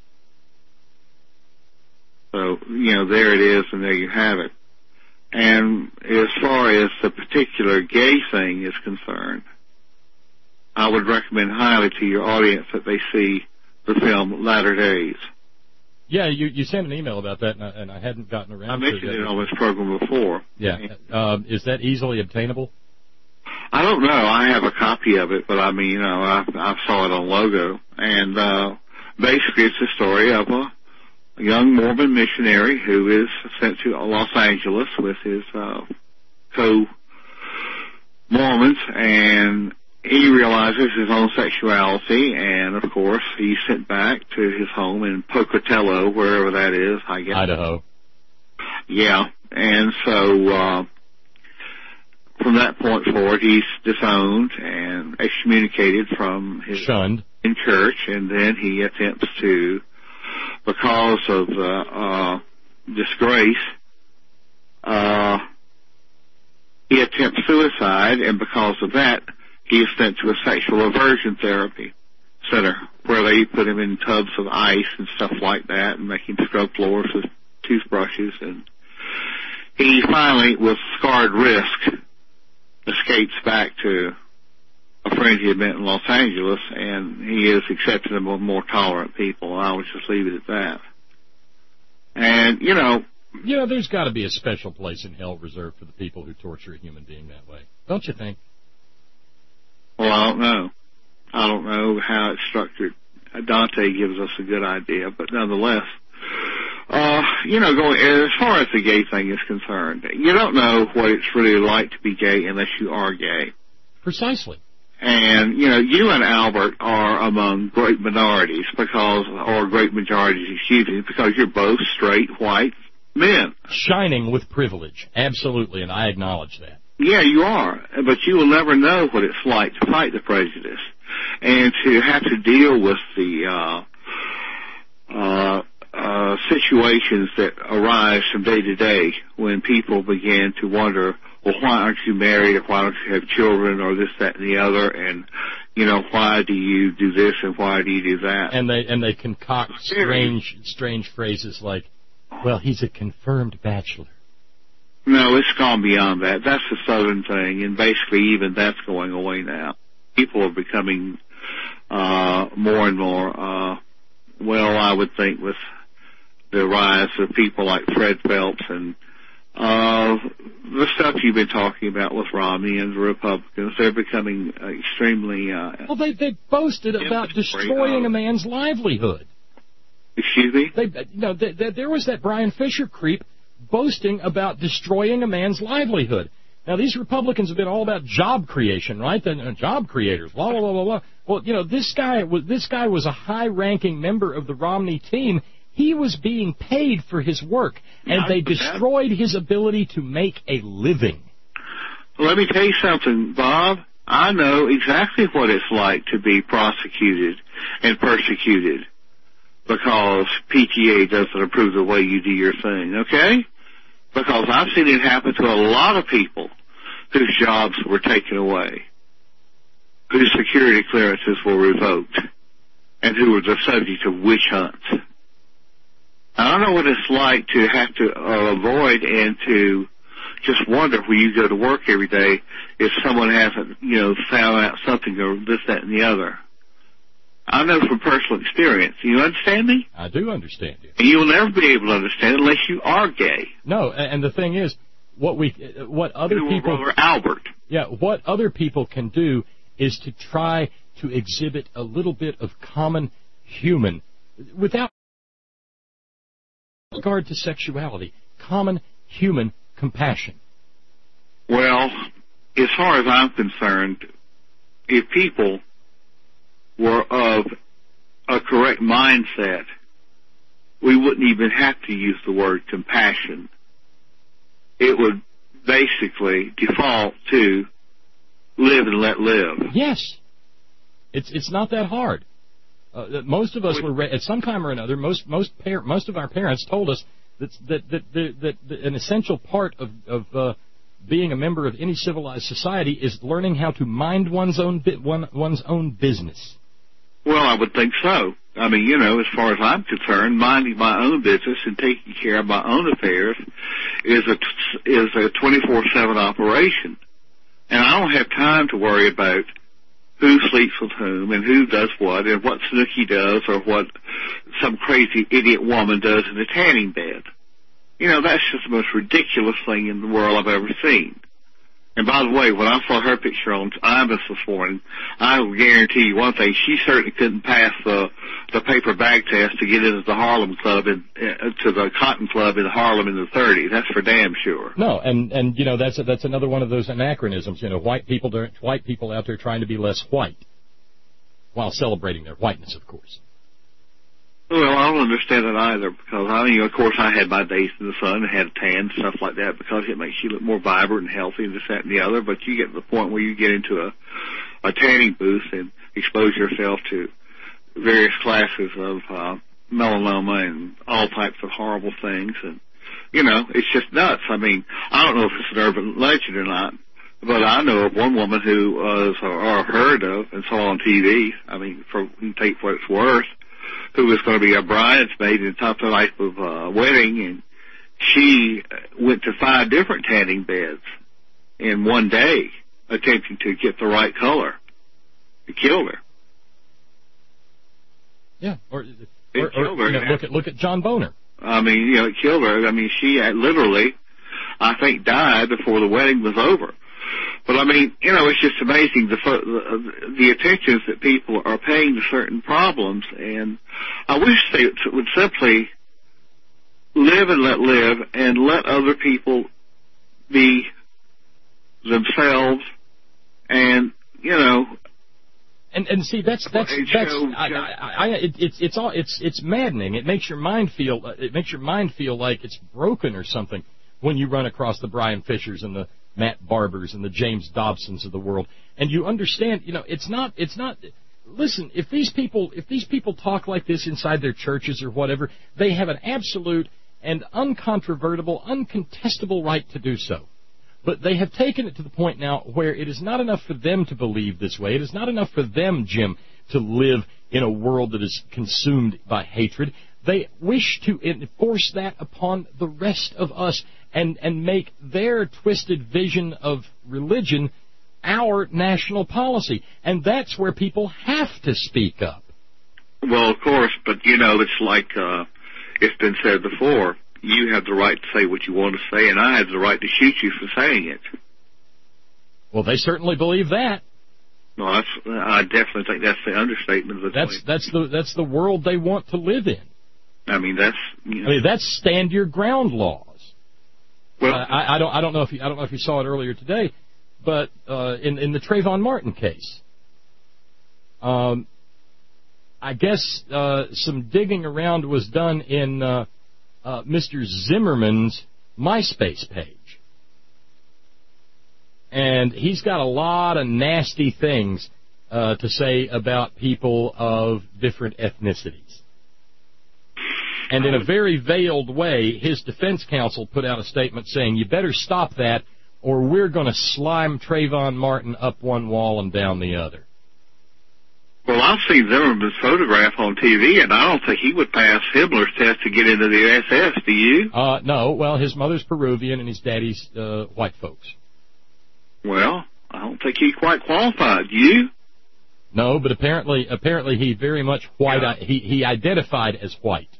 Speaker 12: So, you know, there it is, and there you have it. And as far as the particular gay thing is concerned, I would recommend highly to your audience that they see the film Latter Days.
Speaker 1: Yeah, you sent an email about that, and I hadn't gotten around to it. I
Speaker 12: mentioned it on this program before.
Speaker 1: Yeah. Is that easily obtainable?
Speaker 12: I don't know. I have a copy of it, but I mean, you know, I saw it on Logo. And basically it's the story of a young Mormon missionary who is sent to Los Angeles with his co-Mormons, and he realizes his own sexuality, and of course he's sent back to his home in Pocatello, wherever that is, I guess.
Speaker 1: Idaho.
Speaker 12: Yeah, and so from that point forward, he's disowned and excommunicated from his
Speaker 1: shunned
Speaker 12: in church, and then he attempts to, because of disgrace, he attempts suicide, and because of that, he is sent to a sexual aversion therapy center where they put him in tubs of ice and stuff like that and make him scrub floors with toothbrushes. And he finally, with scarred wrist, escapes back to a friend he had met in Los Angeles, and he is accepting them with more tolerant people. I would just leave it at that. And, you know,
Speaker 1: there's got to be a special place in hell reserved for the people who torture a human being that way. Don't you think?
Speaker 12: Well, I don't know. I don't know how it's structured. Dante gives us a good idea, but nonetheless, you know, going as far as the gay thing is concerned, you don't know what it's really like to be gay unless you are gay.
Speaker 1: Precisely.
Speaker 12: And, you know, you and Albert are among great minorities or great majorities, because you're both straight white men.
Speaker 1: Shining with privilege. Absolutely, and I acknowledge that.
Speaker 12: Yeah, you are, but you will never know what it's like to fight the prejudice and to have to deal with the situations that arise from day to day when people begin to wonder, well, why aren't you married, or why don't you have children, or this, that, and the other, and, you know, why do you do this and why do you do that?
Speaker 1: And they concoct strange phrases like, well, he's a confirmed bachelor.
Speaker 12: No, it's gone beyond that. That's the Southern thing, and basically even that's going away now. People are becoming more and more, I would think with the rise of people like Fred Phelps and the stuff you've been talking about with Romney and the Republicans, they're becoming extremely...
Speaker 1: well, they boasted about destroying a man's livelihood.
Speaker 12: Excuse me?
Speaker 1: There was that Brian Fisher creep boasting about destroying a man's livelihood. Now, these Republicans have been all about job creation, right? Job creators, blah, blah, blah, blah, blah. Well, you know, this guy was a high-ranking member of the Romney team. He was being paid for his work, and they destroyed his ability to make a living.
Speaker 12: Let me tell you something, Bob. I know exactly what it's like to be prosecuted and persecuted because PTA doesn't approve the way you do your thing, okay? Because I've seen it happen to a lot of people whose jobs were taken away, whose security clearances were revoked, and who were the subject of witch hunts. I don't know what it's like to have to avoid and to just wonder when you go to work every day if someone hasn't, found out something or this, that, and the other. I know from personal experience. You understand me?
Speaker 1: I do understand you.
Speaker 12: And you'll never be able to understand it unless you are gay.
Speaker 1: No, and the thing is, what other people,
Speaker 12: Brother Albert.
Speaker 1: Yeah, what other people can do is to try to exhibit a little bit of common human, without regard to sexuality, common human compassion.
Speaker 12: Well, as far as I'm concerned, if people were of a correct mindset, we wouldn't even have to use the word compassion. It would basically default to live and let live.
Speaker 1: Yes. It's not that hard. Most of us were at some time or another. Most of our parents told us that an essential part of being a member of any civilized society is learning how to mind one's own business.
Speaker 12: Well, I would think so. I mean, as far as I'm concerned, minding my own business and taking care of my own affairs is a 24/7 operation. And I don't have time to worry about who sleeps with whom and who does what and what Snooki does or what some crazy idiot woman does in the tanning bed. That's just the most ridiculous thing in the world I've ever seen. And by the way, when I saw her picture on Ibis this morning, I will guarantee you one thing: she certainly couldn't pass the paper bag test to get into the Harlem Club to the Cotton Club in Harlem in the 30s. That's for damn sure.
Speaker 1: No, and that's another one of those anachronisms. White people out there trying to be less white while celebrating their whiteness, of course.
Speaker 12: Well, I don't understand it either, because of course I had my days in the sun and had a tan and stuff like that, because it makes you look more vibrant and healthy and this, that, and the other. But you get to the point where you get into a tanning booth and expose yourself to various classes of melanoma and all types of horrible things, and it's just nuts. I mean, I don't know if it's an urban legend or not, but I know of one woman who was or heard of and saw on TV. I mean, you take what it's worth, who was going to be a bridesmaid in top of life of a wedding, and she went to 5 different tanning beds in one day, attempting to get the right color. It killed her.
Speaker 1: Yeah, or look at John Boner.
Speaker 12: I mean, it killed her. I mean, she literally, I think, died before the wedding was over. But I mean, it's just amazing the attentions that people are paying to certain problems, and I wish they would simply live and let live and let other people be themselves, and
Speaker 1: And see, it's maddening. It makes your mind feel like it's broken or something when you run across the Brian Fishers and the Matt Barbers and the James Dobsons of the world, and you understand, it's not. Listen, if these people talk like this inside their churches or whatever, they have an absolute and uncontrovertible, uncontestable right to do so. But they have taken it to the point now where it is not enough for them to believe this way. It is not enough for them, Jim, to live in a world that is consumed by hatred. They wish to enforce that upon the rest of us and make their twisted vision of religion our national policy. And that's where people have to speak up.
Speaker 12: Well, of course, but, it's like it's been said before. You have the right to say what you want to say, and I have the right to shoot you for saying it.
Speaker 1: Well, they certainly believe that.
Speaker 12: No, I definitely think that's the understatement of the
Speaker 1: That's the world they want to live in.
Speaker 12: I mean,
Speaker 1: that's stand your ground laws.
Speaker 12: Well,
Speaker 1: I don't know if you saw it earlier today, but in the Trayvon Martin case, I guess some digging around was done in Mr. Zimmerman's MySpace page. And he's got a lot of nasty things to say about people of different ethnicities. And in a very veiled way, his defense counsel put out a statement saying, you better stop that, or we're going to slime Trayvon Martin up one wall and down the other.
Speaker 12: Well, I've seen Zimmerman's photograph on TV, and I don't think he would pass Himmler's test to get into the SS. Do you?
Speaker 1: No. Well, his mother's Peruvian and his daddy's white folks.
Speaker 12: Well, I don't think he's quite qualified. Do you?
Speaker 1: No, but apparently he very much white. Yeah. He identified as white.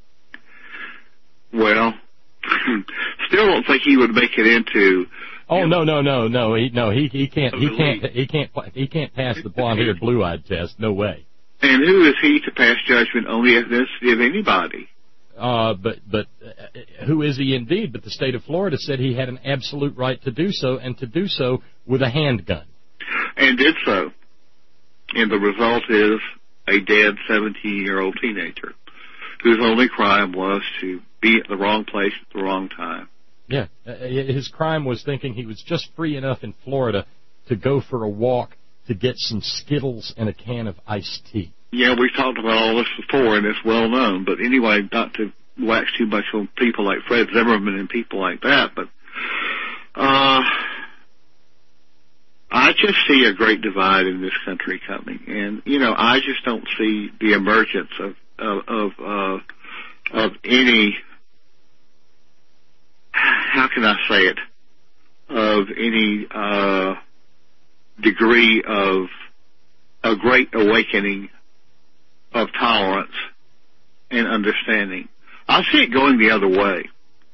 Speaker 12: Well, still don't think he would make it into.
Speaker 1: Oh no! He can't pass the blonde-haired, blue-eyed test. No way.
Speaker 12: And who is he to pass judgment on the ethnicity of anybody?
Speaker 1: But who is he indeed? But the state of Florida said he had an absolute right to do so, and to do so with a handgun.
Speaker 12: And did so. And the result is a dead 17-year-old teenager whose only crime was to be at the wrong place at the wrong time.
Speaker 1: Yeah, his crime was thinking he was just free enough in Florida to go for a walk to get some Skittles and a can of iced tea.
Speaker 12: Yeah, we've talked about all this before, and it's well known. But anyway, not to wax too much on people like Fred Zimmerman and people like that, but I just see a great divide in this country coming, and I just don't see the emergence of any. How can I say it? Of any degree of a great awakening of tolerance and understanding. I see it going the other way.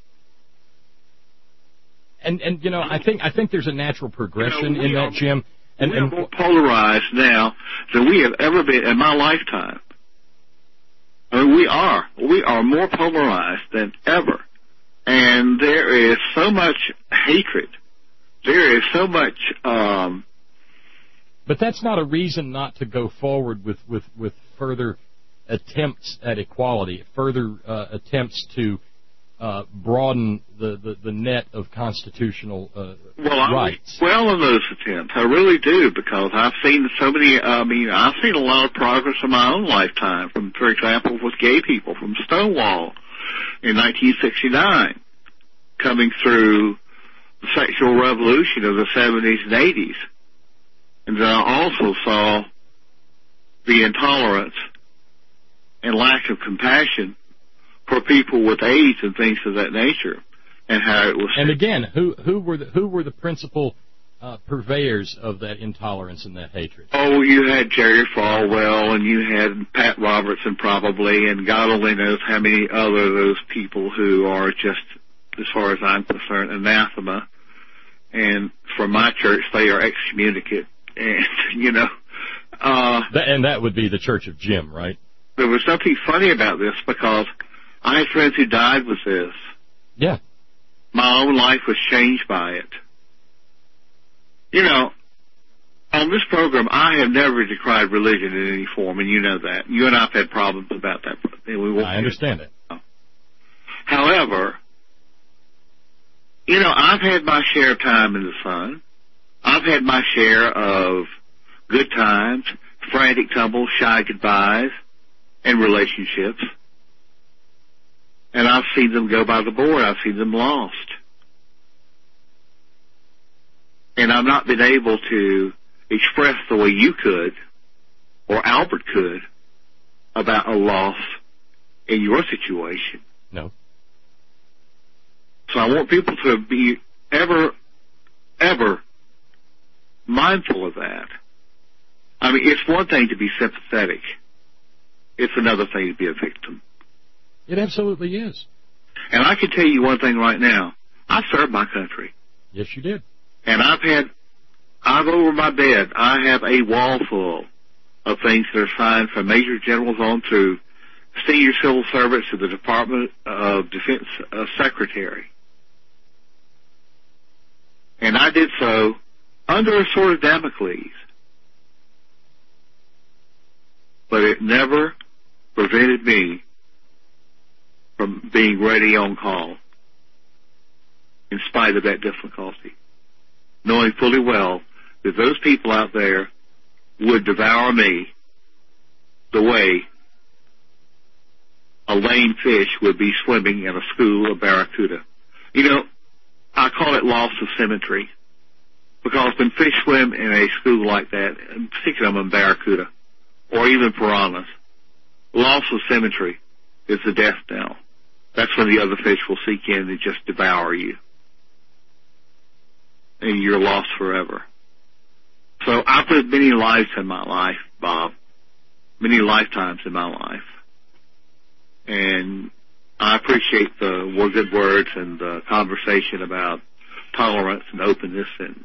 Speaker 1: And I think there's a natural progression in that, Jim.
Speaker 12: And we're more polarized now than we have ever been in my lifetime. I mean, we are more polarized than ever. And there is so much hatred. There is so much.
Speaker 1: But that's not a reason not to go forward with further attempts at equality, further attempts to broaden the net of constitutional rights.
Speaker 12: Well, in those attempts, I really do, because I've seen so many. I've seen a lot of progress in my own lifetime. From, for example, with gay people from Stonewall in 1969, coming through the sexual revolution of the 70s and 80s. And then I also saw the intolerance and lack of compassion for people with AIDS and things of that nature, and how it was.
Speaker 1: And again, who were the principal purveyors of that intolerance and that hatred?
Speaker 12: Oh, you had Jerry Falwell, and you had Pat Robertson probably, and God only knows how many other of those people who are just, as far as I'm concerned, anathema. And for my church, they are excommunicate. And,
Speaker 1: and that would be the Church of Jim, right?
Speaker 12: There was something funny about this, because I had friends who died with this.
Speaker 1: Yeah.
Speaker 12: My own life was changed by it. On this program, I have never decried religion in any form, and you know that. You and I have had problems about that.
Speaker 1: I understand it.
Speaker 12: However, I've had my share of time in the sun. I've had my share of good times, frantic tumbles, shy goodbyes, and relationships. And I've seen them go by the board. I've seen them lost. And I've not been able to express the way you could, or Albert could, about a loss in your situation.
Speaker 1: No.
Speaker 12: So I want people to be ever mindful of that. I mean, it's one thing to be sympathetic. It's another thing to be a victim.
Speaker 1: It absolutely is.
Speaker 12: And I can tell you one thing right now. I served my country.
Speaker 1: Yes, you did.
Speaker 12: And I've over my bed, I have a wall full of things that are signed from Major Generals on through senior civil servants to the Department of Defense Secretary. And I did so under a sword of Damocles. But it never prevented me from being ready on call, in spite of that difficulty, knowing fully well that those people out there would devour me the way a lame fish would be swimming in a school of barracuda. I I call it loss of symmetry. Because when fish swim in a school like that, and particularly on barracuda, or even piranhas, loss of symmetry is the death knell. That's when the other fish will seek in and just devour you. And you're lost forever. So I've lived many lives in my life, Bob. Many lifetimes in my life. And I appreciate the good words and the conversation about tolerance and openness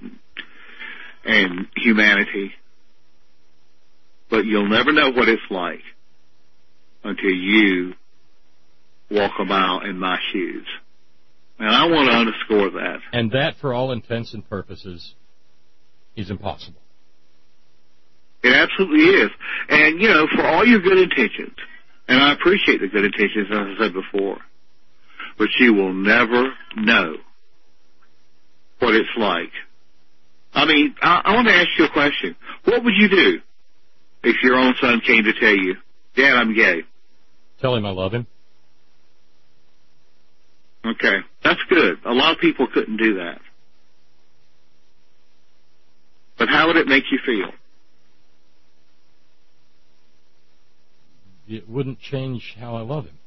Speaker 12: and humanity. But you'll never know what it's like until you walk a mile in my shoes. And I want to underscore that.
Speaker 1: And that, for all intents and purposes, is impossible.
Speaker 12: It absolutely is. And, you know, for all your good intentions, and I appreciate the good intentions, as I said before, but you will never know what it's like. I mean, I want to ask you a question. What would you do if your own son came to tell you, Dad, I'm gay?
Speaker 1: Tell him I love him.
Speaker 12: Okay, that's good. A lot of people couldn't do that. But how would it make you feel?
Speaker 1: It wouldn't change how I love him.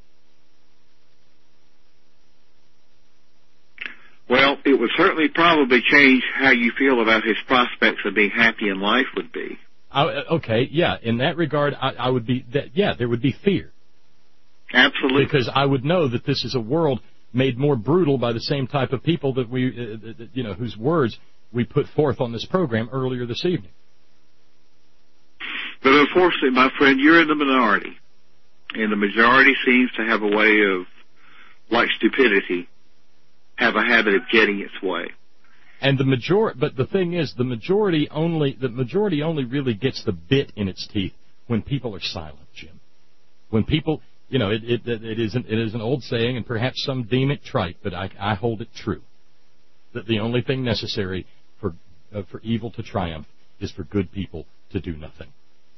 Speaker 12: Well, it would certainly probably change how you feel about his prospects of being happy in life would be.
Speaker 1: Okay, yeah. In that regard, I would be. There would be fear.
Speaker 12: Absolutely.
Speaker 1: Because I would know that this is a world made more brutal by the same type of people that we, whose words we put forth on this program earlier this evening.
Speaker 12: But unfortunately, my friend, you're in the minority, and the majority seems to have a way of, like stupidity, have a habit of getting its way.
Speaker 1: And but the thing is, the majority only really gets the bit in its teeth when people are silent, Jim. When people, it is an old saying, and perhaps some deem it trite, but I hold it true, that the only thing necessary for evil to triumph is for good people to do nothing.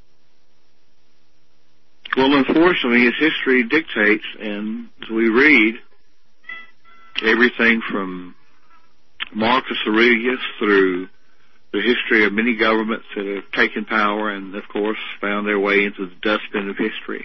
Speaker 12: Well, unfortunately, as history dictates, and as we read, everything from Marcus Aurelius through the history of many governments that have taken power and, of course, found their way into the dustbin of history.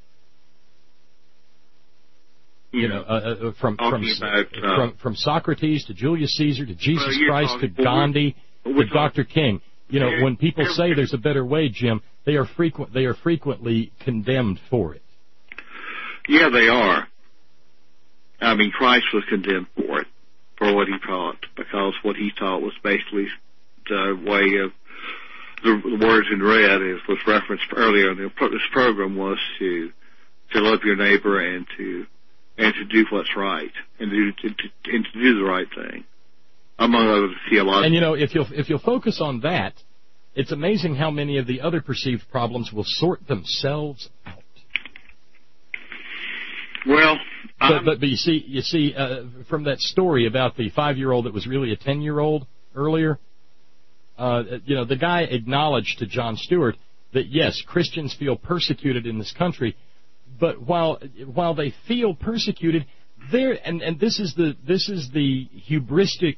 Speaker 1: From Socrates to Julius Caesar to Jesus Christ to Gandhi to Dr. King. When people say there's a better way, Jim, they are frequently condemned for it.
Speaker 12: Yeah, they are. I mean, Christ was condemned for it, for what he taught, because what he taught was basically the way of the words in red, as was referenced earlier in this program, was to love your neighbor and to do what's right and to do the right thing, among other theological.
Speaker 1: And if you'll focus on that, it's amazing how many of the other perceived problems will sort themselves out.
Speaker 12: Well,
Speaker 1: but you see, from that story about the 5-year-old that was really a 10-year-old earlier, the guy acknowledged to Jon Stewart that yes, Christians feel persecuted in this country, but while they feel persecuted, and this is the hubristic,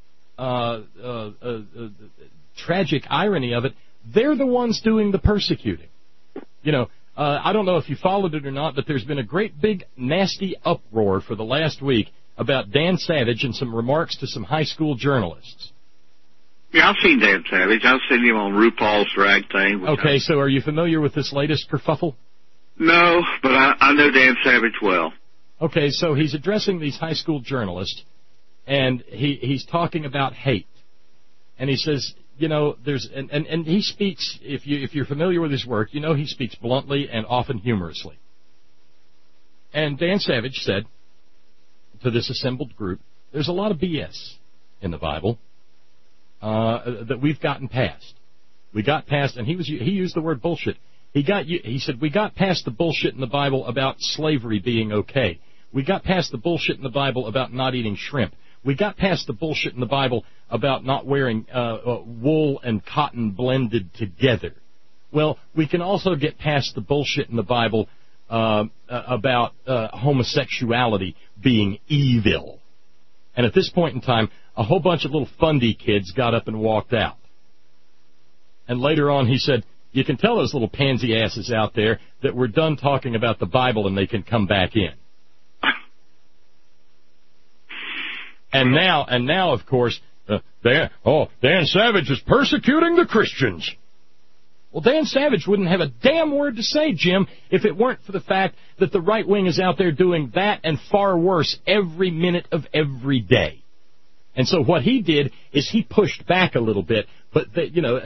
Speaker 1: tragic irony of it, they're the ones doing the persecuting. I don't know if you followed it or not, but there's been a great big nasty uproar for the last week about Dan Savage and some remarks to some high school journalists.
Speaker 12: Yeah, I've seen Dan Savage. I've seen him on RuPaul's drag thing.
Speaker 1: Okay, so are you familiar with this latest kerfuffle?
Speaker 12: No, but I know Dan Savage well.
Speaker 1: Okay, so he's addressing these high school journalists, and he's talking about hate. And he says, and he speaks, if you're familiar with his work, he speaks bluntly and often humorously. And Dan Savage said to this assembled group, there's a lot of BS in the Bible that we've gotten past. We got past, and he used the word bullshit. He said we got past the bullshit in the Bible about slavery being okay. We got past the bullshit in the Bible about not eating shrimp. We got past the bullshit in the Bible about not wearing wool and cotton blended together. Well, we can also get past the bullshit in the Bible about homosexuality being evil. And at this point in time, a whole bunch of little fundy kids got up and walked out. And later on he said, you can tell those little pansy asses out there that we're done talking about the Bible and they can come back in. And now, of course, Dan Savage is persecuting the Christians. Well, Dan Savage wouldn't have a damn word to say, Jim, if it weren't for the fact that the right wing is out there doing that and far worse every minute of every day. And so what he did is he pushed back a little bit, but they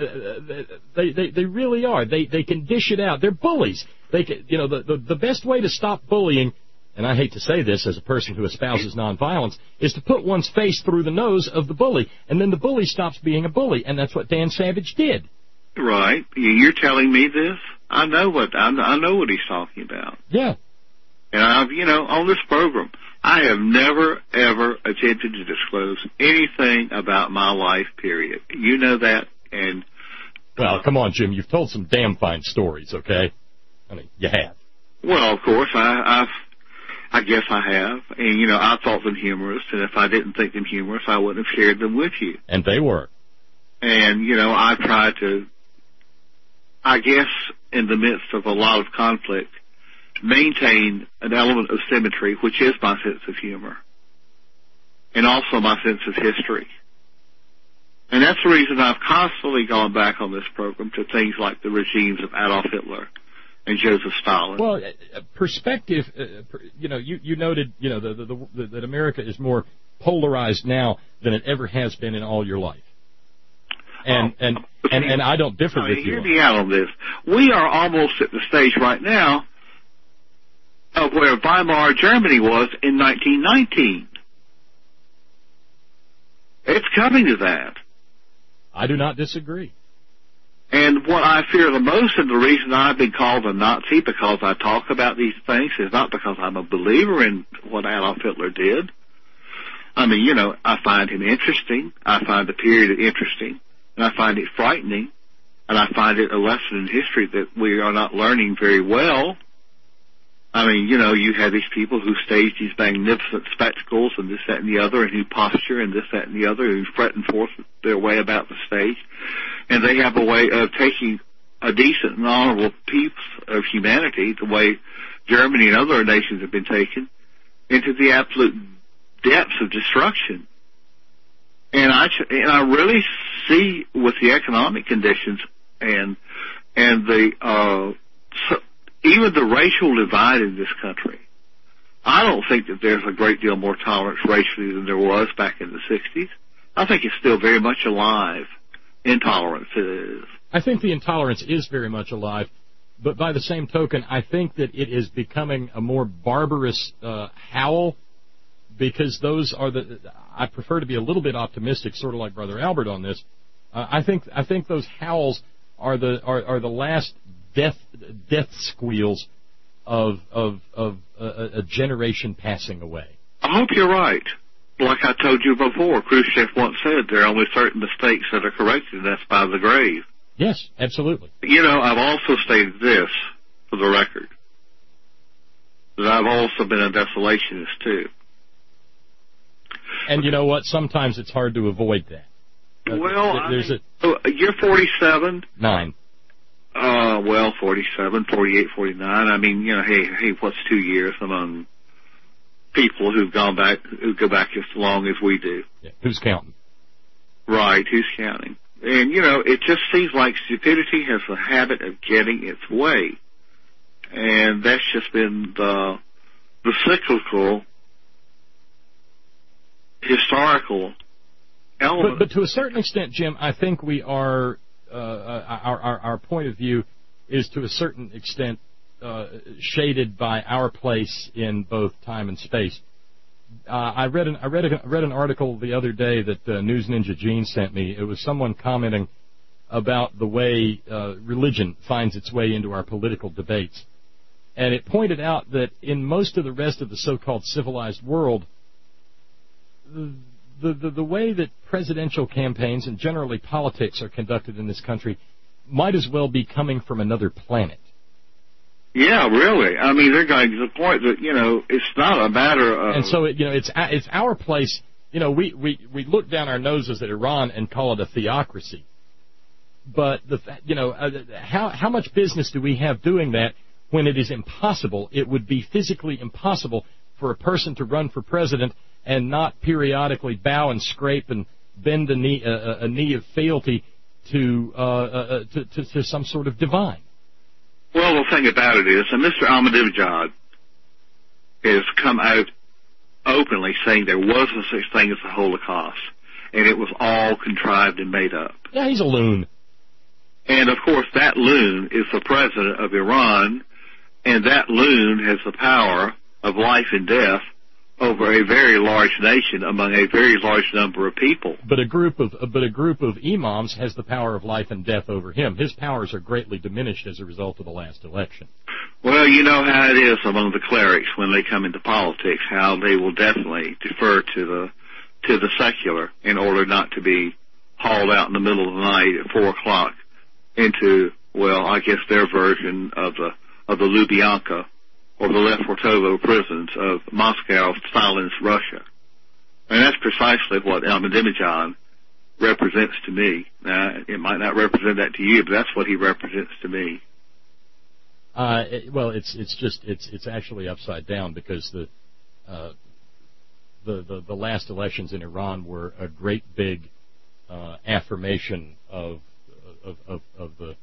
Speaker 1: really are. They can dish it out. They're bullies. They can, the best way to stop bullying, and I hate to say this as a person who espouses nonviolence, is to put one's face through the nose of the bully, and then the bully stops being a bully, and that's what Dan Savage did.
Speaker 12: Right. You're telling me this? I know what he's talking about.
Speaker 1: Yeah.
Speaker 12: And I've, on this program, I have never, ever attempted to disclose anything about my life, period. You know that, and...
Speaker 1: Well, come on, Jim, you've told some damn fine stories, okay? I mean, you have.
Speaker 12: Well, of course, I guess I have. And, I thought them humorous, and if I didn't think them humorous, I wouldn't have shared them with you.
Speaker 1: And they were.
Speaker 12: And, I tried to, I guess, in the midst of a lot of conflict, maintain an element of symmetry, which is my sense of humor, and also my sense of history. And that's the reason I've constantly gone back on this program to things like the regimes of Adolf Hitler and Joseph Stalin.
Speaker 1: Well, perspective, you noted, that America is more polarized now than it ever has been in all your life. And I don't differ with you.
Speaker 12: Hear me out on this. We are almost at the stage right now of where Weimar Germany was in 1919. It's coming to that.
Speaker 1: I do not disagree.
Speaker 12: And what I fear the most, and the reason I've been called a Nazi because I talk about these things, is not because I'm a believer in what Adolf Hitler did. I mean, I find him interesting. I find the period interesting. And I find it frightening. And I find it a lesson in history that we are not learning very well. I mean, you have these people who stage these magnificent spectacles and this, that, and the other, and who posture and this, that, and the other, who fret and forth their way about the stage. And they have a way of taking a decent and honorable piece of humanity, the way Germany and other nations have been taken, into the absolute depths of destruction. And I really see with the economic conditions and the even the racial divide in this country, I don't think that there's a great deal more tolerance racially than there was back in the 60s. I think it's still very much alive. Intolerance is.
Speaker 1: I think the intolerance is very much alive, but by the same token, I think that it is becoming a more barbarous howl, because those are I prefer to be a little bit optimistic, sort of like Brother Albert on this. I think those howls are the last death squeals of a generation passing away.
Speaker 12: I hope you're right. Like I told you before, Khrushchev once said there are only certain mistakes that are corrected, and that's by the grave.
Speaker 1: Yes, absolutely.
Speaker 12: I've also stated this, for the record, that I've also been a desolationist, too.
Speaker 1: And you know what? Sometimes it's hard to avoid that.
Speaker 12: You're 47?
Speaker 1: 9.
Speaker 12: 47, 48, 49. I mean, hey, what's 2 years among people who go back as long as we do?
Speaker 1: Yeah. Who's counting?
Speaker 12: Right, who's counting? And, it just seems like stupidity has a habit of getting its way. And that's just been the cyclical, historical element.
Speaker 1: But to a certain extent, Jim, I think we are, our point of view is to a certain extent shaded by our place in both time and space. I read an article the other day that News Ninja Gene sent me. It was someone commenting about the way religion finds its way into our political debates, and it pointed out that in most of the rest of the so-called civilized world, the way that presidential campaigns and generally politics are conducted in this country might as well be coming from another planet.
Speaker 12: Yeah, really. I mean, they're going to the point that, it's not a matter of...
Speaker 1: And so, it's our place, we look down our noses at Iran and call it a theocracy. But how much business do we have doing that when it is impossible? It would be physically impossible for a person to run for president and not periodically bow and scrape and bend a knee of fealty to some sort of divine.
Speaker 12: Well, the thing about it is, Mr. Ahmadinejad has come out openly saying there was no such thing as the Holocaust, and it was all contrived and made up.
Speaker 1: Yeah, he's a loon.
Speaker 12: And, of course, that loon is the president of Iran, and that loon has the power of life and death over a very large nation among a very large number of people.
Speaker 1: But a group of imams has the power of life and death over him. His powers are greatly diminished as a result of the last election.
Speaker 12: Well, you know how it is among the clerics when they come into politics, how they will definitely defer to the secular in order not to be hauled out in the middle of the night at 4 o'clock into, well, I guess their version of the Lubyanka or the Lefortovo prisons of Moscow, Stalin's Russia. And that's precisely what Ahmadinejad represents to me. Now, it might not represent that to you, but that's what he represents to me.
Speaker 1: Well, it's actually upside down, because the last elections in Iran were a great big affirmation of the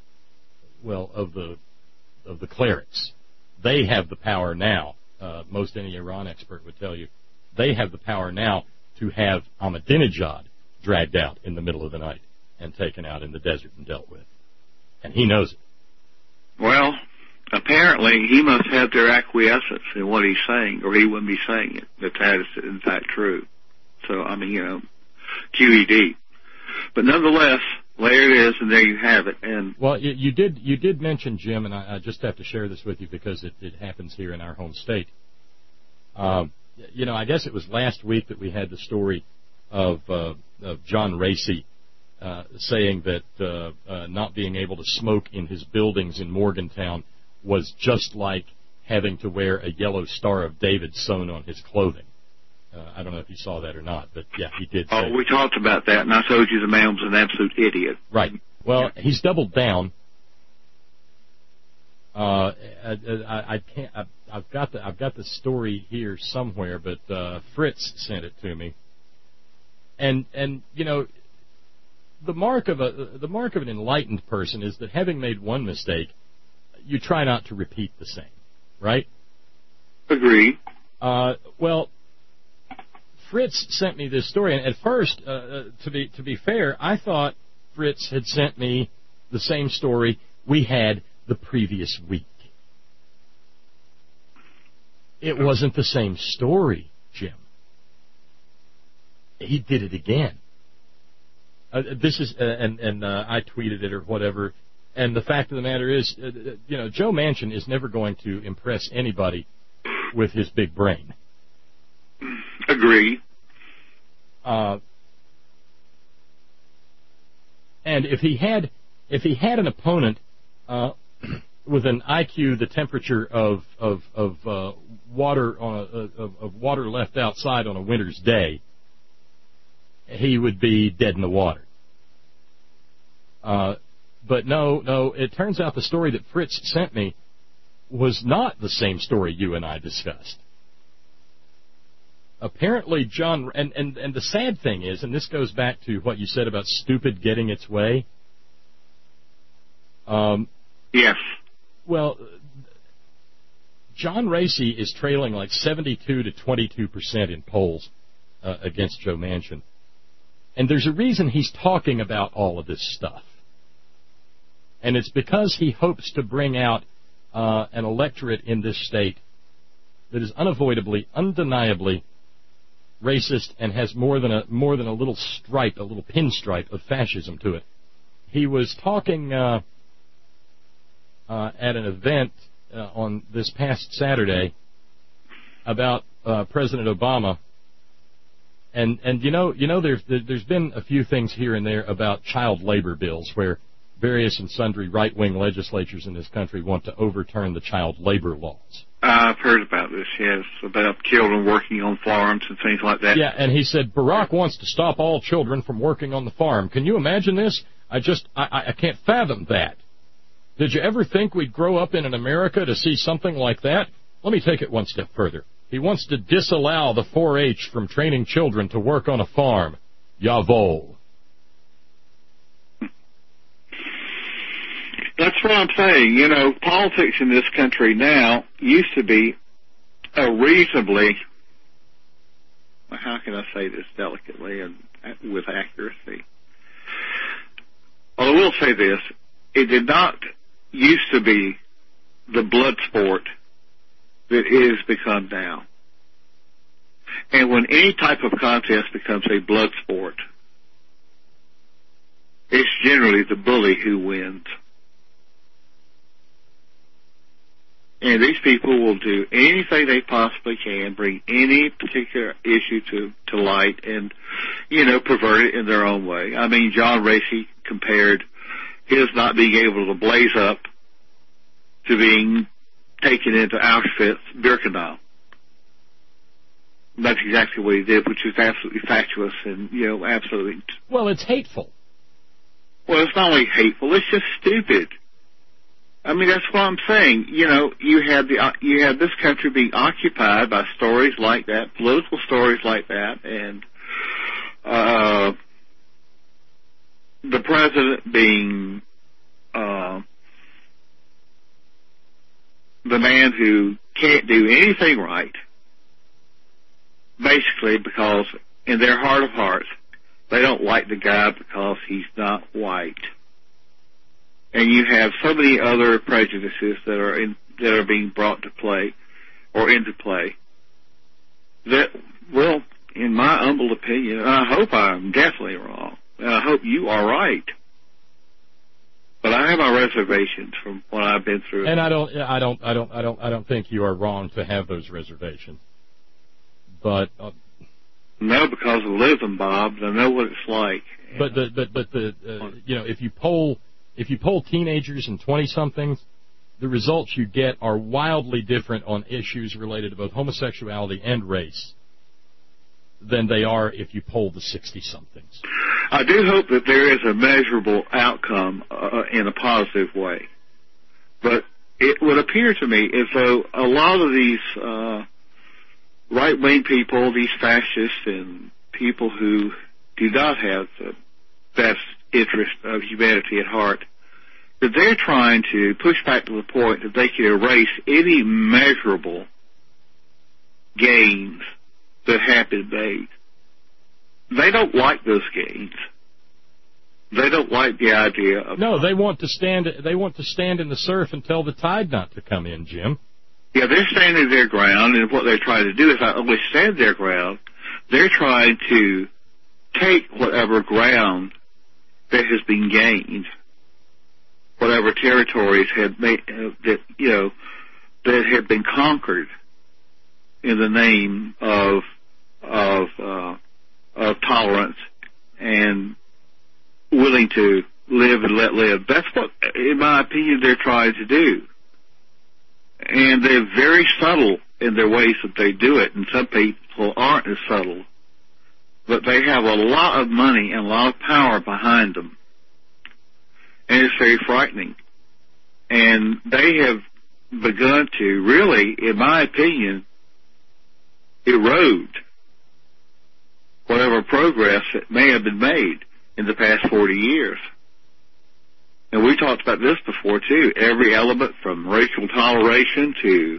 Speaker 1: clerics. They have the power now. Most any Iran expert would tell you, they have the power now to have Ahmadinejad dragged out in the middle of the night and taken out in the desert and dealt with. And he knows it.
Speaker 12: Well, apparently he must have their acquiescence in what he's saying, or he wouldn't be saying it, that is in fact true. So, I mean, QED. But nonetheless, there it is, and there you have it. And
Speaker 1: well, you did mention, Jim, and I just have to share this with you because it happens here in our home state. I guess it was last week that we had the story of John Racy saying that not being able to smoke in his buildings in Morgantown was just like having to wear a yellow Star of David sewn on his clothing. I don't know if you saw that or not, but yeah, he did.
Speaker 12: Oh, we talked about that, and I told you the man was an absolute idiot.
Speaker 1: Right. Well, he's doubled down. I've got the story here somewhere, but Fritz sent it to me. And the mark of an enlightened person is that having made one mistake, you try not to repeat the same. Right?
Speaker 12: Agree.
Speaker 1: Well, Fritz sent me this story, and at first, to be fair, I thought Fritz had sent me the same story we had the previous week. It wasn't the same story, Jim. He did it again. This is, and I tweeted it or whatever. And the fact of the matter is, Joe Manchin is never going to impress anybody with his big brain.
Speaker 12: Agree.
Speaker 1: And if he had an opponent with an IQ the temperature of water of water left outside on a winter's day, he would be dead in the water. But no, it turns out the story that Fritz sent me was not the same story you and I discussed. Apparently, John, and the sad thing is, and this goes back to what you said about stupid getting its way.
Speaker 12: Yes.
Speaker 1: Well, John Racy is trailing like 72 to 22% in polls against Joe Manchin. And there's a reason he's talking about all of this stuff. And it's because he hopes to bring out an electorate in this state that is unavoidably, undeniably racist and has more than a little stripe, a little pinstripe of fascism to it. He was talking at an event on this past Saturday about President Obama, and there's been a few things here and there about child labor bills where various and sundry right-wing legislatures in this country want to overturn the child labor laws.
Speaker 12: I've heard about this, yes, about children working on farms and things like that.
Speaker 1: Yeah, and he said Barack wants to stop all children from working on the farm. Can you imagine this? I can't fathom that. Did you ever think we'd grow up in America to see something like that? Let me take it one step further. He wants to disallow the 4-H from training children to work on a farm. Jawohl.
Speaker 12: That's what I'm saying. You know, politics in this country now used to be a reasonably, how can I say this delicately and with accuracy? Well, I will say this. It did not used to be the blood sport that it has become now. And when any type of contest becomes a blood sport, it's generally the bully who wins. And these people will do anything they possibly can, bring any particular issue to light and, you know, pervert it in their own way. I mean, John Racy compared his not being able to blaze up to being taken into Auschwitz-Birkenau. That's exactly what he did, which is absolutely fatuous and, you know, absolutely.
Speaker 1: Well, it's hateful.
Speaker 12: Well, it's not only hateful, it's just stupid. I mean, that's what I'm saying. You know, you had this country being occupied by stories like that, political stories like that, and the president being the man who can't do anything right, basically because in their heart of hearts, they don't like the guy because he's not white. And you have so many other prejudices that are being brought to play or into play that, well, in my humble opinion, and I hope I'm definitely wrong, and I hope you are right, but I have my reservations from what I've been through.
Speaker 1: And I don't think you are wrong to have those reservations. But
Speaker 12: no, because I live them, Bob. I know what it's like.
Speaker 1: But you know, if you poll teenagers and 20-somethings, the results you get are wildly different on issues related to both homosexuality and race than they are if you poll the 60-somethings.
Speaker 12: I do hope that there is a measurable outcome in a positive way. But it would appear to me as though a lot of these right-wing people, these fascists and people who do not have the best interest of humanity at heart, that they're trying to push back to the point that they can erase any measurable gains that have been made. They don't like those gains. They don't like the idea of...
Speaker 1: No, they want to stand in the surf and tell the tide not to come in, Jim.
Speaker 12: Yeah, they're standing their ground, and what they're trying to do is not only stand their ground, they're trying to take whatever ground that has been gained, whatever territories have made, that have been conquered in the name of tolerance and willing to live and let live. That's what, in my opinion, they're trying to do. And they're very subtle in their ways that they do it, and some people aren't as subtle. But they have a lot of money and a lot of power behind them. And it's very frightening. And they have begun to really, in my opinion, erode whatever progress that may have been made in the past 40 years. And we talked about this before, too. Every element from racial toleration to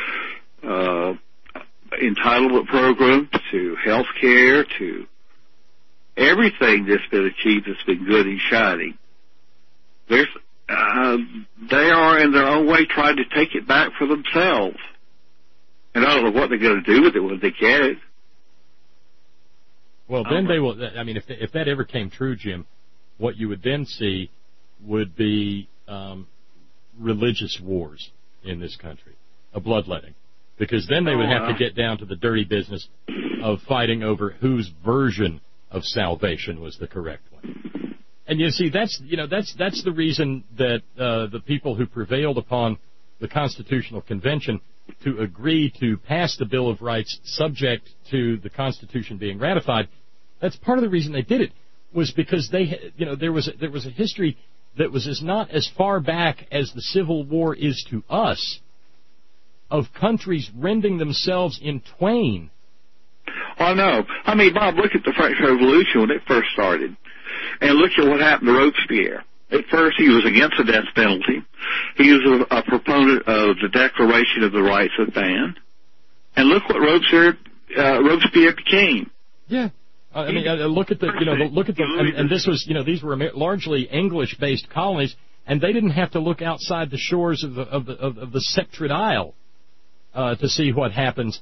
Speaker 12: entitlement programs to health care to everything that's been achieved that's been good and shining. They are, in their own way, trying to take it back for themselves. And I don't know what they're going to do with it when they get it.
Speaker 1: Well, then they will. I mean, if that ever came true, Jim, what you would then see would be religious wars in this country, a bloodletting, because then they would have to get down to the dirty business of fighting over whose version of salvation was the correct one. And you see, that's the reason that the people who prevailed upon the Constitutional Convention to agree to pass the Bill of Rights subject to the Constitution being ratified, that's part of the reason they did it, was because there was a history that was not as far back as the Civil War is to us, of countries rending themselves in twain.
Speaker 12: Oh, no. I mean, Bob, look at the French Revolution when it first started. And look at what happened to Robespierre. At first, he was against the death penalty. He was a proponent of the Declaration of the Rights of Man. And look what Robespierre became.
Speaker 1: Yeah. I mean, look at and this was, these were largely English-based colonies, and they didn't have to look outside the shores of the Sceptred Isle to see what happens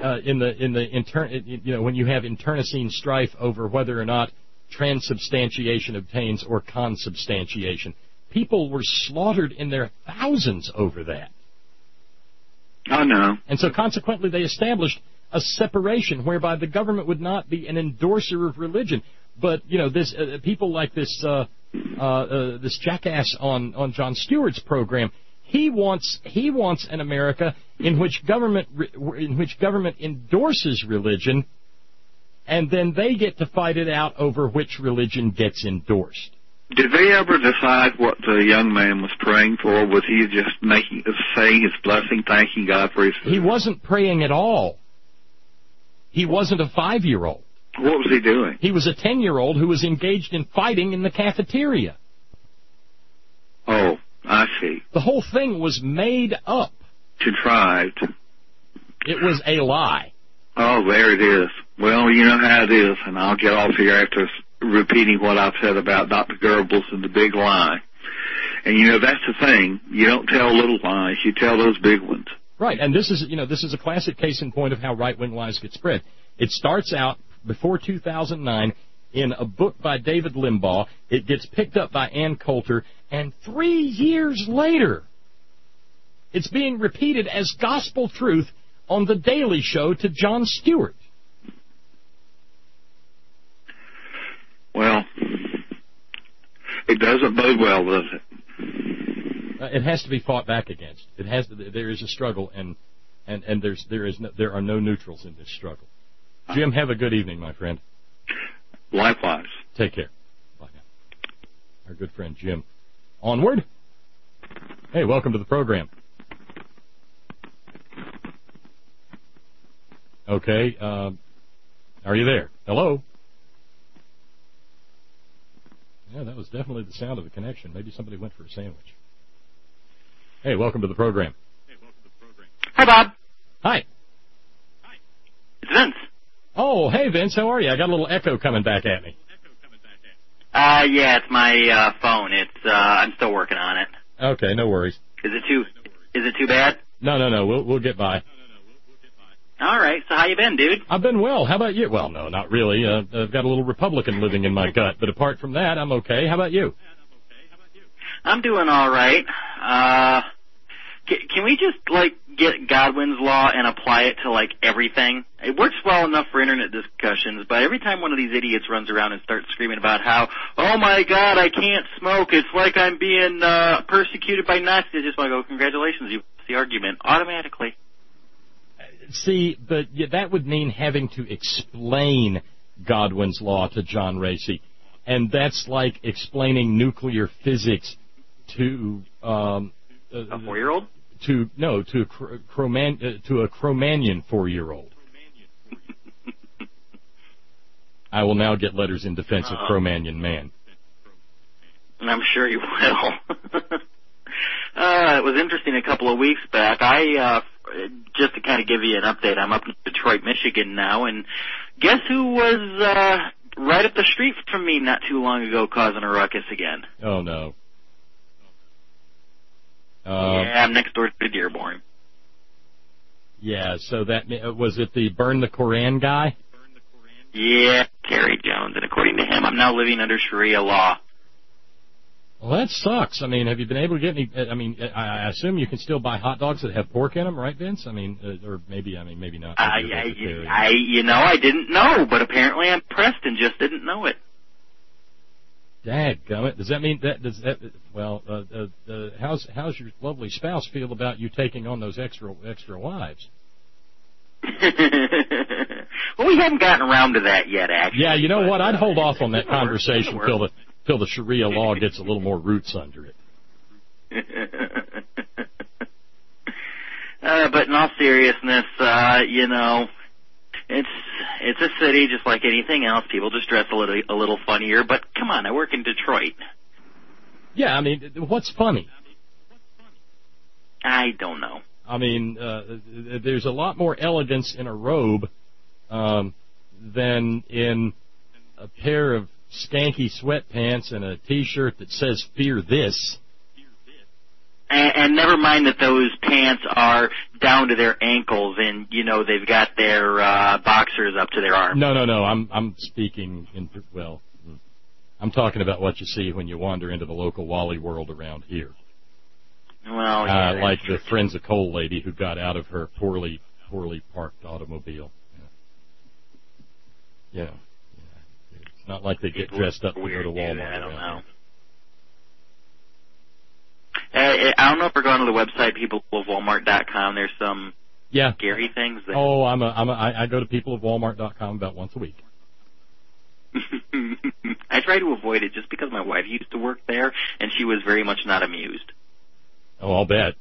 Speaker 1: when you have internecine strife over whether or not transubstantiation obtains or consubstantiation. People were slaughtered in their thousands over that.
Speaker 12: I know.
Speaker 1: And so consequently they established a separation whereby the government would not be an endorser of religion. But, this people like this jackass on Jon Stewart's program, he wants an America in which government endorses religion, and then they get to fight it out over which religion gets endorsed.
Speaker 12: Did they ever decide what the young man was praying for? Was he just saying his blessing, thanking God for his food?
Speaker 1: He wasn't praying at all. He wasn't a 5-year-old.
Speaker 12: What was he doing?
Speaker 1: He was a 10-year-old who was engaged in fighting in the cafeteria.
Speaker 12: Oh, I see.
Speaker 1: The whole thing was made up.
Speaker 12: Contrived.
Speaker 1: It was a lie.
Speaker 12: Oh, there it is. Well, you know how it is, and I'll get off here after repeating what I've said about Dr. Goebbels and the big lie. And, that's the thing. You don't tell little lies. You tell those big ones.
Speaker 1: Right, and this is a classic case in point of how right-wing lies get spread. It starts out before 2009 in a book by David Limbaugh. It gets picked up by Ann Coulter, and 3 years later, it's being repeated as gospel truth on The Daily Show to Jon Stewart.
Speaker 12: Well, it doesn't bode well, does it?
Speaker 1: It has to be fought back against. There is a struggle, and there are no neutrals in this struggle. Jim, have a good evening, my friend.
Speaker 12: Likewise.
Speaker 1: Take care. Bye now. Our good friend Jim. Onward. Hey, welcome to the program. Okay, are you there? Hello? Yeah, that was definitely the sound of the connection. Maybe somebody went for a sandwich. Hey, welcome to the program.
Speaker 13: Hi, Bob.
Speaker 1: Hi.
Speaker 13: It's Vince.
Speaker 1: Oh, hey, Vince, how are you? I got a little echo coming back at me.
Speaker 13: Yeah, it's my phone. I'm still working on it.
Speaker 1: Okay, no worries.
Speaker 13: Is it too bad?
Speaker 1: No. We'll get by.
Speaker 13: All right. So how you been, dude?
Speaker 1: I've been well. How about you? Well, no, not really. I've got a little Republican living in my gut, but apart from that, I'm okay. How about you?
Speaker 13: I'm doing all right. Can we just get Godwin's law and apply it to everything? It works well enough for internet discussions, but every time one of these idiots runs around and starts screaming about how, oh my God, I can't smoke, it's like I'm being persecuted by Nazis, I just want to go, congratulations, you lost the argument automatically.
Speaker 1: See, but that would mean having to explain Godwin's law to John Racy, and that's like explaining nuclear physics to
Speaker 13: a 4-year-old?
Speaker 1: To a Cro-Magnon 4-year-old. I will now get letters in defense of Cro-Magnon man.
Speaker 13: And I'm sure you will. It was interesting a couple of weeks back. Just to kind of give you an update, I'm up in Detroit, Michigan now, and guess who was right up the street from me not too long ago causing a ruckus again?
Speaker 1: Oh, no.
Speaker 13: Yeah, I'm next door to Dearborn.
Speaker 1: Yeah, so that was it the Burn the Koran guy?
Speaker 13: Yeah, Terry Jones, and according to him, I'm now living under Sharia law.
Speaker 1: Well, that sucks. I mean, have you been able to get any? I mean, I assume you can still buy hot dogs that have pork in them, right, Vince? I mean, or maybe not.
Speaker 13: I didn't know, but apparently I'm pressed and just didn't know it.
Speaker 1: Dadgummit. Does that mean that? Well, how's your lovely spouse feel about you taking on those extra wives?
Speaker 13: Well, we haven't gotten around to that yet, actually.
Speaker 1: Yeah, you know what? I'd hold off on that conversation till the Sharia law gets a little more roots under it.
Speaker 13: But in all seriousness, it's a city just like anything else. People just dress a little funnier. But come on, I work in Detroit.
Speaker 1: Yeah, I mean, what's funny?
Speaker 13: I don't know.
Speaker 1: I mean, there's a lot more elegance in a robe than in a pair of skanky sweatpants and a T-shirt that says "Fear This."
Speaker 13: And never mind that those pants are down to their ankles, and they've got their boxers up to their arms.
Speaker 1: No. I'm speaking I'm talking about what you see when you wander into the local Wally World around here.
Speaker 13: Well, yeah,
Speaker 1: like the Friends of Coal lady who got out of her poorly parked automobile. Yeah. It's not like they get dressed up to go to Walmart.
Speaker 13: I don't know. I don't know if we're going to the website peopleofwalmart.com. There's some scary things there.
Speaker 1: Oh, I go to peopleofwalmart.com about once a week.
Speaker 13: I try to avoid it just because my wife used to work there, and she was very much not amused.
Speaker 1: Oh, I'll bet.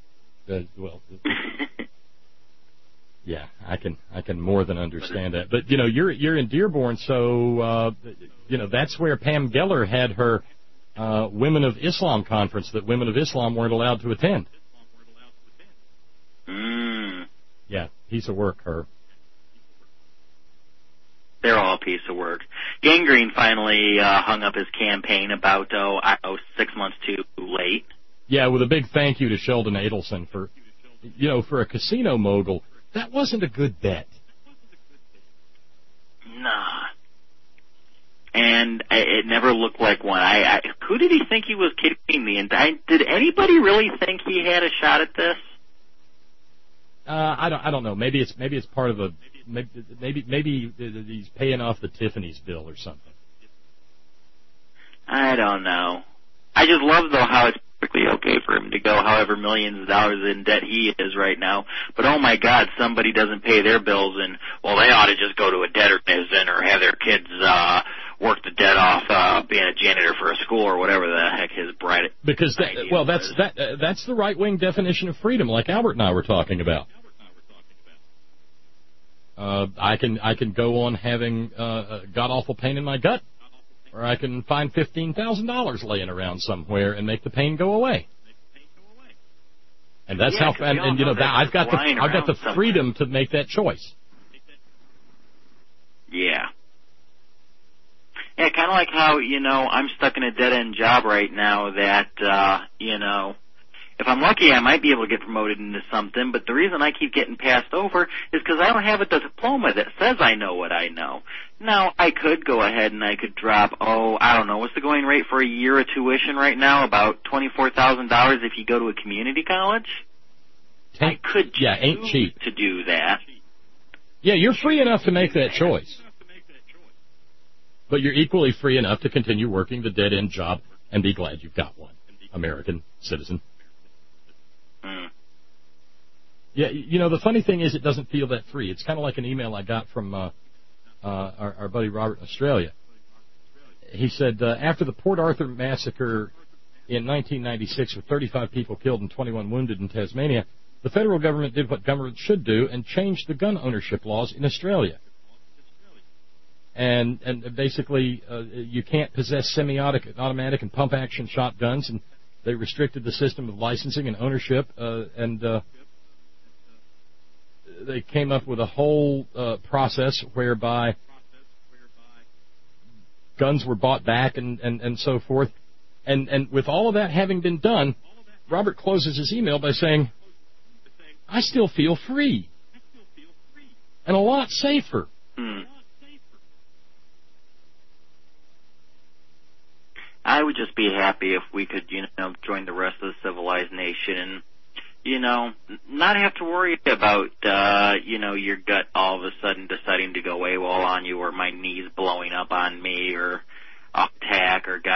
Speaker 1: Yeah, I can more than understand that. But you're in Dearborn, so that's where Pam Geller had her Women of Islam conference that Women of Islam weren't allowed to attend. Yeah, piece of work, her.
Speaker 13: They're all a piece of work. Gangrene finally hung up his campaign about 6 months too late.
Speaker 1: Yeah, with a big thank you to Sheldon Adelson for a casino mogul, that wasn't a good bet.
Speaker 13: Nah. And it never looked like one. Who did he think he was kidding me? And did anybody really think he had a shot at this?
Speaker 1: I don't know. Maybe it's part of maybe he's paying off the Tiffany's bill or something.
Speaker 13: I don't know. I just love though how it's perfectly okay for him to go however millions of dollars in debt he is right now. But oh my God, somebody doesn't pay their bills and they ought to just go to a debtor prison or have their kids work the debt off being a janitor for a school or whatever the heck his bright.
Speaker 1: Because that's the right wing definition of freedom, like Albert and I were talking about. I can go on having god awful pain in my gut, or I can find $15,000 laying around somewhere and make the pain go away. And that's how. And I've got the freedom to make that choice.
Speaker 13: Yeah. Yeah, kind of like how, I'm stuck in a dead-end job right now that, if I'm lucky, I might be able to get promoted into something, but the reason I keep getting passed over is because I don't have a diploma that says I know what I know. Now, I could go ahead and I could drop, I don't know, what's the going rate for a year of tuition right now? About $24,000 if you go to a community college? I could
Speaker 1: ain't cheap
Speaker 13: to do that.
Speaker 1: Yeah, you're free enough to make that choice. But you're equally free enough to continue working the dead-end job and be glad you've got one, American citizen. Yeah, the funny thing is it doesn't feel that free. It's kind of like an email I got from our buddy Robert in Australia. He said, after the Port Arthur massacre in 1996 with 35 people killed and 21 wounded in Tasmania, the federal government did what government should do and changed the gun ownership laws in Australia. And basically, you can't possess semi-automatic and pump-action shotguns, and they restricted the system of licensing and ownership, and they came up with a whole process whereby guns were bought back and so forth. And with all of that having been done, Robert closes his email by saying, I still feel free and a lot safer.
Speaker 13: I would just be happy if we could, join the rest of the civilized nation and, not have to worry about, your gut all of a sudden deciding to go AWOL on you or my knees blowing up on me or off tack or God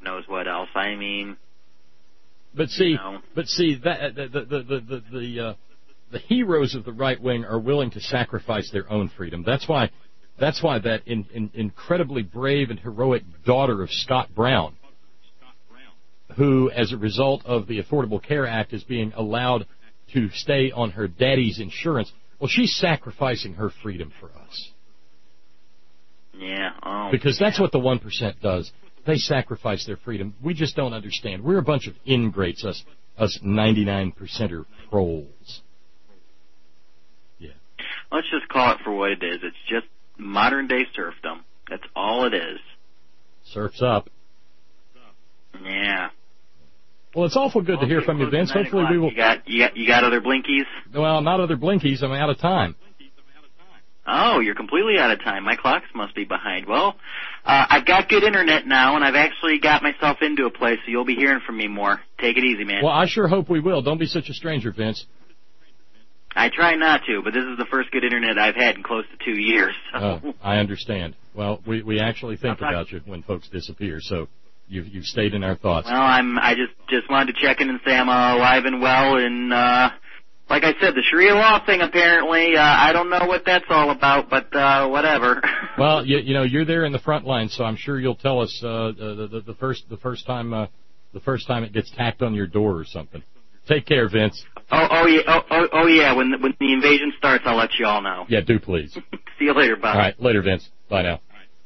Speaker 13: knows what else. I mean,
Speaker 1: but see,
Speaker 13: you know.
Speaker 1: that the heroes of the right wing are willing to sacrifice their own freedom. That's why that incredibly brave and heroic daughter of Scott Brown, who, as a result of the Affordable Care Act, is being allowed to stay on her daddy's insurance. Well, she's sacrificing her freedom for us.
Speaker 13: Yeah. Oh,
Speaker 1: because that's what the 1% does. They sacrifice their freedom. We just don't understand. We're a bunch of ingrates, us 99%er proles. Yeah.
Speaker 13: Let's just call it for what it is. It's just modern-day serfdom. That's all it is.
Speaker 1: Surf's up.
Speaker 13: Yeah.
Speaker 1: Well, it's awful good to hear from you, Vince. Hopefully we will...
Speaker 13: You got other blinkies?
Speaker 1: Well, not other blinkies. I'm out of time.
Speaker 13: Oh, you're completely out of time. My clocks must be behind. Well, I've got good internet now, and I've actually got myself into a place, so you'll be hearing from me more. Take it easy, man.
Speaker 1: Well, I sure hope we will. Don't be such a stranger, Vince.
Speaker 13: I try not to, but this is the first good internet I've had in close to 2 years. So.
Speaker 1: I understand. Well, we actually think about you when folks disappear, so you've stayed in our thoughts.
Speaker 13: Well, I just wanted to check in and say I'm alive and well, and like I said, the Sharia law thing apparently, I don't know what that's all about, but whatever.
Speaker 1: Well, you know, you're there in the front line, so I'm sure you'll tell us the first time it gets tacked on your door or something. Take care, Vince.
Speaker 13: Oh yeah. When the invasion starts, I'll let you all know.
Speaker 1: Yeah, do please.
Speaker 13: See you later. Bye.
Speaker 1: All right, later, Vince. Bye now.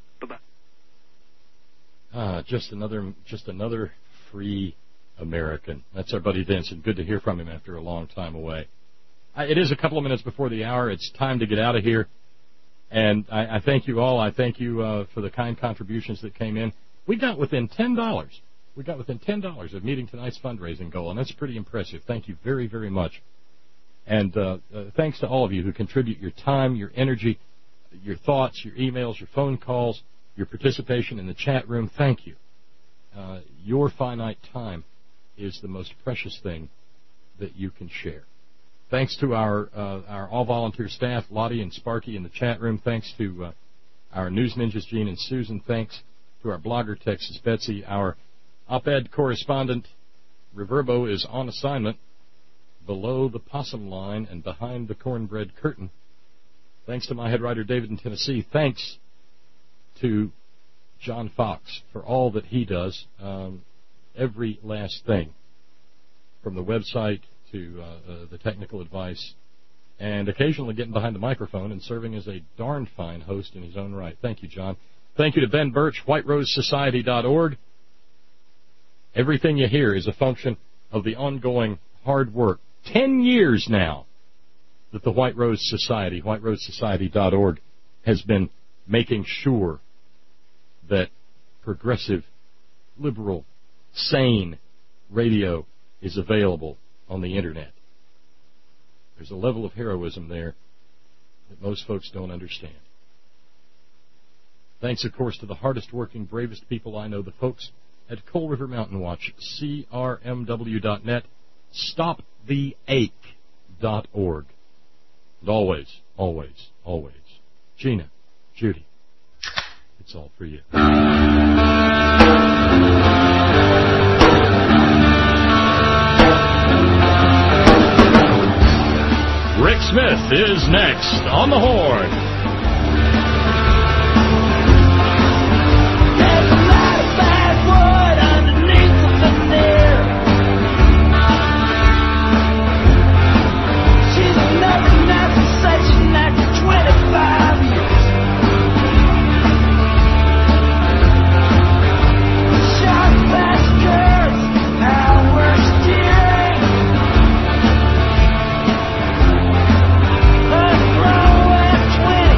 Speaker 13: Bye-bye.
Speaker 1: Just another free American. That's our buddy Vince, and good to hear from him after a long time away. It is a couple of minutes before the hour. It's time to get out of here, and I thank you all. I thank you for the kind contributions that came in. We got within $10. We got within $10 of meeting tonight's fundraising goal, and that's pretty impressive. Thank you very, very much. And thanks to all of you who contribute your time, your energy, your thoughts, your emails, your phone calls, your participation in the chat room. Thank you. Your finite time is the most precious thing that you can share. Thanks to our all-volunteer staff, Lottie and Sparky in the chat room. Thanks to our news ninjas, Gene and Susan. Thanks to our blogger, Texas Betsy. Our op-ed correspondent, Reverbo, is on assignment below the possum line and behind the cornbread curtain. Thanks to my head writer, David in Tennessee. Thanks to John Fox for all that he does, every last thing, from the website to the technical advice, and occasionally getting behind the microphone and serving as a darn fine host in his own right. Thank you, John. Thank you to Ben Birch, WhiteRoseSociety.org. Everything you hear is a function of the ongoing hard work. 10 years now that the White Rose Society, WhiteRoseSociety.org, has been making sure that progressive, liberal, sane radio is available on the Internet. There's a level of heroism there that most folks don't understand. Thanks, of course, to the hardest working, bravest people I know, the folks at Coal River Mountain Watch, CRMW.net, StopTheAche.org. And always, always, always, Gina, Judy, it's all for you. Rick Smith is next on the Horn.
Speaker 2: Twin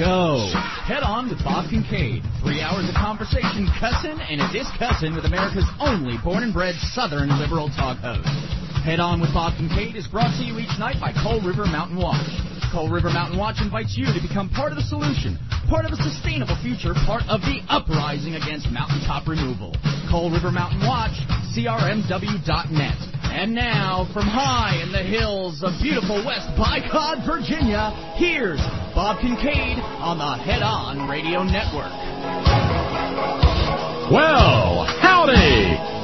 Speaker 14: go. Head on with Bob Kincaid. 3 hours of conversation, cussing, and a discussing with America's only born and bred Southern liberal talk host. Head on with Bob Kincaid is brought to you each night by Coal River Mountain Watch. Coal River Mountain Watch invites you to become part of the solution, part of a sustainable future, part of the uprising against mountaintop removal. Coal River Mountain Watch, crmw.net. And now, from high in the hills of beautiful West Bicod, Virginia, here's Bob Kincaid on the Head On Radio Network.
Speaker 1: Well, howdy!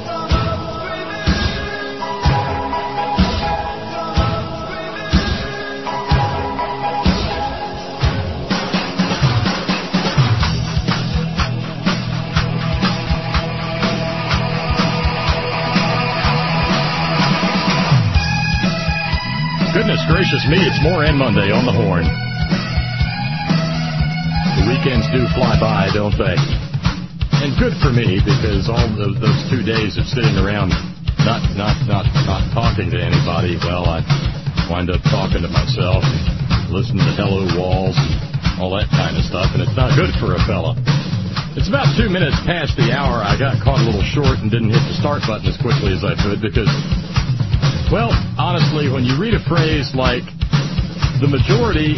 Speaker 1: Goodness gracious me, it's Moran Monday on the Horn. The weekends do fly by, don't they? And good for me, because all those 2 days of sitting around not talking to anybody, well, I wind up talking to myself and listening to Hello Walls and all that kind of stuff, and it's not good for a fella. It's about 2 minutes past the hour. I got caught a little short and didn't hit the start button as quickly as I could because... well, honestly, when you read a phrase like the majority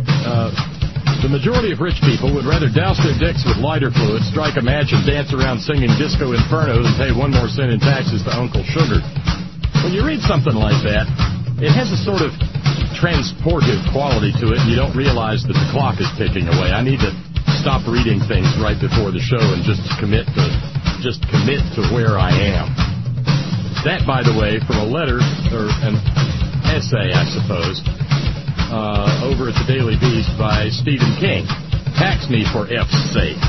Speaker 1: of rich people would rather douse their dicks with lighter fluid, strike a match, and dance around singing Disco Inferno than pay 1 more cent in taxes to Uncle Sugar. When you read something like that, it has a sort of transportive quality to it, and you don't realize that the clock is ticking away. I need to stop reading things right before the show and just commit to where I am. That, by the way, from a letter, or an essay, I suppose, over at the Daily Beast by Stephen King. Tax me for F's sake.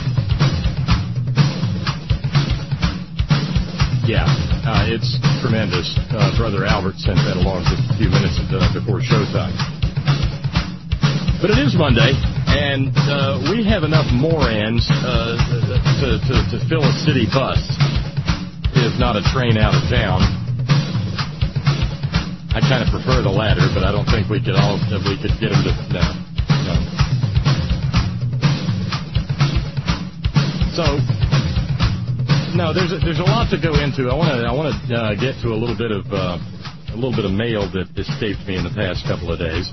Speaker 1: Yeah, it's tremendous. Brother Albert sent that along just a few minutes before showtime. But it is Monday, and we have enough Morans to fill a city bus. If not a train out of town. I kind of prefer the latter, but I don't think we could get them to no. So no, there's a lot to go into. I want to get to a little bit of mail that escaped me in the past couple of days.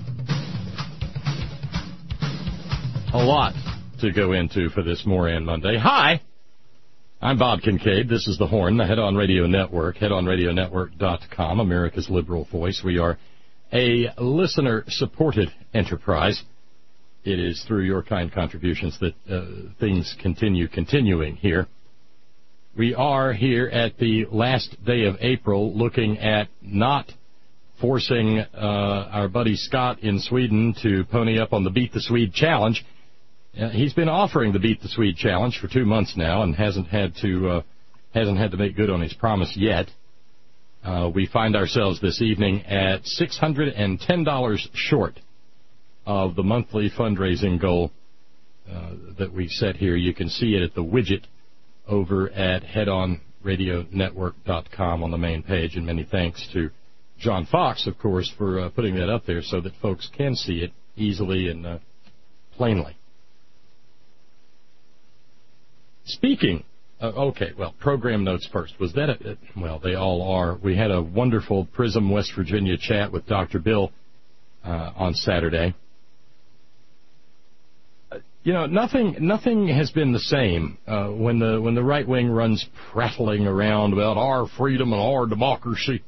Speaker 1: A lot to go into for this Moran Monday. Hi. I'm Bob Kincaid. This is The Horn, the Head On Radio Network, headonradionetwork.com, America's liberal voice. We are a listener-supported enterprise. It is through your kind contributions that things continuing here. We are here at the last day of April looking at not forcing our buddy Scott in Sweden to pony up on the Beat the Swede challenge. He's been offering the Beat the Swede challenge for 2 months now and hasn't had to make good on his promise yet. We find ourselves this evening at $610 short of the monthly fundraising goal that we set here. You can see it at the widget over at headonradionetwork.com on the main page, and many thanks to John Fox, of course, for putting that up there so that folks can see it easily and plainly. Speaking, program notes first. Was that well, they all are. We had a wonderful Prism, West Virginia chat with Dr. Bill on Saturday. Nothing has been the same when the right wing runs prattling around about our freedom and our democracy.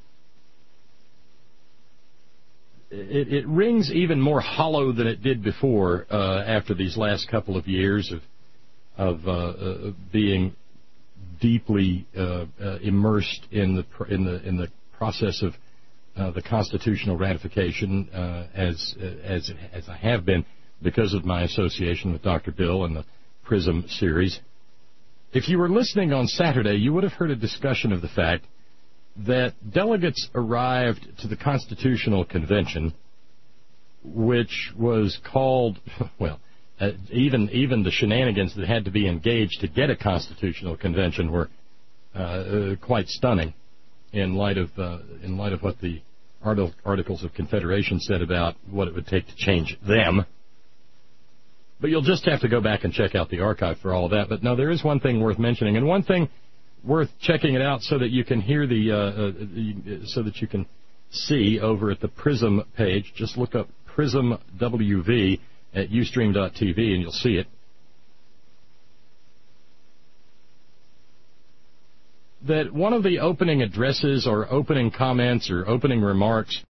Speaker 1: It rings even more hollow than it did before after these last couple of years of being deeply immersed in the process of the constitutional ratification as I have been because of my association with Dr. Bill and the PRISM series. If you were listening on Saturday, you would have heard a discussion of the fact that delegates arrived to the Constitutional Convention, which was called, even the shenanigans that had to be engaged to get a Constitutional Convention were quite stunning in light of what the Articles of Confederation said about what it would take to change them. But you'll just have to go back and check out the archive for all of that. But no, there is one thing worth mentioning, and one thing worth checking it out so that you can hear so that you can see over at the Prism page. Just look up Prism WV at Ustream.tv and you'll see it. That one of the opening addresses or opening comments or opening remarks